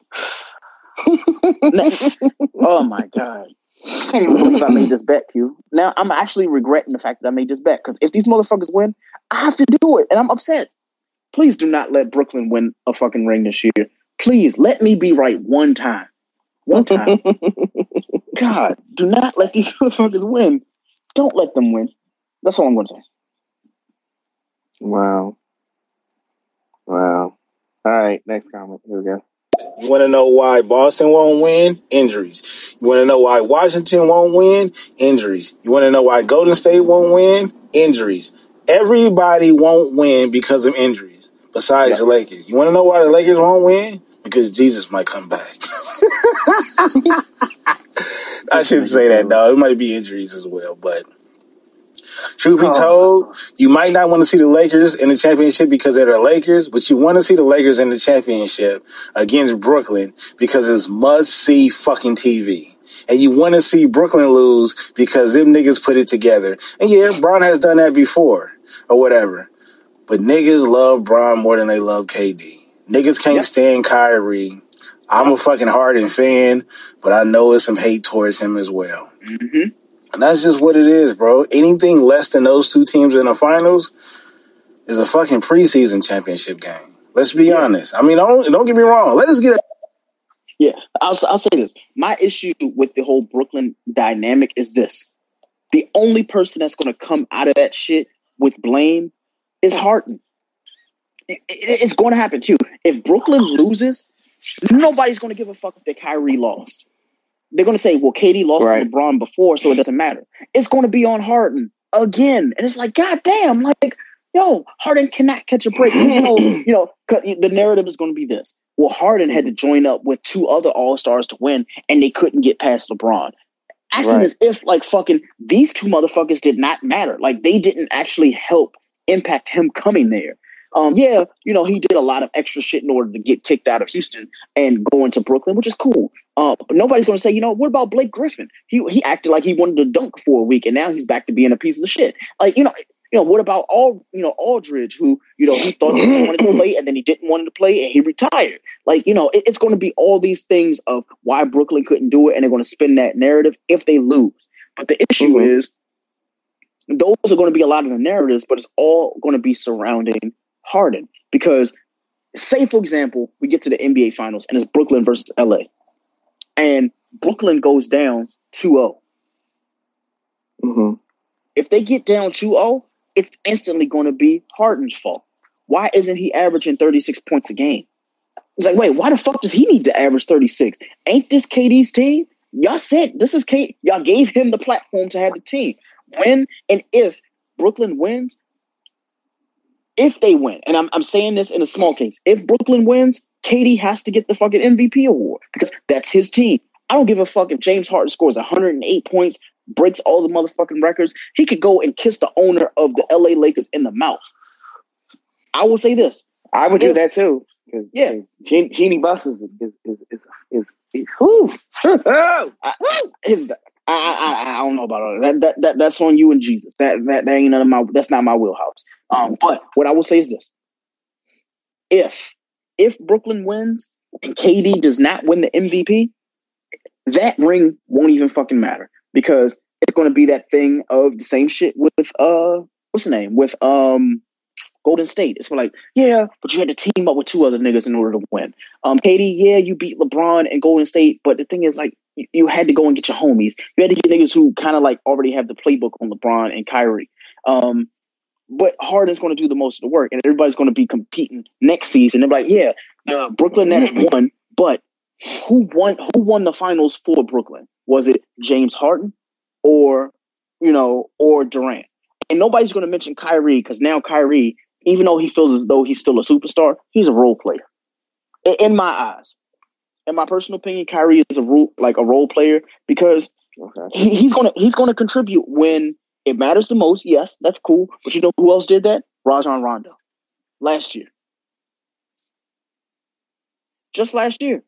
oh, my God. I can't even believe I made this bet, Q. Now, I'm actually regretting the fact that I made this bet. Because if these motherfuckers win, I have to do it. And I'm upset. Please do not let Brooklyn win a fucking ring this year. Please let me be right one time. One time. God, do not let these motherfuckers win. Don't let them win. That's all I'm going to say.
Wow. Wow. All right, next comment. Here we go.
You want to know why Boston won't win? Injuries. You want to know why Washington won't win? Injuries. You want to know why Golden State won't win? Injuries. Everybody won't win because of injuries. Besides yep. the Lakers. You want to know why the Lakers won't win? Because Jesus might come back. I shouldn't say that, though. It might be injuries as well. But truth be told, you might not want to see the Lakers in the championship because they're the Lakers, but you want to see the Lakers in the championship against Brooklyn because it's must-see fucking T V. And you want to see Brooklyn lose because them niggas put it together. And yeah, Bron has done that before or whatever. But niggas love Bron more than they love K D. Niggas can't yep. stand Kyrie. I'm a fucking Harden fan, but I know it's some hate towards him as well.
Mm-hmm.
And that's just what it is, bro. Anything less than those two teams in the finals is a fucking preseason championship game. Let's be yeah. honest. I mean, don't, don't get me wrong. Let us get it.
Yeah, I'll, I'll say this. My issue with the whole Brooklyn dynamic is this. The only person that's going to come out of that shit with blame is Harden. It, it, it's going to happen too. If Brooklyn loses, nobody's going to give a fuck that Kyrie lost. They're going to say, well, K D lost right. to LeBron before, so it doesn't matter. It's going to be on Harden. again. And it's like, God damn, like, yo, Harden cannot catch a break. You know, you know, the narrative is going to be this. Well, Harden had to join up with two other All-Stars to win, and they couldn't get past LeBron. Acting right. as if, like, fucking these two motherfuckers did not matter. Like, they didn't actually help impact him coming there. Um, yeah, you know, he did a lot of extra shit in order to get kicked out of Houston and going to Brooklyn, which is cool. Uh, but nobody's going to say, you know, what about Blake Griffin? He he acted like he wanted to dunk for a week, and now he's back to being a piece of shit. Like, you know, you know, what about all, you know, Aldridge, who, you know, he thought he wanted to play, and then he didn't want to play, and he retired. Like, you know, it, it's going to be all these things of why Brooklyn couldn't do it, and they're going to spin that narrative if they lose. But the issue mm-hmm. is, those are going to be a lot of the narratives, but it's all going to be surrounding Harden. Because, say, for example, we get to the N B A Finals, and it's Brooklyn versus L A. And Brooklyn goes down two oh.
Mm-hmm.
If they get down two oh, it's instantly going to be Harden's fault. Why isn't he averaging thirty-six points a game? It's like, wait, why the fuck does he need to average thirty-six? Ain't this K D's team? Y'all said this is K. Y'all gave him the platform to have the team. When and if Brooklyn wins, if they win, and I'm I'm saying this in a small case, if Brooklyn wins, K D has to get the fucking M V P award because that's his team. I don't give a fuck if James Harden scores one hundred eight points, breaks all the motherfucking records. He could go and kiss the owner of the L A Lakers in the mouth. I will say this.
I would do that too.
Yeah.
Genie, Genie Bus is, is, is, is, is, is whew.
I, his, I, I, I don't know about all that. That, that. That's on you and Jesus. That, that, that ain't none of my, that's not my wheelhouse. Um, but what I will say is this. If, if Brooklyn wins and K D does not win the M V P, that ring won't even fucking matter because it's going to be that thing of the same shit with, uh, what's the name? With, um, Golden State. It's like, yeah, but you had to team up with two other niggas in order to win. Um, K D, yeah, you beat LeBron and Golden State, but the thing is, like, you, you had to go and get your homies. You had to get niggas who kind of like already have the playbook on LeBron and Kyrie. Um, but Harden's going to do the most of the work, and everybody's going to be competing next season. They're like, yeah, the Brooklyn Nets won, but who won? Who won the finals for Brooklyn? Was it James Harden or you know, or Durant? And nobody's going to mention Kyrie because now Kyrie, even though he feels as though he's still a superstar, he's a role player. In, in my eyes, in my personal opinion, Kyrie is a role, like a role player because okay. he, he's gonna he's gonna contribute when it matters the most. Yes, that's cool. But you know who else did that? Rajon Rondo last year, just last year.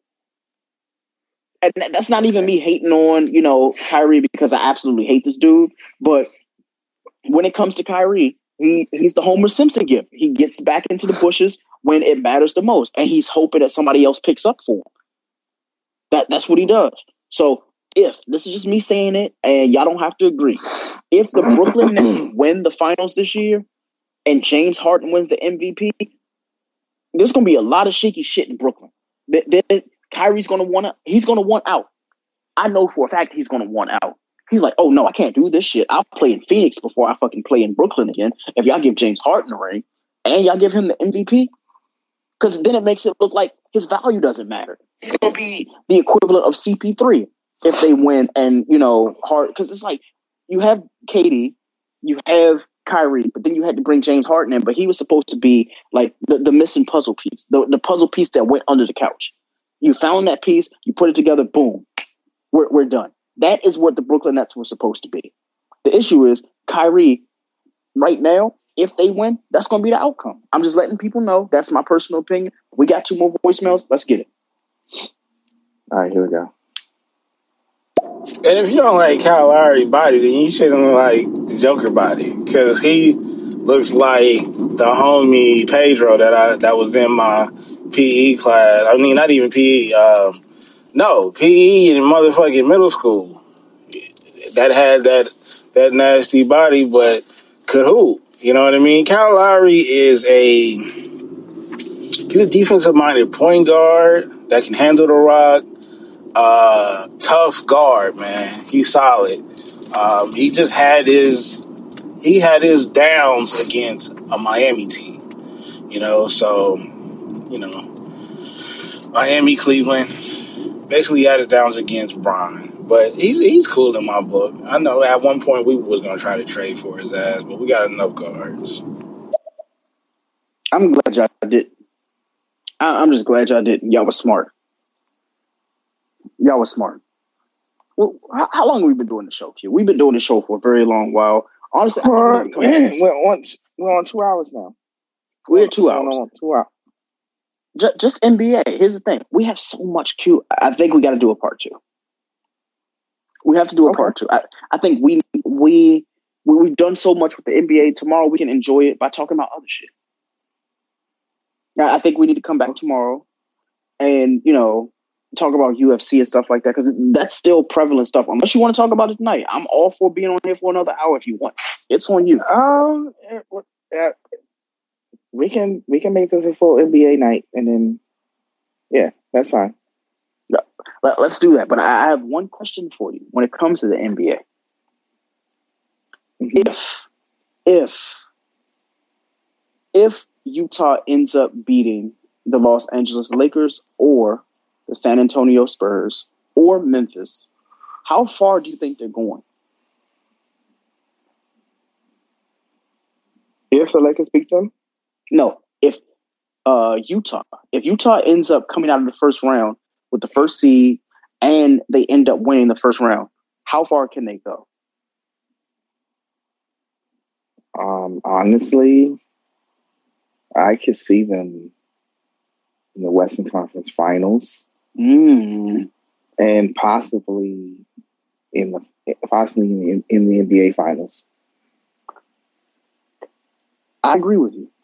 And that's not even me hating on you know Kyrie because I absolutely hate this dude, but when it comes to Kyrie, he, he's the Homer Simpson gift. He gets back into the bushes when it matters the most, and he's hoping that somebody else picks up for him. That that's what he does. So if this is just me saying it, and y'all don't have to agree, if the Brooklyn Nets win the finals this year, and James Harden wins the M V P, there's gonna be a lot of shaky shit in Brooklyn. That, that Kyrie's gonna want to. He's gonna want out. I know for a fact he's gonna want out. He's like, oh, no, I can't do this shit. I'll play in Phoenix before I fucking play in Brooklyn again. If y'all give James Harden a ring and y'all give him the M V P, because then it makes it look like his value doesn't matter. He's going to be the equivalent of C P three if they win and, you know, hard. Because it's like you have K D, you have Kyrie, but then you had to bring James Harden in, but he was supposed to be like the, the missing puzzle piece, the, the puzzle piece that went under the couch. You found that piece, you put it together, boom, we're we're done. That is what the Brooklyn Nets were supposed to be. The issue is Kyrie, right now, if they win, that's going to be the outcome. I'm just letting people know. That's my personal opinion. We got two more voicemails. Let's get it.
All right, here we go.
And if you don't like Kyle Lowry body, then you shouldn't like the Joker body because he looks like the homie Pedro that I that was in my P E class. I mean, not even P E. Um, No, P E in motherfucking middle school that had that that nasty body, but could hoop. You know what I mean? Kyle Lowry is a he's a defensive minded point guard that can handle the rock. Uh, tough guard, man. He's solid. Um, he just had his he had his downs against a Miami team. You know, so you know, Miami, Cleveland. Basically, he had his downs against Bron. But he's he's cool in my book. I know at one point we was gonna try to trade for his ass, but we got enough guards.
I'm glad y'all did. I, I'm just glad y'all didn't. Y'all was smart. Y'all was smart. Well, how, how long have we been doing the show, Q? We've been doing the show for a very long while. Honestly, I
We're,
think we need to come
we're, on, we're on two hours now.
We're at two hours.
We're on two hours.
Just, just N B A. Here's the thing. We have so much Q. I think we got to do a part two. We have to do a
Okay.
part two. I, I think we, we, we, we've done so much with the N B A. Tomorrow we can enjoy it by talking about other shit. Now, I think we need to come back tomorrow and, you know, talk about U F C and stuff like that, because that's still prevalent stuff. Unless you want to talk about it tonight, I'm all for being on here for another hour if you want. It's on you.
Um, uh, we can we can make this a full N B A night, and then yeah, that's fine.
Let, let's do that. But I have one question for you when it comes to the N B A.
Mm-hmm.
If, if, if Utah ends up beating the Los Angeles Lakers or the San Antonio Spurs or Memphis, how far do you think they're going?
If the Lakers beat them,
No, if uh, Utah, if Utah ends up coming out of the first round with the first seed and they end up winning the first round, how far can they go?
um, honestly, I could see them in the Western Conference Finals
Mm.
and possibly in the possibly in, in the N B A Finals.
I agree with you.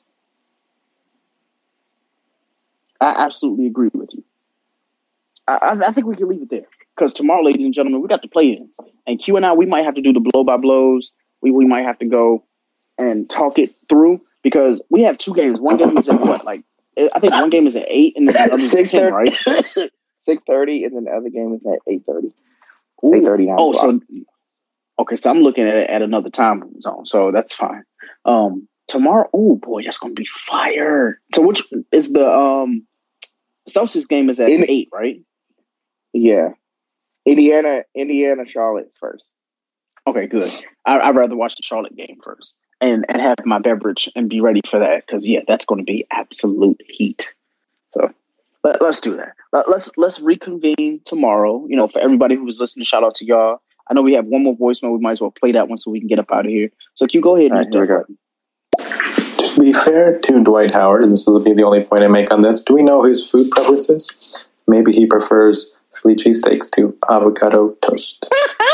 I absolutely agree with you. I, I, I think we can leave it there because tomorrow, ladies and gentlemen, we got the play-ins, and Q and I, we might have to do the blow-by-blows. We we might have to go and talk it through because we have two games. One game is at what? Like I think one game is at eight, and then the other is at ten, right?
Six thirty, and then the other game is at eight thirty.
Ooh.
Eight thirty.
Oh, so okay, so I'm looking at it at another time zone, so that's fine. Um, tomorrow, oh boy, that's gonna be fire. So which is the um Celtics game is at
In-
eight, right?
Yeah, Indiana, Indiana, Charlotte's first.
Okay, good. I, I'd rather watch the Charlotte game first and, and have my beverage and be ready for that because yeah, that's going to be absolute heat. So let, let's do that. Let, let's let's reconvene tomorrow. You know, for everybody who was listening, shout out to y'all. I know we have one more voicemail. We might as well play that one so we can get up out of here. So can you go ahead and
All right, here we go.
To be fair to Dwight Howard, and this will be the only point I make on this, do we know his food preferences? Maybe he prefers Philly cheesesteaks to avocado toast.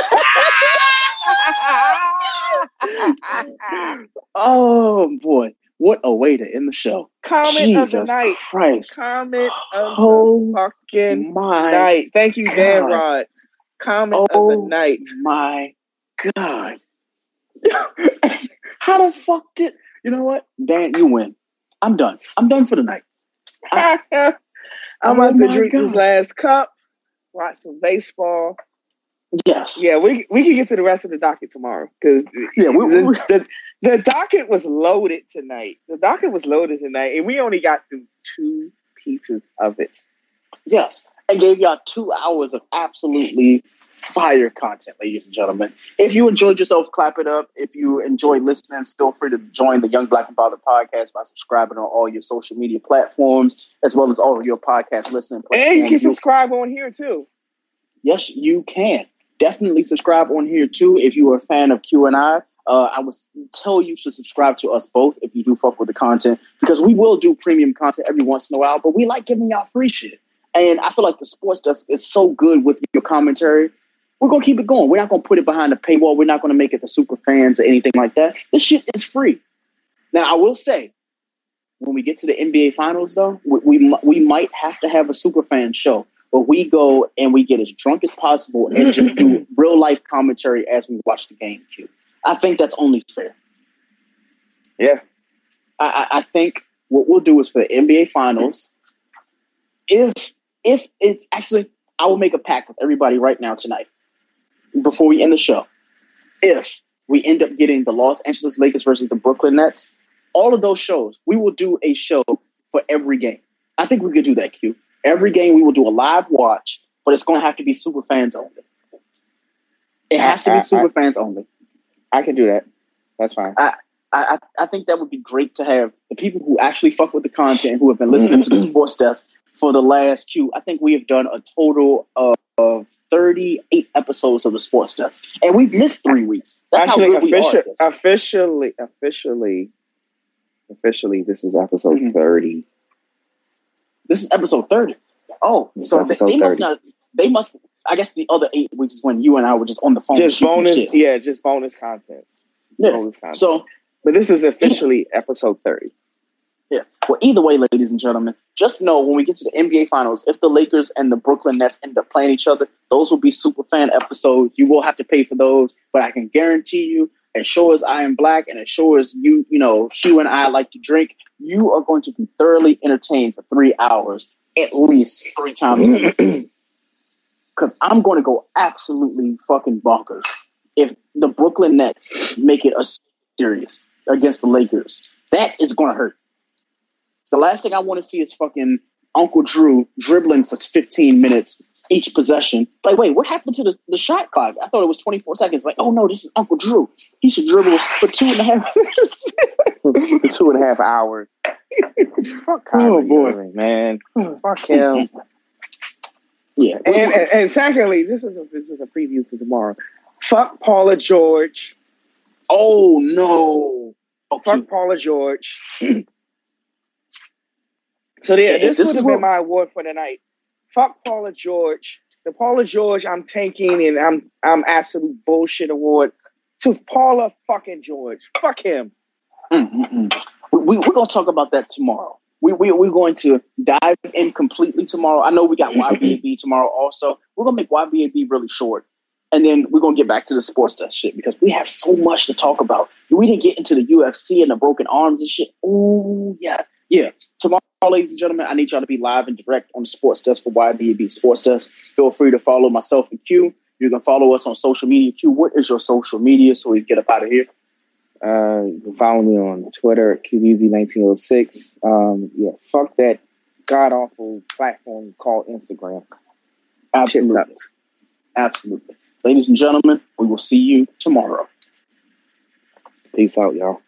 Oh boy, what a way to end the show!
Comment
Jesus
of the night.
Christ!
Comment of
Oh
the fucking
my
night. Thank you, Dan
God.
Rod. Comment
Oh
of the night.
my God! How the fuck did you know what? Dan, you win. I'm done. I'm done for the night.
I'm
Oh
about to
my
drink
God.
this last cup, watch some baseball.
Yes.
Yeah, we we can get to the rest of the docket tomorrow because
Yeah, we-
the,
we-
the the docket was loaded tonight. The docket was loaded tonight, and we only got through two pieces of it.
Yes. I gave y'all two hours of absolutely fire content, ladies and gentlemen. If you enjoyed yourself, clap it up. If you enjoyed listening, feel free to join the Young Black and Father podcast by subscribing on all your social media platforms, as well as all of your podcast listening platforms.
And you can subscribe on here too.
Yes, you can. Definitely subscribe on here too. If you are a fan of Q and I, uh, I would tell you to subscribe to us both if you do fuck with the content, because we will do premium content every once in a while, but we like giving y'all free shit. And I feel like the sports stuff is so good with your commentary. We're going to keep it going. We're not going to put it behind a paywall. We're not going to make it the super fans or anything like that. This shit is free. Now, I will say, when we get to the N B A Finals, though, we, we, we might have to have a super fan show where we go and we get as drunk as possible and just do real life commentary as we watch the game. Q. I think that's only fair.
Yeah.
I, I, I think what we'll do is for the N B A Finals, if if it's actually, I will make a pact with everybody right now tonight before we end the show. If we end up getting the Los Angeles Lakers versus the Brooklyn Nets, all of those shows, we will do a show for every game. I think we could do that, Q. Every game we will do a live watch, but it's going to have to be super fans only. It has to
I,
be
I,
super
I,
fans only.
I can do that. That's fine.
I, I I think that would be great to have the people who actually fuck with the content, who have been listening to the Sports Desk for the last Q. I think we have done a total of, of thirty-eight episodes of the Sports Desk, and we've missed three weeks. That's
Actually,
how good
official,
we are at this.
officially, officially, officially, this is episode
Mhm.
thirty.
This is episode thirty. Oh,
This is
so they,
episode
they must
thirty.
not. They must. I guess the other eight weeks is when you and I were just on the phone.
Just
shooting
bonus,
shit.
yeah, just bonus content.
Yeah.
Bonus content.
So
but this is officially episode thirty.
yeah. Well, either way, ladies and gentlemen, just know when we get to the N B A Finals, if the Lakers and the Brooklyn Nets end up playing each other, those will be super fan episodes. You will have to pay for those, but I can guarantee you, as sure as I am black and as sure as you, you know, Hugh and I like to drink, you are going to be thoroughly entertained for three hours, at least three times a week. Because I'm going to go absolutely fucking bonkers if the Brooklyn Nets make it a series against the Lakers. That is going to hurt. The last thing I want to see is fucking Uncle Drew dribbling for fifteen minutes each possession. Like, wait, what happened to the, the shot clock? I thought it was twenty-four seconds. Like, oh no, this is Uncle Drew. He should dribble for two and a half minutes.
For two and a half hours. Fuck Kyrie
Oh, boy.
Irving, man. Fuck him.
Yeah.
And, and and secondly, this is a this is a preview to tomorrow. Fuck Paula George.
Oh no. Okay.
Fuck Paula George. So there,
Yeah,
this,
this
would
is
have
what-
been my award for the night. Fuck Paula George. The Paula George I'm tanking and I'm I'm absolute bullshit award to Paula fucking George. Fuck him.
Mm-mm-mm. We, we're going to talk about that tomorrow. We, we, we're going to dive in completely tomorrow. I know we got Y B A B tomorrow also. We're going to make Y B A B really short. And then we're going to get back to the sports stuff shit because we have so much to talk about. We didn't get into the U F C and the broken arms and shit. Oh, yeah. Yeah. Tomorrow, ladies and gentlemen, I need y'all to be live and direct on the Sports Desk for Y B A B Sports Desk. Feel free to follow myself and Q. You can follow us on social media. Q, what is your social media so we can get up out of here?
Uh, you can follow me on Twitter at Q D Z nineteen oh six. Um, yeah, fuck that god awful platform called Instagram. Shit
Absolutely.
sucks.
Absolutely. Ladies and gentlemen, we will see you tomorrow.
Peace out, y'all.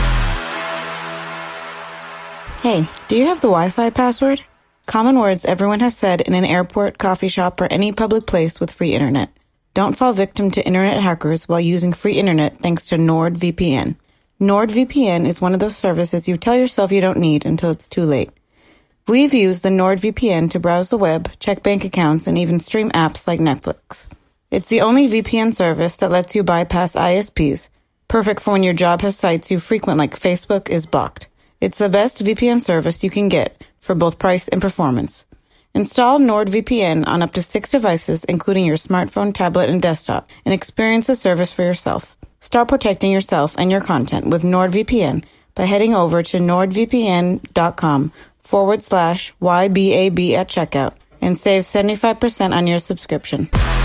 Hey, do you have the Wi-Fi password? Common words everyone has said in an airport, coffee shop, or any public place with free internet. Don't fall victim to internet hackers while using free internet thanks to NordVPN. NordVPN is one of those services you tell yourself you don't need until it's too late. We've used the NordVPN to browse the web, check bank accounts, and even stream apps like Netflix. It's the only V P N service that lets you bypass I S Ps, perfect for when your job has sites you frequent like Facebook is blocked. It's the best V P N service you can get for both price and performance. Install NordVPN on up to six devices, including your smartphone, tablet, and desktop, and experience the service for yourself. Start protecting yourself and your content with NordVPN by heading over to nordvpn.com forward slash YBAB at checkout and save seventy-five percent on your subscription.